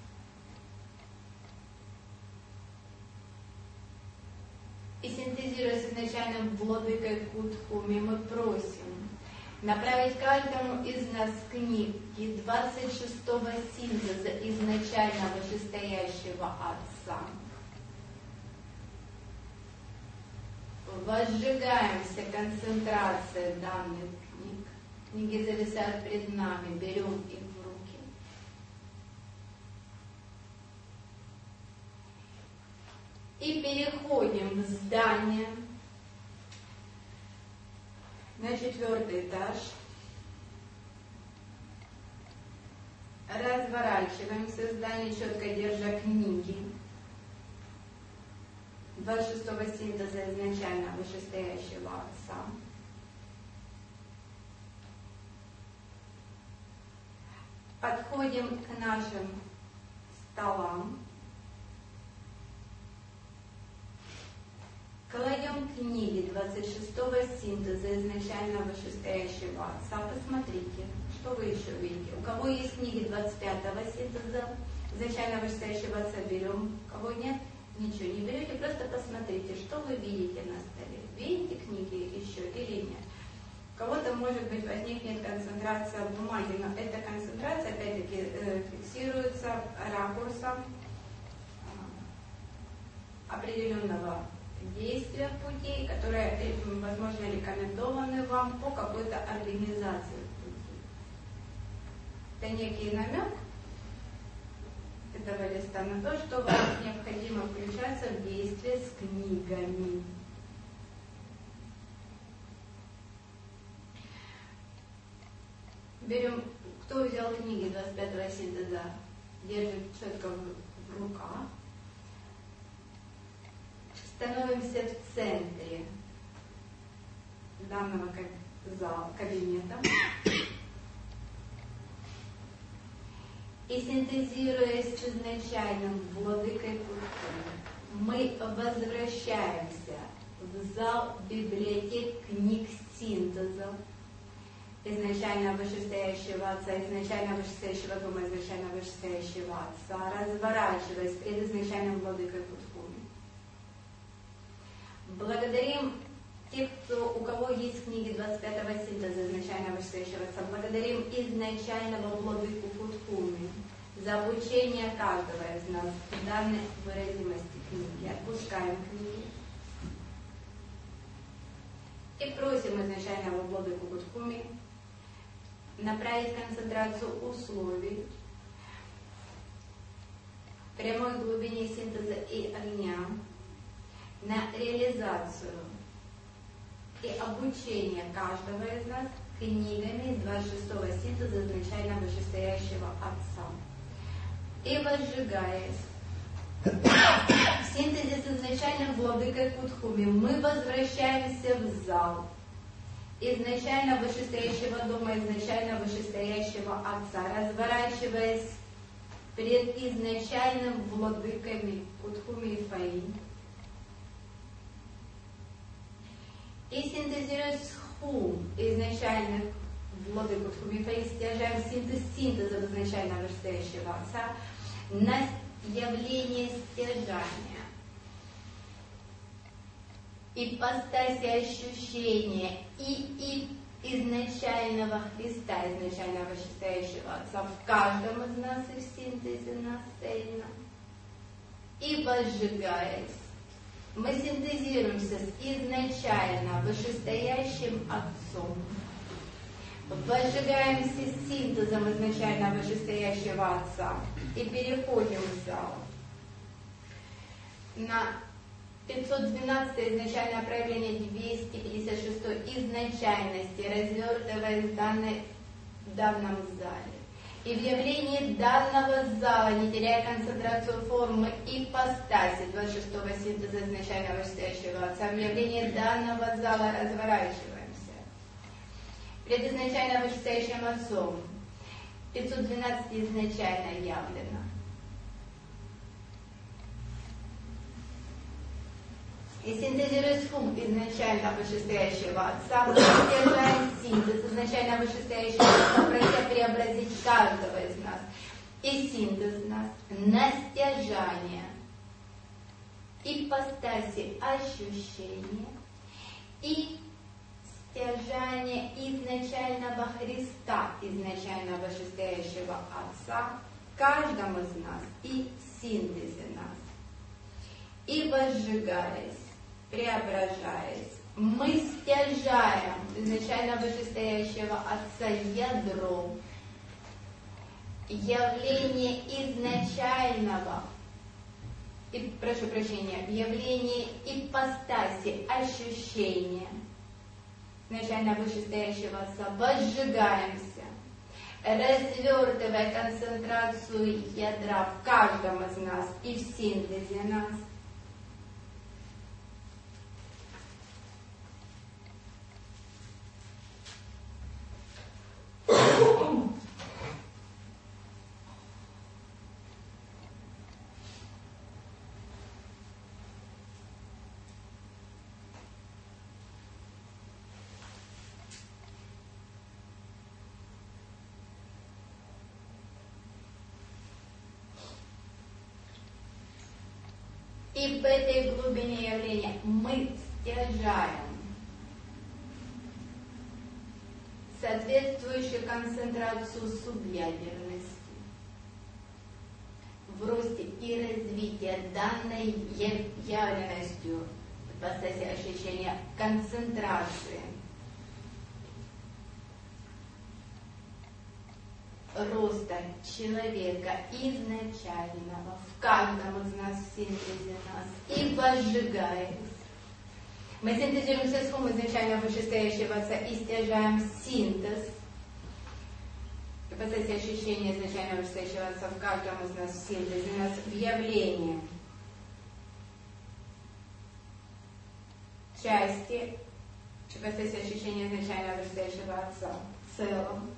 И синтезируя с изначальным владыкой Кутхуми, мы просим направить каждому из нас книги двадцать шестого синтеза изначально вышестоящего Отца. Возжигаемся концентрацией данных книг. Книги зависают перед нами, берем их в руки. И переходим в здание на четвертый этаж. Разворачиваемся в здании, четко держа книги двадцать шестого синтеза изначально вышестоящего Отца. Подходим к нашим столам. Кладем книги двадцать шестого синтеза изначально вышестоящего Отца. Посмотрите, что вы еще видите. У кого есть книги двадцать пятого синтеза изначально вышестоящего Отца, берем. У кого нет, ничего не берете, просто посмотрите, что вы видите на столе. Видите книги еще или нет? У кого-то, может быть, возникнет концентрация бумаги, но эта концентрация, опять-таки, фиксируется ракурсом определенного действия путей, которые, возможно, рекомендованы вам по какой-то организации пути. Это некий намек этого листа на то, что вам необходимо включаться в действие с книгами. Берем, кто взял книги двадцать пятого синтеза, держит четко в, в руках. Становимся в центре данного зала, кабинета. И синтезируясь с изначальным владыкой Кутхуми, мы возвращаемся в зал библиотек книг синтеза изначально вышестоящего Отца, изначально вышестоящего дома, изначально вышестоящего Отца, разворачиваясь перед изначальным владыкой Кутхуми. Благодарим тех, кто, у кого есть книги двадцать пятого синтеза изначально вышестоящего Отца, благодарим изначального владыку Кутхуми за обучение каждого из нас данной выразимости книги. Отпускаем книги. И просим изначального владыку Кутхуми направить концентрацию условий в прямой глубине синтеза и огня на реализацию и обучение каждого из нас книгами из двадцать шестого синтеза изначально вышестоящего Отца. и возжигаясь. В синтезе с изначальным владыкой Кутхуми мы возвращаемся в зал изначально вышестоящего дома, изначально вышестоящего Отца, разворачиваясь перед изначальным владыками Кутхуми и Фаи. И синтезируя схум изначальных владык Кутхуми и Фаи, стяжаем синтез синтеза изначально вышестоящего Отца на явление стяжания. Ипостаси ощущения и, и изначального Христа, изначально вышестоящего Отца в каждом из нас и в синтезе нас цельно. И возжигаясь, мы синтезируемся с изначально вышестоящим Отцом. Возжигаемся с синтезом изначально вышестоящего Отца и переходим в зал на пятьсот двенадцатое изначальное проявление двести пятьдесят шестой изначальности, развертываясь в, данной, в данном зале. И в явлении данного зала, не теряя концентрацию формы ипостаси двадцать шестого синтеза изначально вышестоящего Отца, в явлении данного зала разворачиваемся пред изначально вышестоящим Отцом. пятьсот двенадцать изначально явлено. И синтезируя схум изначально вышестоящего Отца, мы стяжаем синтез изначально вышестоящего Отца, пройдя преобразить каждого из нас и синтез нас на стяжание ипостаси ощущения и стяжание изначального Христа, изначально вышестоящего Отца, в каждом из нас и в синтезе нас. И возжигаясь, преображаясь, мы стяжаем изначально вышестоящего Отца ядром явление изначального, и, прошу прощения, явление ипостаси ощущения изначально вышестоящего Отца, возжигаемся, развертывая концентрацию ядра в каждом из нас и в синтезе нас. И в этой глубине явления мы стяжаем соответствующую концентрацию субъядерности в росте и развитии данной явленностью в ипостаси ощущения концентрации роста человека изначального в каждом из нас, в синтезе нас, и возжигаясь. Мы синтезируемся с хум изначально вышестоящего Отца и стяжаем синтез ипостаси ощущения изначально вышестоящего Отца в каждом из нас, в синтезе нас, в явлении части ипостаси ощущения изначально вышестоящего Отца в целом.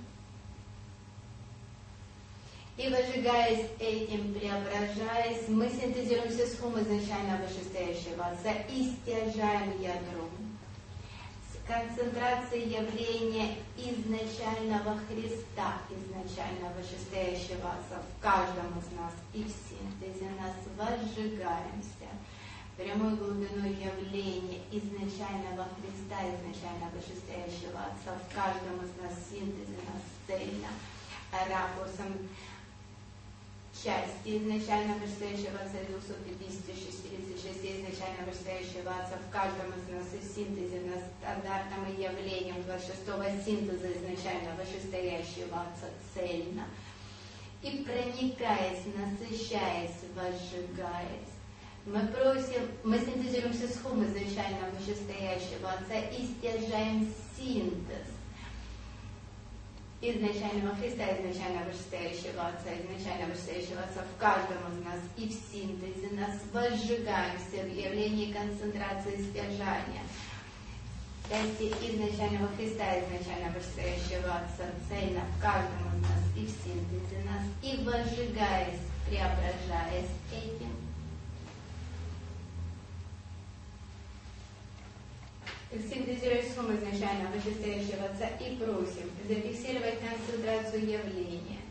И возжигаясь этим, преображаясь, мы синтезируемся с хум изначально вышестоящего Отца и стяжаем ядром с концентрацией явления изначального Христа, изначально вышестоящего Отца в каждом из нас и в синтезе нас возжигаемся прямой глубиной явления изначального Христа, изначально вышестоящего Отца в каждом из нас в синтезе нас цельно ракурсом части изначально вышестоящего Отца двухсот пятидесяти шести изначально вышестоящего Отца в каждом из нас и в синтезе нас стандартным явлением двадцать шестого синтеза изначально вышестоящего Отца цельно. И проникаясь, насыщаясь, возжигаясь, мы просим, мы синтезируемся с хум изначально вышестоящего Отца и стяжаем синтез изначального Христа, изначально вышестоящего Отца, изначально вышестоящего Отца в каждом из нас и в синтезе нас возжигаемся в явлении концентрации стяжания. В части изначального Христа, изначально вышестоящего Отца, цельно в каждом из нас и в синтезе нас, и возжигаясь, преображаясь этим. Синтезируя сумму изначально вышестоящего Отца и просим зафиксировать концентрацию явления.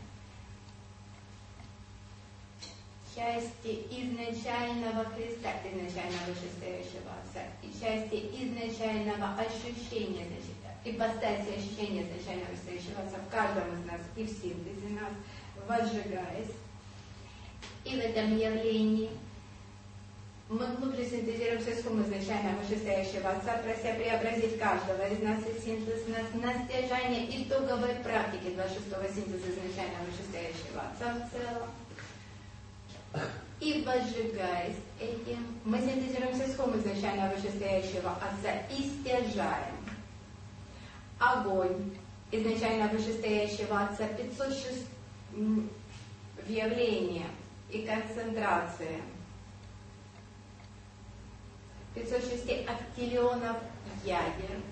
Части изначального Христа, изначально вышестоящего Отца, и части изначального ощущения, значит, ипостаси ощущения изначально вышестоящего Отца в каждом из нас и в синтезе нас, возжигаясь. И в этом явлении мы глубже синтезируем все суммы изначально вышестоящего Отца, прося преобразить каждого из нас и синтез нас на стяжание итоговой практики двадцать шестого синтеза изначально вышестоящего Отца в целом. И возжигаясь этим, мы синтезируем все суммы изначально вышестоящего Отца и стяжаем огонь изначально вышестоящего Отца пятьсот шесть в явлении и концентрации. пятьсот шесть актиллионов ядер.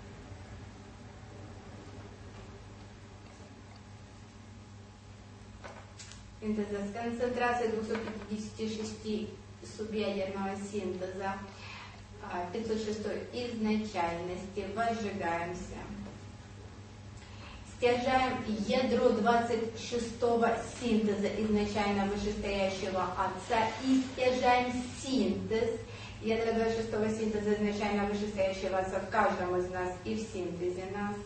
Синтеза с концентрацией двухсот пятидесяти шести субъядерного синтеза пятьсот шестой изначальности возжигаемся. Стяжаем ядро двадцать шестого синтеза изначально вышестоящего Отца и стяжаем синтез ядра двадцать шестого синтеза изначально вышестоящего Отца в каждом из нас и в синтезе нас.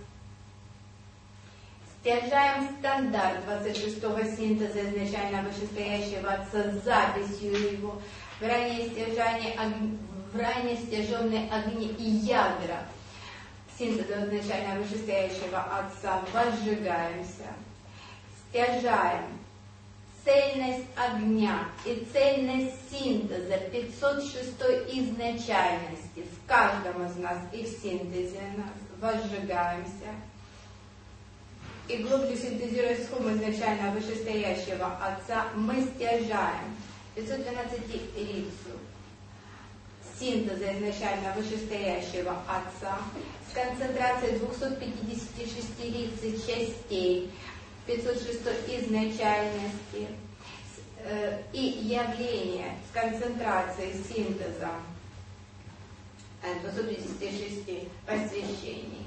Стяжаем стандарт двадцать шестого синтеза изначально вышестоящего Отца с записью его в ранее стяжание огни, в ранее стяженные огни и ядра синтеза изначально вышестоящего Отца возжигаемся. Стяжаем цельность огня и цельность синтеза пятьсот шестой изначальности в каждом из нас и в синтезе нас возжигаемся. И глубже синтезируя сумму изначально вышестоящего Отца, мы стяжаем пятьсот двенадцатирицу синтеза изначально вышестоящего Отца с концентрацией двухсот пятидесяти шести рицы частей пятьсот шестой изначальности э, и явление с концентрацией синтеза двухсот пятидесяти шести посвящений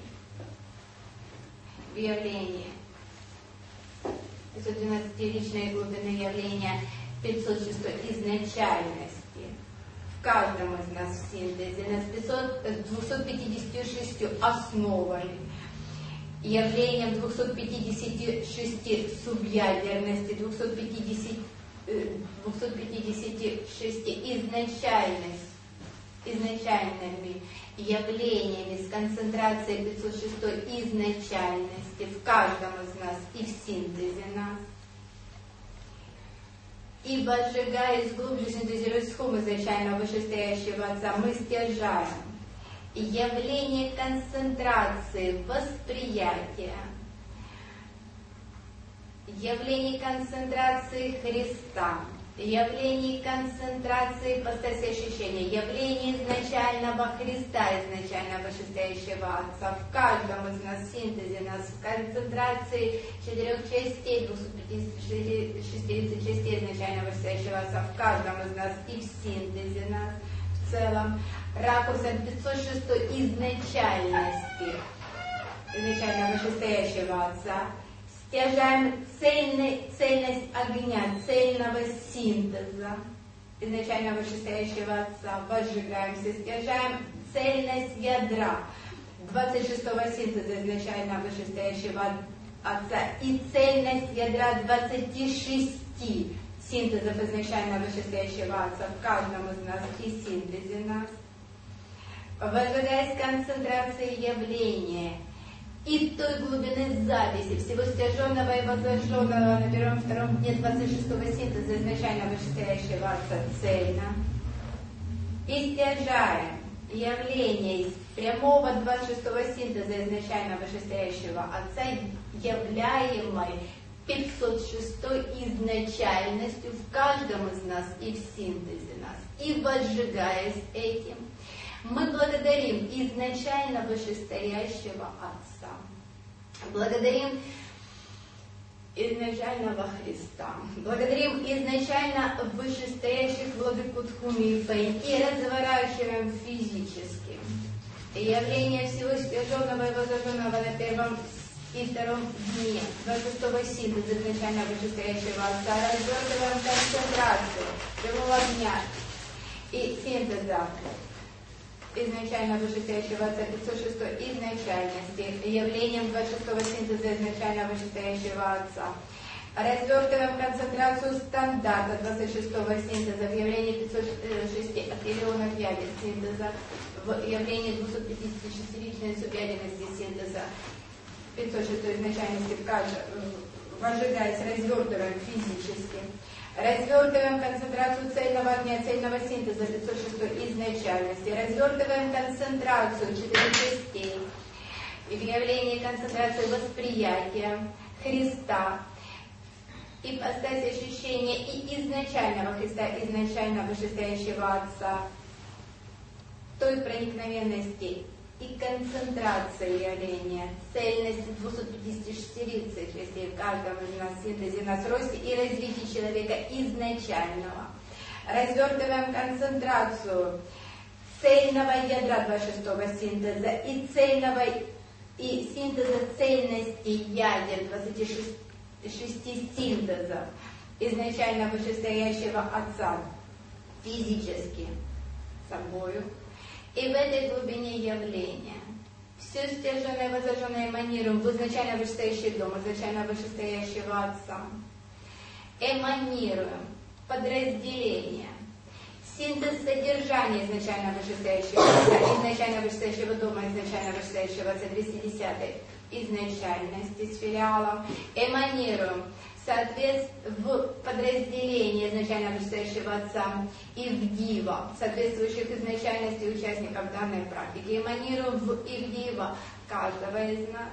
в явлении пятьсот двенадцатиричной глубины явления пятьсот шестой изначальности в каждом из нас в синтезе нас двухсот пятидесятью шестью основами, явлением двухсот пятидесяти шести субъядерности, двухсот пятидесяти, двухсот пятидесяти шести изначальности, изначальными явлениями с концентрацией пятьсот шестой изначальности в каждом из нас и в синтезе нас. И возжигаясь глубже, синтезируя схему изначально вышестоящего Отца, мы стяжаем явление концентрации восприятия, явление концентрации Христа, явление концентрации ипостаси ощущения, явление изначального Христа, изначально вышестоящего Отца в каждом из нас синтезе нас в концентрации четырех частей, двухсот пятидесяти шести частей изначально вышестоящего Отца в каждом из нас и в синтезе нас в целом ракурсом пятьсот шестой изначальности изначально вышестоящего Отца. Стяжаем цельный, цельность огня, цельного синтеза изначально вышестоящего Отца, возжигаемся, стяжаем цельность ядра двадцать шестого синтеза изначально вышестоящего Отца и цельность ядра двадцати шести синтезов изначально вышестоящего Отца в каждом из нас и синтезе нас, возжигаясь концентрацией явления и той глубины записи всего стяженного и возложенного на первом-втором дне двадцать шестого синтеза изначально вышестоящего Отца цельно. И стяжаем явление из прямого двадцать шестого синтеза изначально вышестоящего Отца, являемой пятьсот шестой изначальностью в каждом из нас и в синтезе нас. И возжигаясь этим, мы благодарим изначально вышестоящего Отца. Благодарим изначального Христа. Благодарим изначально вышестоящих владыку Тхуми и Фэй и разворачиваем физически явление всего стяженного и возложенного на первом и втором дне двадцать шестого синтеза изначально вышестоящего Отца, развертываем концентрацию прямого огня и синтеза изначально вышестоящего Отца пятьсот шестой изначальности, явлением двадцать шестого синтеза изначально вышестоящего Отца. Развертываем концентрацию стандарта двадцать шестого синтеза в явлении пятьсот шести триллионов ядер синтеза, в явлении двухсот пятидесяти шестиличной субъядерности синтеза пятьсот шестой изначальности в каждом, возжигаясь, развертываем физически. Развертываем концентрацию цельного огня, цельного синтеза пятьсот шестой изначальности. Развертываем концентрацию четырех частей и в явлении концентрации восприятия Христа, ипостась ощущения и изначального Христа, изначально вышестоящего Отца, той проникновенности и концентрации явления, цельности двухсот пятидесяти шестилицей частей в каждом из нас, синтезе нас, росте и развитии человека изначального. Развертываем концентрацию цельного ядра двадцать шестого синтеза и цельного и синтеза цельности ядер двадцати шести синтезов изначально вышестоящего Отца физически собою. И в этой глубине явления все стяженное, возложенное эманируем в изначально вышестоящий дом, изначально вышестоящего Отца. Эманируем подразделение, синтез содержания изначально вышестоящего Отца, изначально вышестоящего дома, изначально вышестоящего Отца двести десятой изначальности с филиалом. Эманируем в подразделении изначально вышестоящего Отца и в Дива, соответствующих изначальности участников данной практики. Эманируем в Ивдива каждого из нас.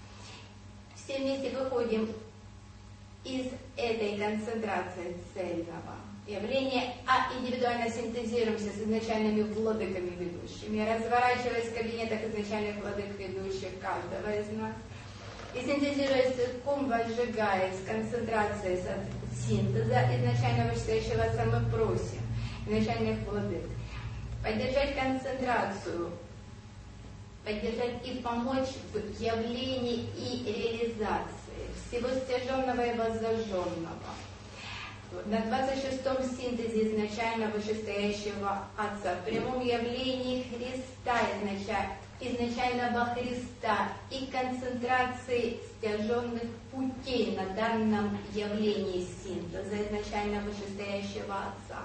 Все вместе выходим из этой концентрации цельного явления, а индивидуально синтезируемся с изначальными владыками ведущими, разворачиваясь в кабинетах изначальных владык ведущих каждого из нас. И синтезируясь целиком, возжигаясь концентрацией синтеза изначально вышестоящего Отца, мы просим изначальных владык поддержать концентрацию, поддержать и помочь в явлении и реализации всего стяженного и воззаженного. На двадцать шестом синтезе изначально вышестоящего Отца, в прямом явлении Христа изначально, изначального Христа и концентрации стяженных путей на данном явлении синтеза изначально вышестоящего Отца.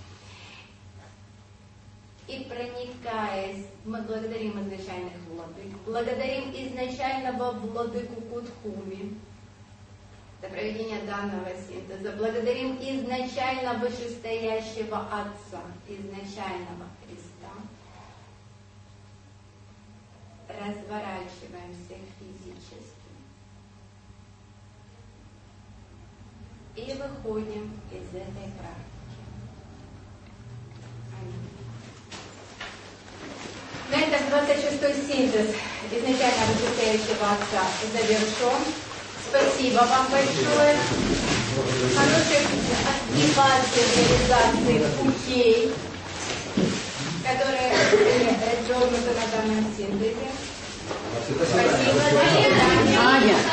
И проникаясь, мы благодарим изначальных владык, благодарим изначального владыку Кутхуми за проведение данного синтеза, благодарим изначально вышестоящего Отца, изначального Христа. Разворачиваемся физически и выходим из этой практики. Аминь. На этом двадцать шестой синтез изначально вышестоящего Отца завершен. Спасибо вам большое. Хороших активаций, реализации путей, которые развернуты на данном синтезе. Спасибо.